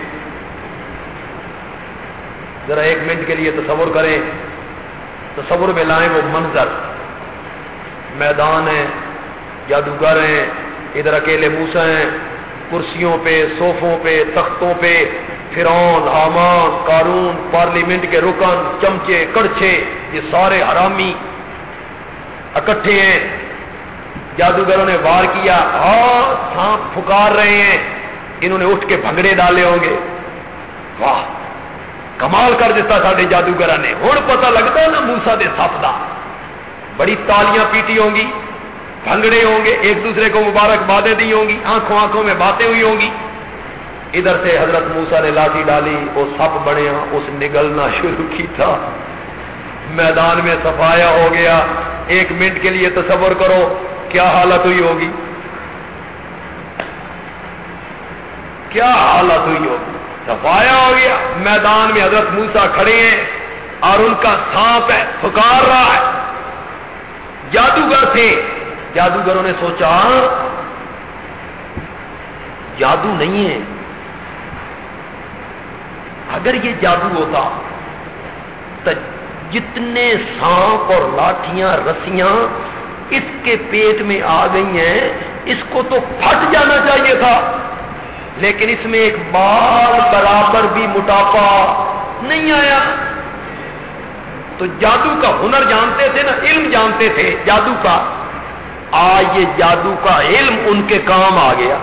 ذرا ایک منٹ کے لیے تصور کریں، تصور میں لائیں وہ منظر، میدان ہے، جادوگر ہیں، ادھر اکیلے موسیٰ ہیں، کرسیوں پہ، صوفوں پہ، تختوں پہ فرعون، حامان، قارون، پارلیمنٹ کے رکن، چمچے، کڑچھے، یہ سارے حرامی اکٹھے ہیں۔ جادوگروں نے وار کیا، ہاں سانپ پھکار رہے ہیں، انہوں نے اٹھ کے بھنگڑے ڈالے ہوں گے، واہ کمال کر دیتا ساڈے جادوگر نے، ہن پتہ لگتا نا موسیٰ دے صف دا، بڑی تالیاں پیٹی ہوں گی، بھنگڑے ہوں گے، ایک دوسرے کو مبارکبادیں دی ہوں گی، آنکھوں آنکھوں میں باتیں ہوئی ہوں گی۔ ادھر سے حضرت موسیٰ نے لاٹھی ڈالی، وہ سپ بڑھیا، اس نگلنا شروع کی تھا، میدان میں صفایا ہو گیا۔ ایک منٹ کے لیے تصور کرو کیا حالت ہوئی ہوگی، کیا حالت ہوئی ہوگی. صفایا ہو گیا. میدان میں حضرت موسیٰ کھڑے ہیں اور ان کا سانپ ہے, پکار رہا ہے. جادوگر تھے. جادوگروں نے سوچا جادو نہیں ہے, اگر یہ جادو ہوتا تو جتنے سانپ اور لاٹھیاں رسیاں اس کے پیٹ میں آ گئی ہیں اس کو تو پھٹ جانا چاہیے تھا, لیکن اس میں ایک بال برابر بھی موٹاپا نہیں آیا. تو جادو کا ہنر جانتے تھے نا, علم جانتے تھے جادو کا. آج یہ جادو کا علم ان کے کام آ گیا.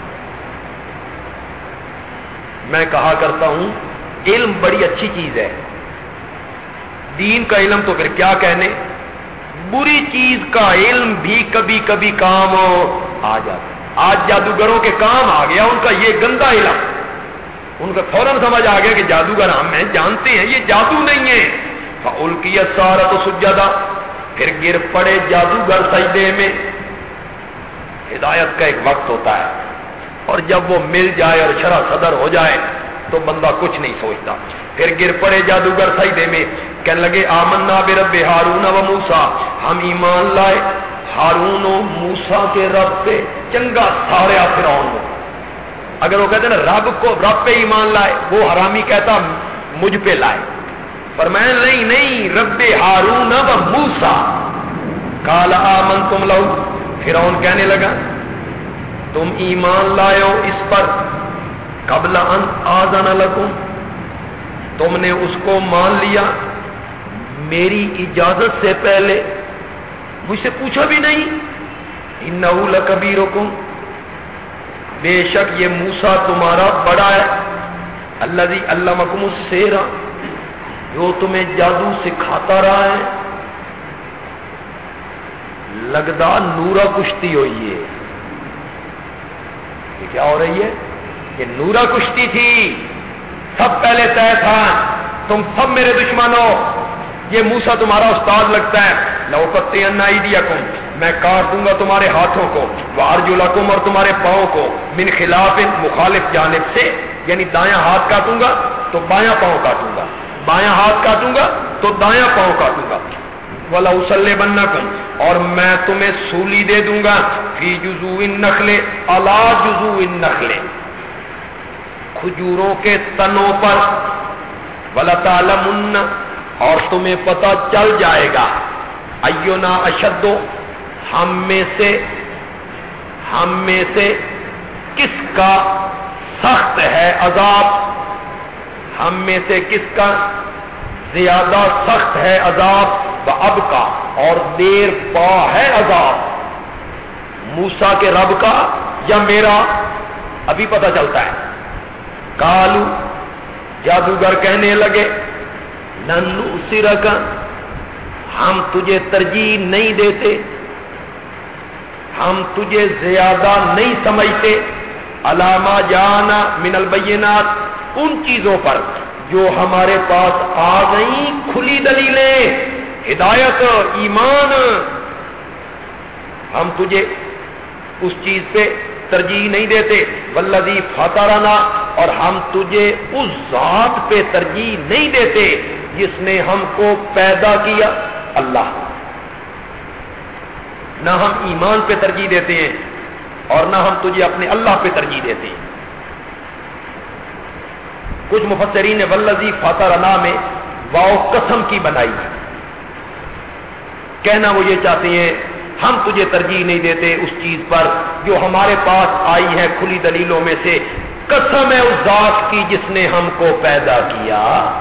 میں کہا کرتا ہوں علم بڑی اچھی چیز ہے. دین کا علم تو پھر کیا کہنے, بری چیز کا علم بھی کبھی کبھی کام آ جاتا. آج جادوگروں کے کام آ گیا ان کا یہ گندا علم. ان کا فوراً سمجھ آ گیا کہ جادوگر ہم ہیں, جانتے ہیں یہ جادو نہیں ہے. فَأُلْقِيَ السَّحَرَةُ سُجَّدًا, پھر گر پڑے جادوگر سجدے میں. ہدایت کا ایک وقت ہوتا ہے اور جب وہ مل جائے اور شرح صدر ہو جائے تو بندہ کچھ نہیں سوچتا. پھر گر پڑے جادوگر سجدے میں, کہنے لگے آمنا برب ہارون و موسیٰ, ہم ایمان لائے ہارون و موسیٰ کے رب پہ. چنگا سارا فرعون کو اگر وہ کہتے نا رب کو رب پہ ایمان لائے, وہ حرامی کہتا مجھ پہ لائے. پر میں نہیں نہیں رب ہارون و موسیٰ. قال آمنتم لہ, فرعون کہنے لگا تم ایمان لائے ہو اس پر قبل ان آذن لکم, تم نے اس کو مان لیا میری اجازت سے پہلے, مجھ سے پوچھا بھی نہیں. انہ لکبیرکم, بے شک یہ موسیٰ تمہارا بڑا ہے. الذی علمکم السحر, جو تمہیں جادو سکھاتا رہا ہے. لگدا نورا کشتی ہوئی ہے. یہ کیا ہو رہی ہے؟ یہ نورا کشتی تھی. سب پہلے طے تھا تم سب میرے دشمن ہو. یہ موسیٰ تمہارا استاد لگتا ہے. لَأُقَطِّعَنَّ أَيْدِيَكُمْ, میں کاٹ دوں گا تمہارے ہاتھوں کو, وَأَرْجُلَكُمْ, اور تمہارے پاؤں کو, من خلاف, مخالف جانب سے, یعنی دایاں ہاتھ کاٹوں گا تو بایاں پاؤں کاٹوں گا, بایاں ہاتھ کاٹوں گا تو دایاں پاؤں کاٹوں گا. وَلَأُصَلِّبَنَّكُمْ, اور میں تمہیں سولی دے دوں گا, فی جذوع النخل, علی جذوع النخل, کھجوروں کے تنوں پر. وَلَتَعْلَمُنَّ, اور تمہیں پتہ چل جائے گا, اینا اشد, ہم میں سے ہم میں سے کس کا سخت ہے عذاب, ہم میں سے کس کا زیادہ سخت ہے عذاب. اب کا, اور دیر پا ہے عذاب, موسیٰ کے رب کا یا میرا, ابھی پتہ چلتا ہے. کالو, جادوگر کہنے لگے, لن نؤثرک, ہم تجھے ترجیح نہیں دیتے, ہم تجھے زیادہ نہیں سمجھتے, علامہ جانا من البینات, ان چیزوں پر جو ہمارے پاس آ گئیں کھلی دلیلیں, ہدایت, ایمان, ہم تجھے اس چیز پہ ترجیح نہیں دیتے. والذی فطرنا, اور ہم تجھے اس ذات پہ ترجیح نہیں دیتے جس نے ہم کو پیدا کیا, اللہ. نہ ہم ایمان پہ ترجیح دیتے ہیں اور نہ ہم تجھے اپنے اللہ پہ ترجیح دیتے ہیں. کچھ مفسرین نے والذی فطرنا میں واو قسم کی بنائی ہے. کہنا وہ یہ چاہتے ہیں ہم تجھے ترجیح نہیں دیتے اس چیز پر جو ہمارے پاس آئی ہے کھلی دلیلوں میں سے. قسم ہے اس ذات کی جس نے ہم کو پیدا کیا.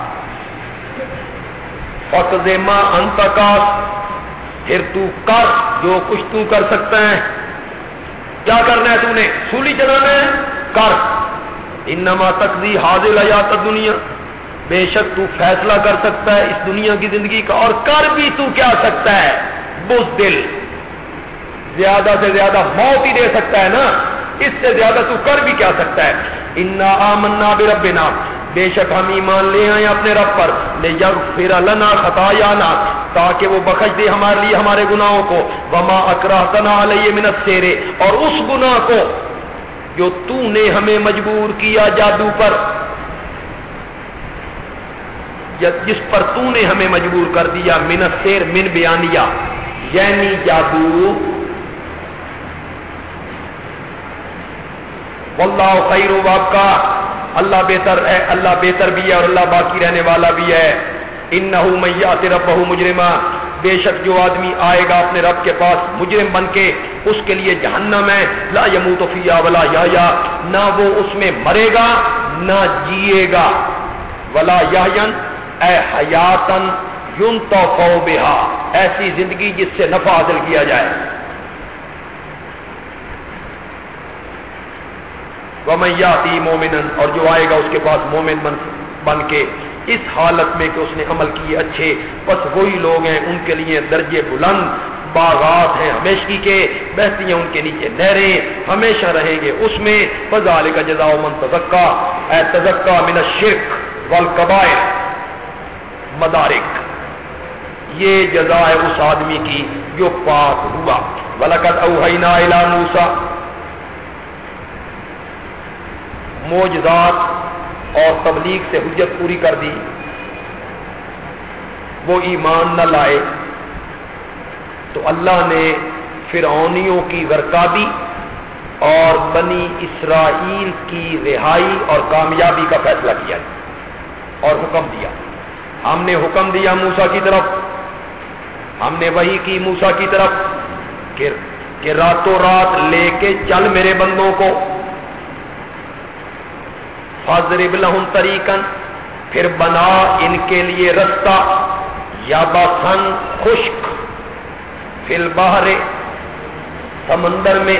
فَقْضِ مَا أَنْتَ قَاضٍ, پھر تو کر جو کچھ تو کر سکتا ہے. کیا کرنا ہے تو نے؟ سولی چلانا ہے, کر. انما تقضی هذه الحیات الدنیا, بے شک تو فیصلہ کر سکتا ہے اس دنیا کی زندگی کا, اور کر بھی تو کیا سکتا ہے؟ بزدل, زیادہ سے زیادہ موت ہی دے سکتا ہے نا, اس سے زیادہ تو کر بھی کیا سکتا ہے. انا آمنا بربنا, بے شک ہم ایمان لے آئے اپنے رب پر, لیغفر لنا خطایانا, تاکہ وہ بخش دے ہمارے لیے ہمارے گناہوں کو. وما اکرہتنا علیہ من السحر, اور اس گناہ کو جو تو نے ہمیں مجبور کیا جادو پر، جس پر تو نے ہمیں مجبور کر دیا، من السحر من بیانیہ، یعنی جادو. واللہ خیر وابقا، اللہ بہتر ہے، اللہ بہتر بھی ہے اور اللہ باقی رہنے والا بھی ہے. انہ من یأت ربہ مجرما، بے شک جو آدمی آئے گا اپنے رب کے پاس مجرم بن کے، اس کے لیے جہنم ہے. لا یموت فیہا ولا یحیا، نہ وہ اس میں مرے گا نہ جیے گا. ولا یحین اے حیاتن ینتفع بہا، ایسی زندگی جس سے نفع حاصل کیا جائے. وَمَن يَأْتِ مُؤْمِنًا، اور جو آئے گا اس کے پاس مومن بن بن کے اس حالت میں کہ اس نے عمل کیے اچھے، بس وہی لوگ ہیں ان کے لیے درجے بلند، باغات ہیں ہمیشگی کے، بہتی ہیں ان کے نیچے نہریں، ہمیشہ رہیں گے اس میں. فَذَلِكَ جَزَاءُ مَن تَزَكَّىٰ، اے تزکا من الشرک والکبائر مدارک، یہ جزا ہے اس آدمی کی جو پاک ہوا. وَلَقَدْ أَوْحَيْنَا إِلَىٰ مُوسَىٰ، معجزات اور تبلیغ سے حجت پوری کر دی، وہ ایمان نہ لائے تو اللہ نے فرعونیوں کی غرقابی اور بنی اسرائیل کی رہائی اور کامیابی کا فیصلہ کیا اور حکم دیا. ہم نے حکم دیا موسیٰ کی طرف، ہم نے وحی کی موسیٰ کی طرف کہ, کہ راتوں رات لے کے چل میرے بندوں کو. فَاضْرِبْ لَهُمْ طَرِيقًا، پھر بنا ان کے لیے رستہ، یابساً خشک، فی البحر سمندر میں،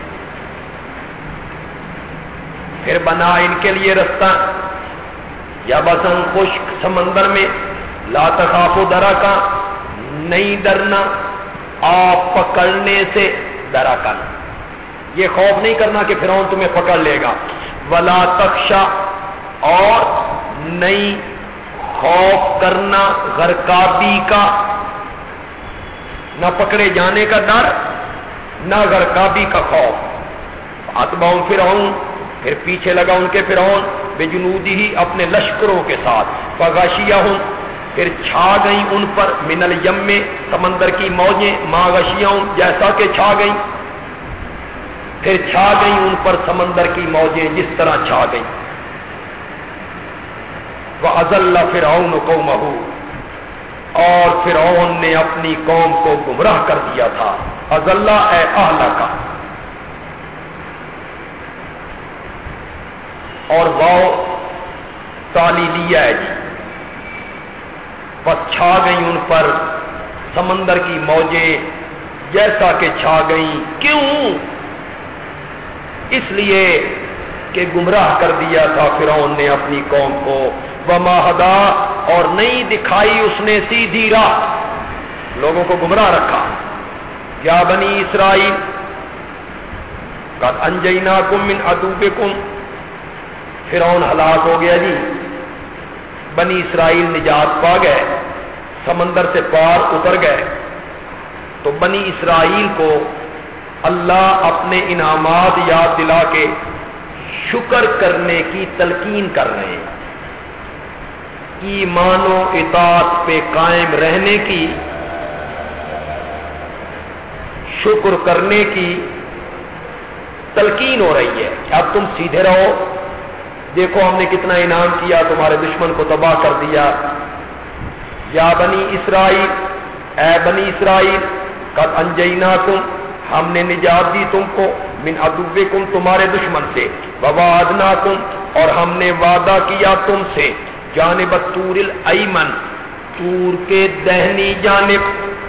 پھر بنا ان کے لیے رستہ یابساً خشک سمندر میں. لا تخافوا درکا، نہیں ڈرنا آپ پکڑنے سے، درکا یہ خوف نہیں کرنا کہ فرعون تمہیں پکڑ لے گا. ولا تخشا، اور نہیں خوف کرنا غرقابی کا، نہ پکڑے جانے کا ڈر نہ غرقابی کا خوف. اتبعوا فرعون، پھر پیچھے لگا ان کے فرعون، بجنودہ اپنے لشکروں کے ساتھ. فغشیہم، پھر چھا گئیں ان پر، من الیم سمندر کی موجیں، ما غشیہم جیسا کہ چھا گئیں، پھر چھا گئیں ان پر سمندر کی موجیں جس طرح چھا گئیں. وَأَضَلَّ فِرْعَوْنُ قَوْمَهُ، اور فرعون نے اپنی قوم کو گمراہ کر دیا تھا. اضل اے اہلکا، اور واو تعلیلیہ ہے جی. بس چھا گئیں ان پر سمندر کی موجیں جیسا کہ چھا گئیں. کیوں؟ اس لیے کہ گمراہ کر دیا تھا فرعون نے اپنی قوم کو. وما ہدا، اور نہیں دکھائی اس نے سیدھی راہ، لوگوں کو گمراہ رکھا. یا بنی اسرائیل قد انجیناکم من عدوکم، فرعون ہلاک ہو گیا جی، بنی اسرائیل نجات پا گئے، سمندر سے پار اتر گئے. تو بنی اسرائیل کو اللہ اپنے انعامات یاد دلا کے شکر کرنے کی تلقین کر رہے ہیں، ایمان و اطاعت پہ قائم رہنے کی، شکر کرنے کی تلقین ہو رہی ہے. اب تم سیدھے رہو، دیکھو ہم نے کتنا انعام کیا، تمہارے دشمن کو تباہ کر دیا. یا بنی اسرائیل، اے بنی اسرائیل، قد انجیناکم، ہم نے نجات دی تم کو، من عدوکم تمہارے دشمن سے، ووعدناکم، اور ہم نے وعدہ کیا تم سے، جانب الطور الایمن، طور کے دہنی جانب،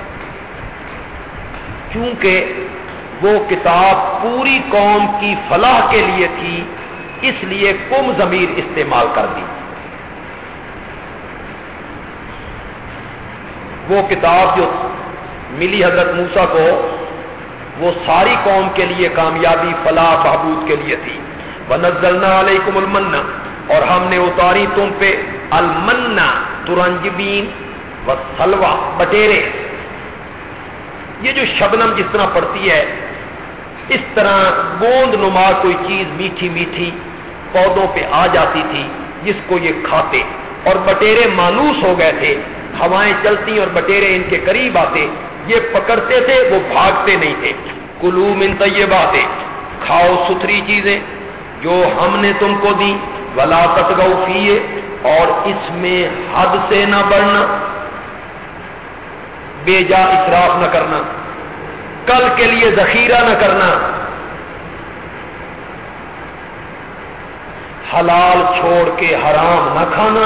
چونکہ وہ کتاب پوری قوم کی فلاح کے لیے تھی اس لیے کم ضمیر استعمال کر دی. وہ کتاب جو ملی حضرت موسیٰ کو وہ ساری قوم کے لیے کامیابی، فلاح، بہبود کے لیے تھی. وَنَزَّلْنَا عَلَيْكُمُ الْمَنَّ، اور ہم نے اتاری تم پہ المنّا، ترنجبین، وَالسَّلْوَىٰ، بٹیرے. یہ جو شبنم جس طرح پڑتی ہے اس طرح گوند نما کوئی چیز میٹھی میٹھی پودوں پہ آ جاتی تھی جس کو یہ کھاتے، اور بٹیرے مانوس ہو گئے تھے، ہوائیں چلتی اور بٹیرے ان کے قریب آتے، یہ پکڑتے تھے، وہ بھاگتے نہیں تھے۔ کلو من طیبات، کھاؤ ستھری چیزیں جو ہم نے تم کو دی، ولا تطغوا فیہ، اور اس میں حد سے نہ بڑھنا، بے جا اسراف نہ کرنا، کل کے لیے ذخیرہ نہ کرنا، حلال چھوڑ کے حرام نہ کھانا۔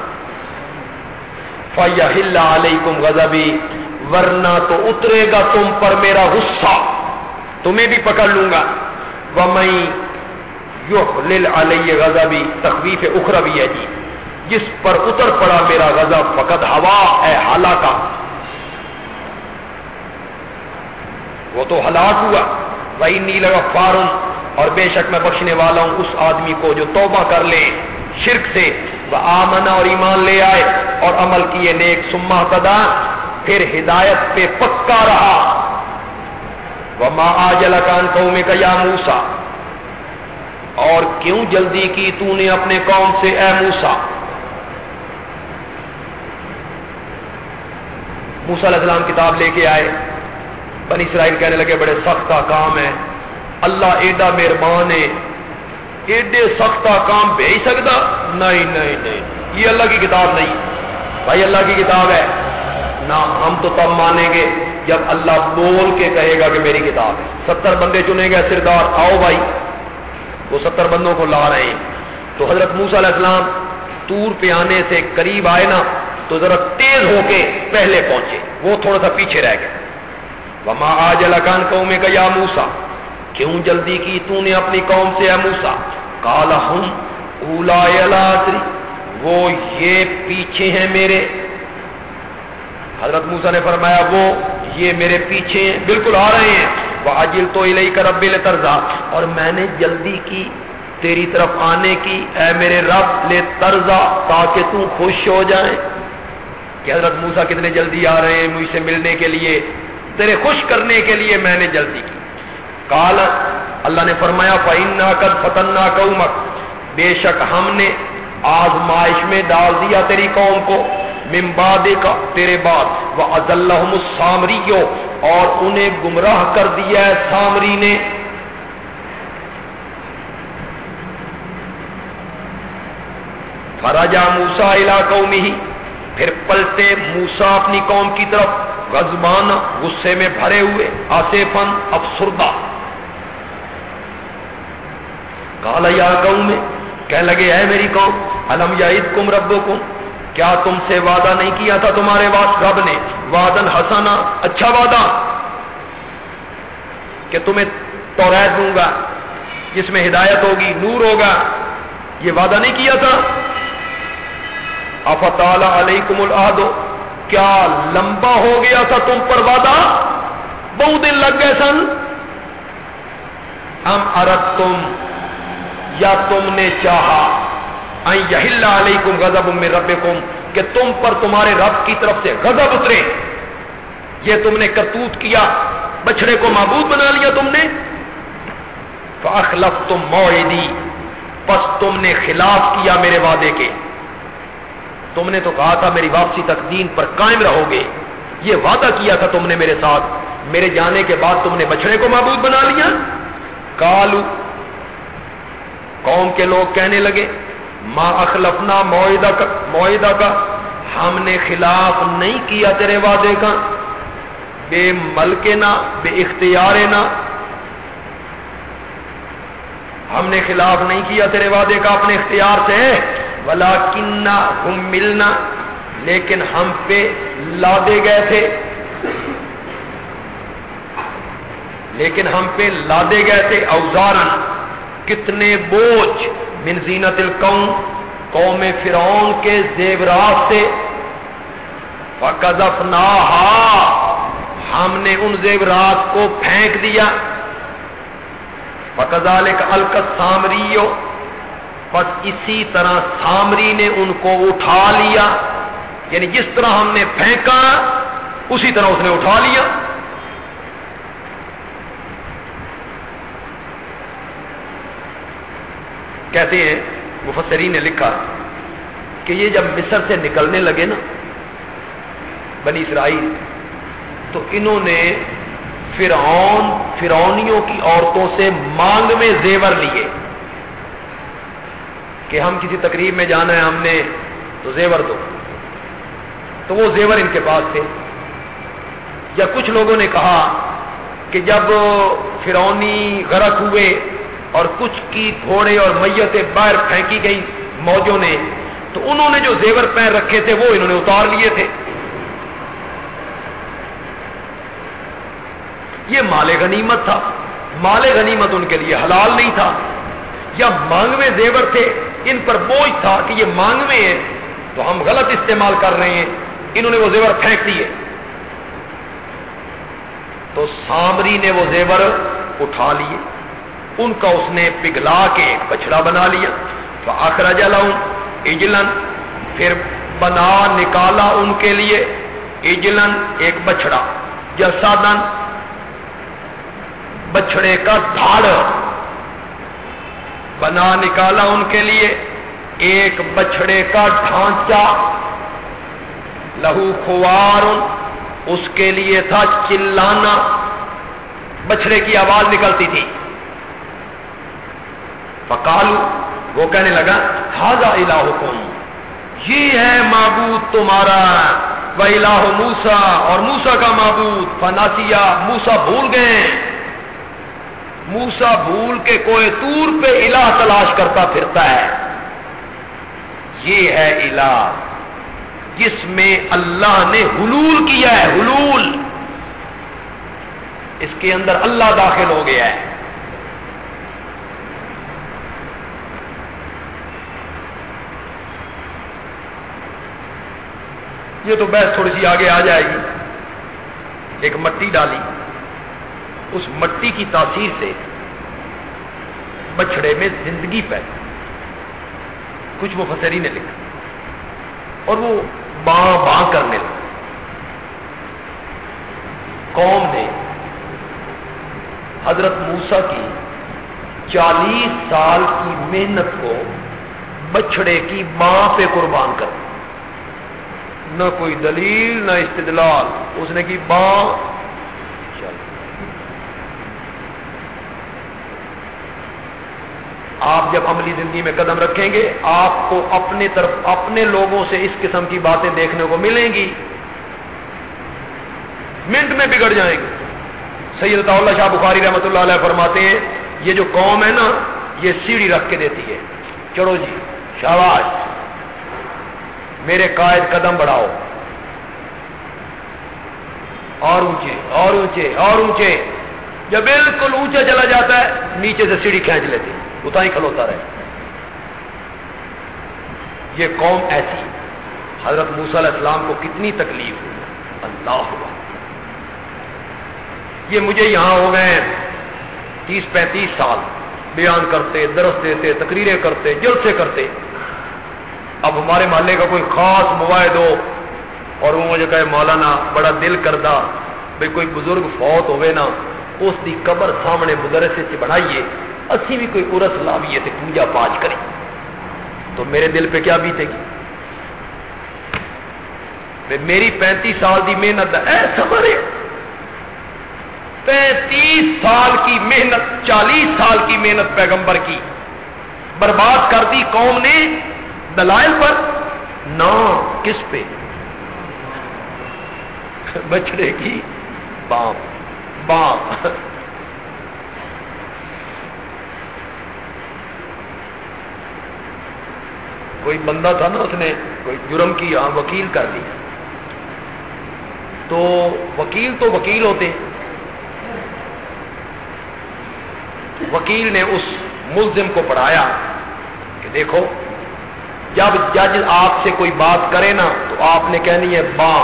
فَيَحِلَّ عَلَيْكُمْ غَضَبِي، ورنہ تو اترے گا تم پر میرا غصہ، تمہیں بھی پکڑ لوں گا۔ وَمَن يُحْلِلْ عَلَيَّ غَضَبِي، تخویف اخروی ہے جی، جس پر اتر پڑا میرا غضب فقط ہوا ہے ہلاکا، وہ تو ہلاک ہوا۔ وَإِنِّي لَغَفَّارٌ، اور بے شک میں بخشنے والا ہوں اس آدمی کو جو توبہ کر لے شرک سے، وآمن، اور ایمان لے آئے اور عمل کیے نیک، ثم اہتدی، پھر ہدایت پہ پکا رہا۔ وَمَا أَعْجَلَكَ عَنْ قَوْمِكَ يَا مُوسَىٰ، اور کیوں جلدی کی تو نے اپنے قوم سے اے موسیٰ۔ موسیٰ علیہ السلام کتاب لے کے آئے، بنی اسرائیل کہنے لگے بڑے سخت کام ہے، اللہ ایڈا مہربان ہے، ایڈے سخت کام بھیج سکتا؟ نہیں نہیں نہیں، یہ اللہ کی کتاب نہیں بھائی، اللہ کی کتاب ہے نہ، ہم تو تب مانیں گے جب اللہ بول کے کہے گا کہ میری کتاب ہے۔ ستر بندے چنے گئے سردار، آؤ بھائی، وہ ستر بندوں کو لا رہے ہیں۔ تو حضرت موسیٰ علیہ السلام طور پہ آنے سے قریب آئے نا تو ذرا تیز ہو کے پہلے پہنچے، وہ تھوڑا سا پیچھے رہ گئے۔ وَمَا أَعْجَلَكَ عَنْ قَوْمِكَ يَا مُوسَىٰ، کیوں جلدی کی تو نے اپنی قوم سے اے موسیٰ۔ قَالَ هُمْ أُولَٰئِ عَلَىٰ أَثْرِي، وہ یہ پیچھے ہیں میرے۔ حضرت موسیٰ نے فرمایا وہ یہ میرے پیچھے ہیں، بالکل آ رہے ہیں۔ وَعَجِلْتُ إِلَيْكَ رَبِّ لِتَرْضَىٰ، اور میں نے جلدی کی تیری طرف آنے کی اے میرے رب، لِتَرْضَىٰ، تاکہ تو خوش ہو جائیں کہ حضرت موسیٰ کتنے جلدی آ رہے ہیں مجھ سے ملنے کے لیے، تیرے خوش کرنے کے لیے میں نے جلدی کی۔ قال، اللہ نے فرمایا فَإِنَّا قَدْ فَتَنَّا قَوْمَكَ، بے شک ہم نے آزمائش میں ڈال دیا تیری قوم کو، من بعدک، تیرے بعد، وَأَضَلَّهُمُ السَّامِرِيُّ، اور انہیں گمراہ کر دیا ہے سامری نے۔ فَرَجَعَ مُوسَىٰ إِلَىٰ قَوْمِهِ، پھر پلٹے موسیٰ اپنی قوم کی طرف، غضبان، غصے میں بھرے ہوئے، آصفاً، افسردہ۔ قال یا قوم، کہنے لگے اے میری قوم، الم یعدکم ربکم، کیا تم سے وعدہ نہیں کیا تھا تمہارے واسطے رب نے، وعدن حسنا، اچھا وعدہ، کہ تمہیں توریت دوں گا جس میں ہدایت ہوگی، نور ہوگا، یہ وعدہ نہیں کیا تھا؟ افطال علیکم العہد، کیا لمبا ہو گیا تھا تم پر وعدہ، بہت دن لگ گئے سن؟ ام اردتم، یا تم نے چاہا، ان یحل علیکم غضب من ربکم، کہ تم پر تمہارے رب کی طرف سے غضب اترے، یہ تم نے کرتوت کیا، بچڑے کو معبود بنا لیا تم نے۔ فاخلفتم موعدی، پس تم نے خلاف کیا میرے وعدے کے، تم نے تو کہا تھا میری واپسی تک دین پر قائم رہو گے، یہ وعدہ کیا تھا تم نے میرے ساتھ، میرے جانے کے بعد تم نے بچڑے کو معبود بنا لیا۔ قالوا، قوم کے لوگ کہنے لگے، ما اخلفنا موعدہ کا موعدہ کا، ہم نے خلاف نہیں کیا تیرے وعدے کا، بے ملکنا، بے اختیارنا، ہم نے خلاف نہیں کیا تیرے وعدے کا اپنے اختیار سے، ولیکننا ہم ملنا، لیکن ہم پہ لادے گئے تھے، لیکن ہم پہ لادے گئے تھے اوزارن، کتنے بوجھ، من زینت القوم، قوم فرعون کے زیورات سے، فقذفناہا، ہم نے ان زیورات کو پھینک دیا، فکذالک القی السامری، پس اسی طرح سامری نے ان کو اٹھا لیا، یعنی جس طرح ہم نے پھینکا اسی طرح اس نے اٹھا لیا۔ کہتے ہیں مفسرین نے لکھا کہ یہ جب مصر سے نکلنے لگے نا بنی اسرائیل، تو انہوں نے فرعون فرعونیوں کی عورتوں سے مانگ میں زیور لیے کہ ہم کسی تقریب میں جانا ہے ہم نے تو زیور دو، تو وہ زیور ان کے پاس تھے۔ یا کچھ لوگوں نے کہا کہ جب فرعونی غرق ہوئے اور کچھ کی گھوڑے اور میتیں باہر پھینکی گئی موجوں نے، تو انہوں نے جو زیور پہن رکھے تھے وہ انہوں نے اتار لیے تھے۔ یہ مال غنیمت تھا، مال غنیمت ان کے لیے حلال نہیں تھا، یا مانگوے زیور تھے، ان پر بوجھ تھا کہ یہ مانگوے ہیں تو ہم غلط استعمال کر رہے ہیں، انہوں نے وہ زیور پھینک دیے۔ تو سامری نے وہ زیور اٹھا لیے، ان کا اس نے پگھلا کے ایک بچڑا بنا لیا۔ فَأَخْرَجَ لَهُمْ عِجْلًا، پھر بنا نکالا ان کے لیے عجلن ایک بچڑا، جسدن بچڑے کا دھاڑ، بنا نکالا ان کے لیے ایک بچڑے کا ڈھانچہ، لہو خوار، اس کے لیے تھا چلانا، بچڑے کی آواز نکلتی تھی۔ فقالو، وہ کہنے لگا ھذا الہکم، یہ ہے معبود تمہارا، و الہ موسیٰ، اور موسیٰ کا معبود، فناسیہ، موسیٰ بھول گئے، موسیٰ بھول کے کوہ طور پہ الہ تلاش کرتا پھرتا ہے۔ یہ ہے الہ جس میں اللہ نے حلول کیا ہے، حلول، اس کے اندر اللہ داخل ہو گیا ہے۔ یہ تو بحث تھوڑی سی آگے آ جائے گی۔ ایک مٹی ڈالی، اس مٹی کی تاثیر سے بچڑے میں زندگی پیدا، کچھ مفسرین نے لکھا، اور وہ باں باں کرنے لگا۔ قوم نے حضرت موسیٰ کی چالیس سال کی محنت کو بچڑے کی باں پہ قربان کر، نہ کوئی دلیل نہ استدلال، اس نے کی باں۔ آپ جب عملی زندگی میں قدم رکھیں گے آپ کو اپنے طرف اپنے لوگوں سے اس قسم کی باتیں دیکھنے کو ملیں گی، منٹ میں بگڑ جائیں گے۔ سید عطا اللہ شاہ بخاری رحمۃ اللہ علیہ فرماتے ہیں یہ جو قوم ہے نا یہ سیڑھی رکھ کے دیتی ہے، چڑھو جی شاباش میرے قائد قدم بڑھاؤ، اور اونچے اور اونچے اور اونچے، جب بالکل اونچا چلا جاتا ہے نیچے سے سیڑھی کھینچ لیتی، اتنا ہی کھلوتا رہے۔ یہ قوم ایسی، حضرت موسیٰ علیہ السلام کو کتنی تکلیف ہوئی، اللہ ہوا۔ یہ مجھے یہاں ہو گئے تیس پینتیس سال، بیان کرتے، درس دیتے، تقریریں کرتے، جلسے کرتے۔ اب ہمارے محلے کا کوئی خاص مواعظ ہو اور وہ مجھے کہے مولانا بڑا دل کردہ بھئی کوئی بزرگ فوت ہوئے نا اس دی قبر سامنے مدرسے سے بنائیے، اسی بھی کوئی عرس لاویے تے پوجا پاٹ کریں، تو میرے دل پہ کیا بیتے گی؟ میری پینتیس سال دی محنت اے سمرے، پینتیس سال کی محنت، چالیس سال کی محنت پیغمبر کی برباد کر دی قوم نے دلائل پر؟ نہ، کس پہ؟ بچڑے کی باپ باپ کوئی بندہ تھا نا، اس نے کوئی جرم کیا، وکیل کر دیا، تو وکیل تو وکیل ہوتے، وکیل نے اس ملزم کو پڑھایا کہ دیکھو جب جج آپ سے کوئی بات کرے نا تو آپ نے کہنی ہے باں،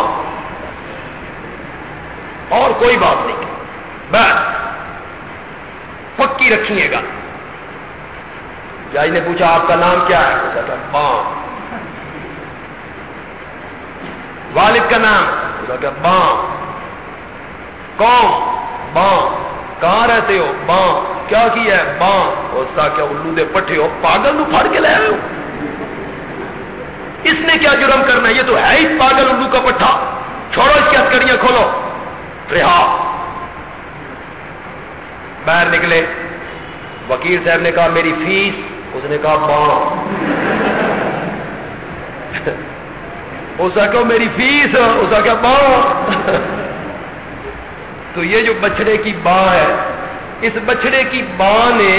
اور کوئی بات نہیں، بس پکی رکھیے گا۔ جج نے پوچھا آپ کا نام کیا ہے؟ کہا باں۔ والد کا نام؟ کہا باں۔ کون؟ باں۔ کہاں رہتے ہو؟ باں۔ کیا کیا ہے؟ ماں اس کا کیا الو دے پٹھے ہو پاگل نو پھاڑ کے لے آئے ہو؟ اس نے کیا جرم کرنا ہے؟ یہ تو ہے ہی پاگل الو کا پٹھا، چھوڑو اس کی ہتھکڑیاں کھولو، رہا۔ باہر نکلے، وکیل صاحب نے کہا میری فیس، اس نے کہا ماں، اس کا کہو میری فیس، اس کا کیا ماں۔ تو یہ جو بچڑے کی ماں ہے، اس بچڑے کی ماں نے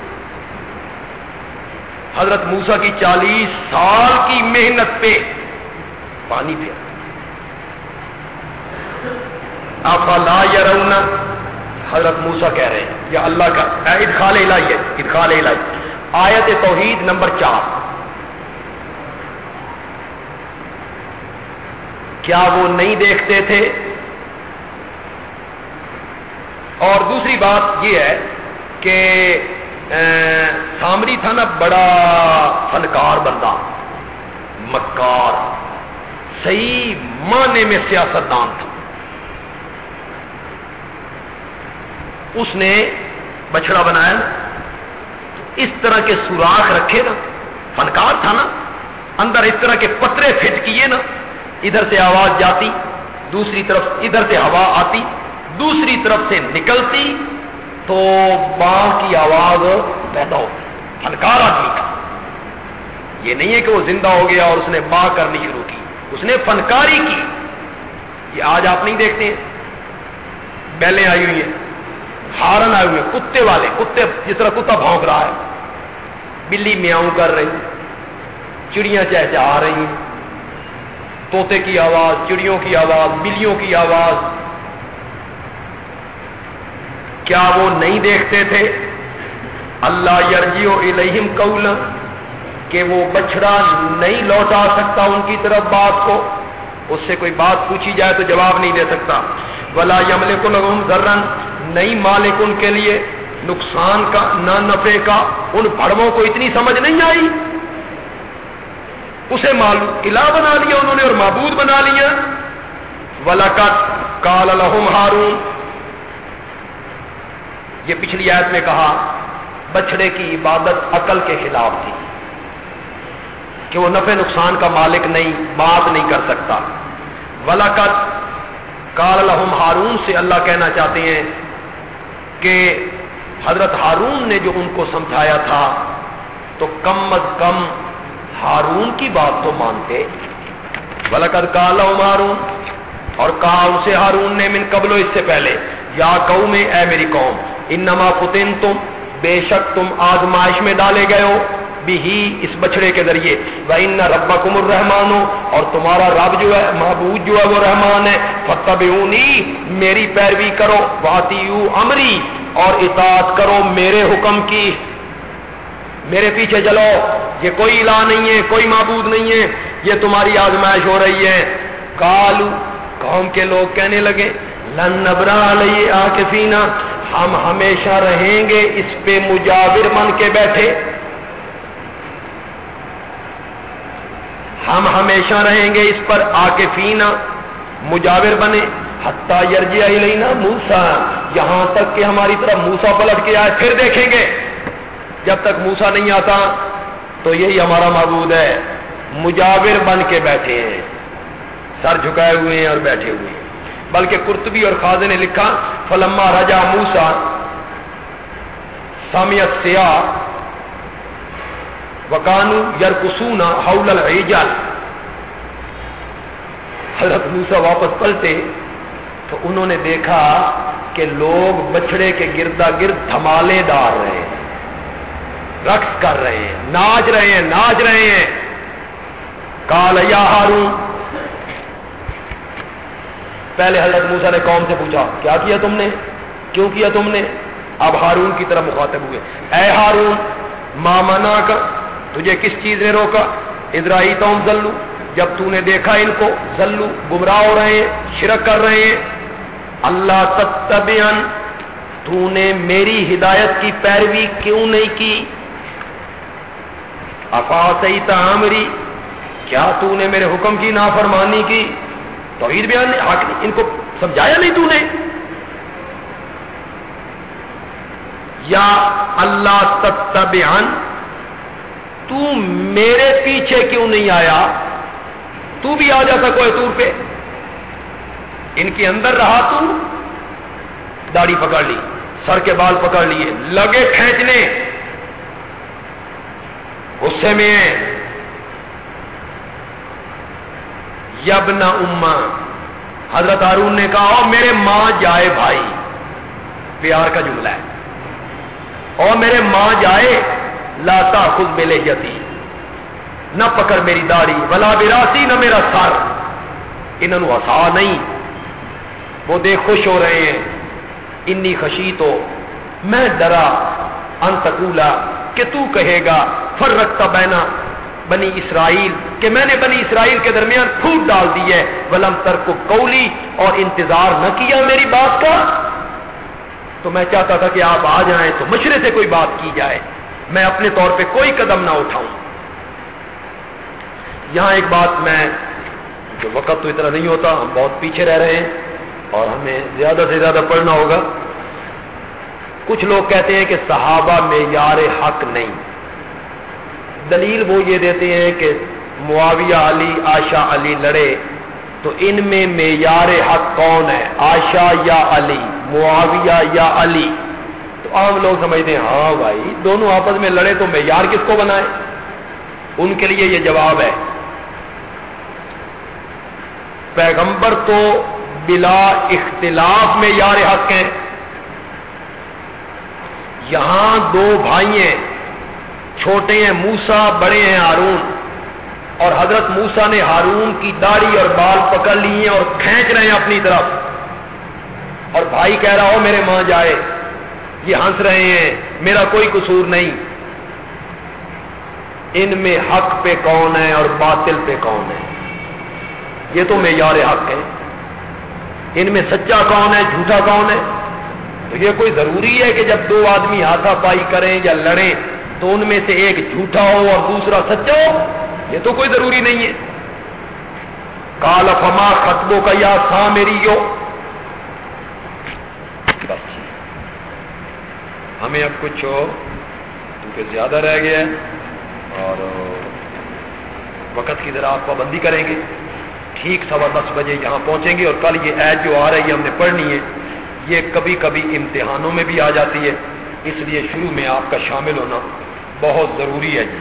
حضرت موسیٰ کی چالیس سال کی محنت پہ پانی پیا۔ افلا یرون، حضرت موسیٰ کہہ رہے ہیں یا اللہ کا ادخال الہی ہے، ادخال الہی، آیت توحید نمبر چار۔ کیا وہ نہیں دیکھتے تھے؟ اور دوسری بات یہ ہے کہ سامری تھا نا بڑا فنکار بندہ، مکار، صحیح معنی میں سیاستدان تھا۔ اس نے بچڑا بنایا نا، اس طرح کے سوراخ رکھے نا، فنکار تھا نا، اندر اس طرح کے پترے فٹ کیے نا، ادھر سے آواز جاتی، دوسری طرف ادھر سے ہوا آتی، دوسری طرف سے نکلتی تو ماں کی آواز پیدا ہوتی۔ فنکار آدمی تھا، یہ نہیں ہے کہ وہ زندہ ہو گیا اور اس نے ماں کرنی شروع کی، اس نے فنکاری کی۔ یہ آج آپ نہیں دیکھتے ہیں، بیلیں آئی ہوئی ہیں، ہارن آئے ہوئے ہیں، کتے والے، کتے جس طرح کتا بھونک رہا ہے، بلی میاؤں کر رہی، چڑیاں چہچہا رہی ہیں، طوطے کی آواز، چڑیوں کی آواز، بلیوں کی آواز۔ کیا وہ نہیں دیکھتے تھے؟ اللہ یرجع الیہم قولا، کہ وہ بچڑا نہیں لوٹا سکتا ان کی طرف بات کو، اس سے کوئی بات پوچھی جائے تو جواب نہیں دے سکتا۔ ولا یملک لہم ضرا، نہیں مالک ان کے لیے نقصان کا نہ نفع کا۔ ان بھڑووں کو اتنی سمجھ نہیں آئی، اسے معلوم الہ بنا لیا انہوں نے اور معبود بنا لیا۔ وَلَقَدْ قَالَ لَهُمْ ہارون، یہ پچھلی آیت میں کہا بچڑے کی عبادت عقل کے خلاف تھی کہ وہ نفع نقصان کا مالک نہیں، بات نہیں کر سکتا۔ وَلَقَدْ قَالَ لَهُمْ ہارون سے اللہ کہنا چاہتے ہیں کہ حضرت ہارون نے جو ان کو سمجھایا تھا تو کم از کم ہارون کی بات تو مانتے۔ وَلَقَدْ قَالَ لَهُمْ ہارون، اور کہا ان سے ہارون نے من قبل، اس سے پہلے، یا قوم، اے میری قوم، انما فتنتم، بے شک تم آزمائش میں ڈالے گئے ہو، بھی اس بچڑے کے ذریعے، وَإِنَّ رَبَّكُمُ الرَّحْمَنُ، اور تمہارا رب جو ہے، معبود جو ہے وہ رحمان ہے، فَاتَّبِعُونِی، میری پیروی کرو، وَأَطِیعُوا أَمْرِی، اور اطاعت کرو میرے حکم کی، میرے پیچھے چلو، یہ کوئی الہ نہیں ہے، کوئی معبود نہیں ہے، یہ تمہاری آزمائش ہو رہی ہے۔ قالوا، قوم کے لوگ کہنے لگے، لن نبرا علیہ عاکفین، ہم ہمیشہ رہیں گے اس پہ مجاور بن کے بیٹھے، ہم ہمیشہ رہیں گے اس پر عاکفین، مجاور بنے، حتی یرجع الینا موسیٰ، یہاں تک کہ ہماری طرف موسیٰ پلٹ کے آئے، پھر دیکھیں گے۔ جب تک موسیٰ نہیں آتا تو یہی ہمارا معبود ہے، مجاور بن کے بیٹھے ہیں، سر جھکائے ہوئے ہیں اور بیٹھے ہوئے ہیں۔ بلکہ قرطبی اور خازن نے لکھا، فلما رجع موسیٰ سمع السیاح وکانوا یرقصون حول العجل، حضرت موسیٰ واپس پلٹے تو انہوں نے دیکھا کہ لوگ بچڑے کے گردا گرد دھمالے ڈال رہے ہیں، رقص کر رہے ہیں، ناچ رہے ہیں، ناچ رہے ہیں۔ قال یا ہارون، پہلے حضرت موسیٰ نے قوم سے پوچھا کیا کیا تم نے، کیوں کیا تم نے؟ اب ہارون کی طرف مخاطب ہوئے، اے ہارون، ما منعک، تجھے کس چیز نے روکا، اذ رأیتہم ضلوا، جب تو نے دیکھا ان کو، ضلوا، گمراہ ہو رہے ہیں، شرک کر رہے ہیں، اللہ تتبعن، تو نے میری ہدایت کی پیروی کیوں نہیں کی، افعصیت امری، کیا تو نے میرے حکم کی نافرمانی کی، توحید بیان نے حق نہیں، ان کو سمجھایا نہیں تو نے۔ یا اللہ تتبعن، تو میرے پیچھے کیوں نہیں آیا؟ تو بھی آ جاتا کوہ طور پہ۔ ان کے اندر رہا، تو داڑھی پکڑ لی، سر کے بال پکڑ لیے، لگے کھینچنے، غصے میں یبن امہ، حضرت ہارون نے کہا او میرے ماں جائے بھائی، پیار کا جملہ ہے، او میرے ماں جائے، لا تاخذ بلحیتی، نہ پکڑ میری داڑھی، ولا براسی، نہ میرا سر، انہوں نے ہسا نہیں، وہ دیکھ خوش ہو رہے ہیں۔ انی خشیتو، میں ڈرا، ان تقولا، کہ تو کہے گا، فرقت بین بنی اسرائیل، کہ میں نے بنی اسرائیل کے درمیان پھوٹ ڈال دی ہے، ولم ترکب قولی، اور انتظار نہ کیا میری بات کا۔ تو میں چاہتا تھا کہ آپ آ جائیں تو مشورے سے کوئی بات کی جائے، میں اپنے طور پہ کوئی قدم نہ اٹھاؤں۔ یہاں ایک بات، میں جو وقت تو اتنا نہیں ہوتا، ہم بہت پیچھے رہ رہے ہیں اور ہمیں زیادہ سے زیادہ پڑھنا ہوگا۔ کچھ لوگ کہتے ہیں کہ صحابہ معیار حق نہیں، دلیل وہ یہ دیتے ہیں کہ معاویہ علی، عائشہ علی لڑے تو ان میں معیار حق کون ہے، عائشہ یا علی، معاویہ یا علی؟ تو عام لوگ سمجھتے ہیں ہاں بھائی دونوں آپس میں لڑے تو معیار کس کو بنائے؟ ان کے لیے یہ جواب ہے، پیغمبر تو بلا اختلاف معیار حق ہیں، یہاں دو بھائی ہیں، چھوٹے ہیں موسیٰ، بڑے ہیں ہارون، اور حضرت موسیٰ نے ہارون کی داڑھی اور بال پکڑ لی ہیں اور کھینچ رہے ہیں اپنی طرف، اور بھائی کہہ رہا ہو میرے ماں جائے، یہ ہنس رہے ہیں، میرا کوئی قصور نہیں۔ ان میں حق پہ کون ہے اور باطل پہ کون ہے، یہ تو معیار حق ہے۔ ان میں سچا کون ہے، جھوٹا کون ہے؟ تو یہ کوئی ضروری ہے کہ جب دو آدمی ہاتھا پائی کریں یا لڑیں تو ان میں سے ایک جھوٹا ہو اور دوسرا سچا ہو؟ یہ تو کوئی ضروری نہیں ہے۔ قال فما خطبک یا سامریو، بس ہمیں اب کچھ کیونکہ زیادہ رہ گیا ہے اور وقت کی ذرا آپ پابندی کریں گے، ٹھیک سوا دس بجے یہاں پہنچیں گے، اور کل یہ ایت جو آ رہی ہے ہم نے پڑھنی ہے، یہ کبھی کبھی امتحانوں میں بھی آ جاتی ہے، اس لیے شروع میں آپ کا شامل ہونا بہت ضروری ہے جی۔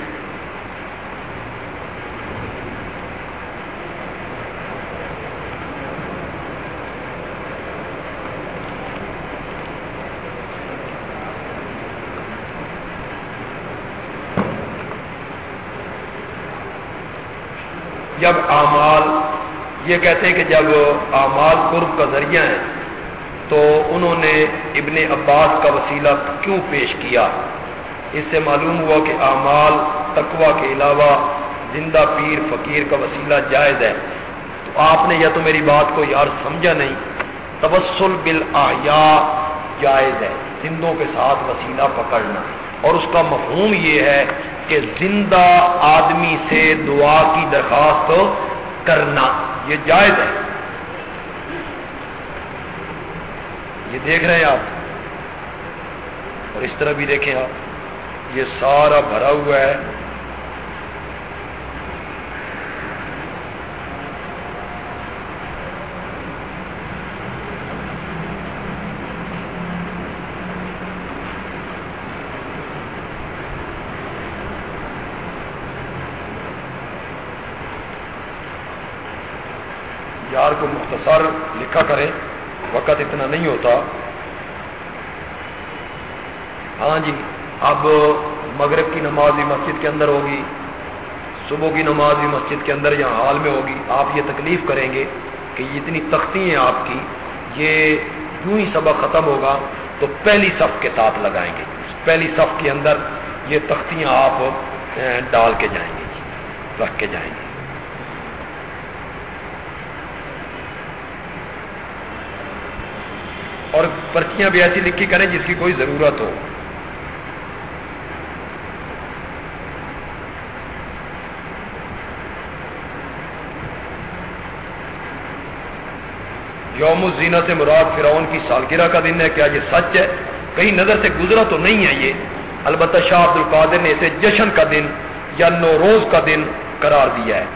جب اعمال، یہ کہتے ہیں کہ جب اعمال قرب کا ذریعہ ہیں تو انہوں نے ابن عباس کا وسیلہ کیوں پیش کیا؟ اس سے معلوم ہوا کہ اعمال تقوی کے علاوہ زندہ پیر فقیر کا وسیلہ جائز ہے۔ تو آپ نے یا تو میری بات کو یار سمجھا نہیں، توسل بالاحیاء جائز ہے، زندوں کے ساتھ وسیلہ پکڑنا، اور اس کا مفہوم یہ ہے کہ زندہ آدمی سے دعا کی درخواست کرنا، یہ جائز ہے۔ یہ دیکھ رہے ہیں آپ، اور اس طرح بھی دیکھیں آپ، یہ سارا بھرا ہوا ہے یار کو مختصر لکھا کریں، وقت اتنا نہیں ہوتا۔ ہاں جی، اب مغرب کی نماز بھی مسجد کے اندر ہوگی، صبح کی نماز بھی مسجد کے اندر یا ہال میں ہوگی۔ آپ یہ تکلیف کریں گے کہ یہ اتنی تختی ہیں آپ کی، یہ یوں ہی سبق ختم ہوگا تو پہلی صف کے ساتھ لگائیں گے، پہلی صف کے اندر یہ تختیاں آپ ڈال کے جائیں گے، رکھ کے جائیں گے۔ اور پرچیاں بھی ایسی لکھی کریں جس کی کوئی ضرورت ہو۔ یوم الزینہ سے مراد فرعون کی سالگرہ کا دن ہے، کیا یہ سچ ہے؟ کہیں نظر سے گزرا تو نہیں ہے یہ. البتہ شاہ عبد القادر نے اسے جشن کا دن یا نوروز کا دن قرار دیا ہے.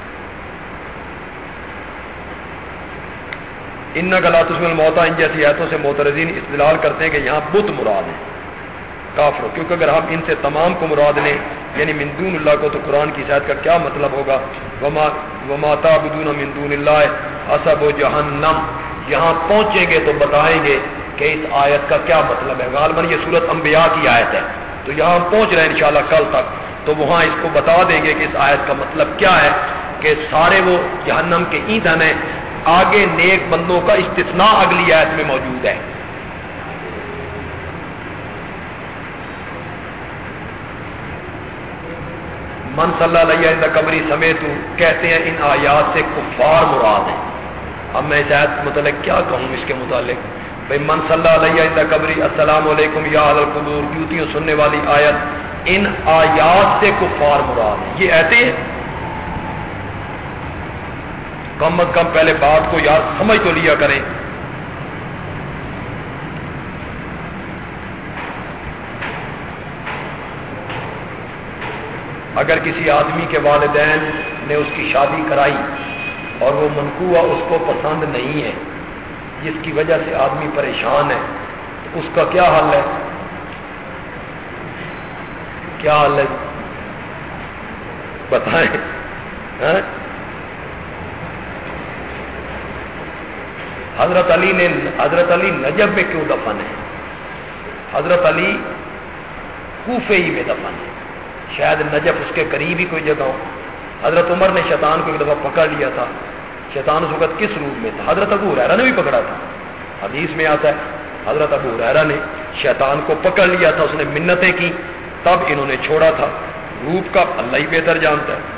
ان لا تسمع الموتى ان جیسی آیتوں سے معترضین استدلال کرتے ہیں کہ یہاں بت مراد ہے کافروں، کیونکہ اگر ہم ان سے تمام کو مراد لیں یعنی من دون اللہ کو، تو قرآن کی آیت کا کیا مطلب ہوگا؟ وما وما تعبدون من دون اللہ حسب جہنم. یہاں پہنچیں گے تو بتائیں گے کہ اس آیت کا کیا مطلب ہے. غالباً یہ سورت انبیاء کی آیت ہے، تو یہاں پہنچ رہے ہیں انشاءاللہ کل تک، تو وہاں اس کو بتا دیں گے کہ اس آیت کا مطلب کیا ہے، کہ سارے وہ جہنم کے ایندھن ہیں. آگے نیک بندوں کا استثناء اگلی آیت میں موجود ہے. من صلی اللہ علیہ وسلم قبری سمیت کہتے ہیں ان آیات سے کفار مراد ہیں. اب میں اس آیت متعلق کیا کہوں اس کے متعلق؟ بھئی من صلی اللہ علیہ وسلم قبری السلام علیکم یا اہل القبور یوتیوں سننے والی آیت، ان آیات سے کفار مراد ہیں. یہ ایسے ہیں، کم از کم پہلے بات کو یاد سمجھ تو لیا کریں. اگر کسی آدمی کے والدین نے اس کی شادی کرائی اور وہ منقوہ اس کو پسند نہیں ہے، جس کی وجہ سے آدمی پریشان ہے، تو اس کا کیا حل ہے؟ کیا حل ہے بتائیں؟ ہاں؟ حضرت علی نے حضرت علی نجف میں کیوں دفن ہے؟ حضرت علی کوفے ہی میں دفن ہے، شاید نجف اس کے قریب ہی کوئی جگہ ہو. حضرت عمر نے شیطان کو ایک دفعہ پکڑ لیا تھا. شیطان اس وقت کس روپ میں تھا؟ حضرت ابو ہریرہ نے بھی پکڑا تھا. حدیث میں آتا ہے حضرت ابو ہریرہ نے شیطان کو پکڑ لیا تھا، اس نے منتیں کی، تب انہوں نے چھوڑا تھا. روپ کا اللہ ہی بہتر جانتا ہے.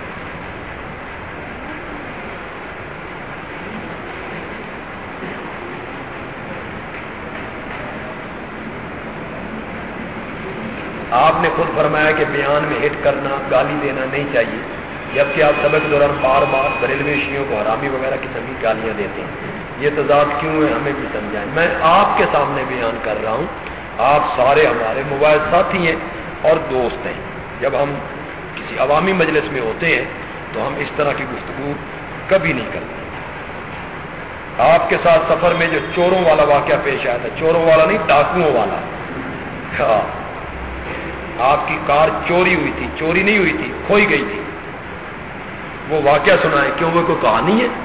آپ نے خود فرمایا کہ بیان میں ہٹ کرنا، گالی دینا نہیں چاہیے، جبکہ آپ سبق کے دوران بار بار بریلوی شیعوں کو حرامی وغیرہ کی سبھی گالیاں دیتے ہیں. یہ تضاد کیوں ہے ہمیں بھی سمجھائیں. میں آپ کے سامنے بیان کر رہا ہوں، آپ سارے ہمارے موبائل ساتھی ہیں اور دوست ہیں. جب ہم کسی عوامی مجلس میں ہوتے ہیں تو ہم اس طرح کی گفتگو کبھی نہیں کرتے. آپ کے ساتھ سفر میں جو چوروں والا واقعہ پیش آیا تھا، چوروں والا نہیں ڈاکوؤں والا، ہاں آپ کی کار چوری ہوئی تھی، چوری نہیں ہوئی تھی، کھوئی گئی تھی، وہ واقعہ سنا ہے. کیوں وہ کوئی کہانی ہے؟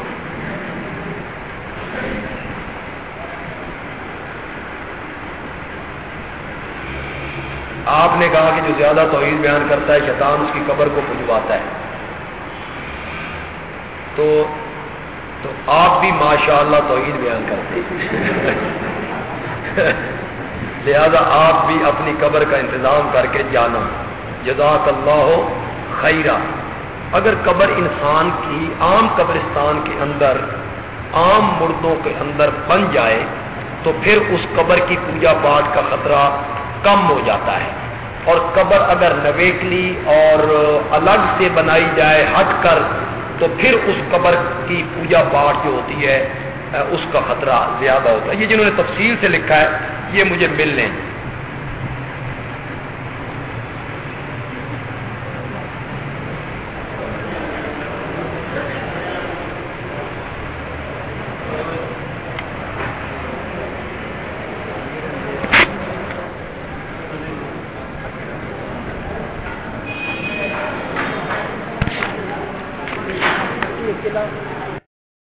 آپ نے کہا کہ جو زیادہ توحید بیان کرتا ہے شیطان اس کی قبر کو پجواتا ہے. تو تو آپ بھی ماشاءاللہ توحید بیان کرتے ہیں لہذا آپ بھی اپنی قبر کا انتظام کر کے جانا. جزاک اللہ خیرہ. اگر قبر انسان کی عام قبرستان کے اندر، عام مردوں کے اندر بن جائے تو پھر اس قبر کی پوجا پاٹ کا خطرہ کم ہو جاتا ہے. اور قبر اگر نویکلی اور الگ سے بنائی جائے ہٹ کر، تو پھر اس قبر کی پوجا پاٹ جو ہوتی ہے اس کا خطرہ زیادہ ہوتا ہے. یہ جنہوں نے تفصیل سے لکھا ہے یہ مجھے مل لیں.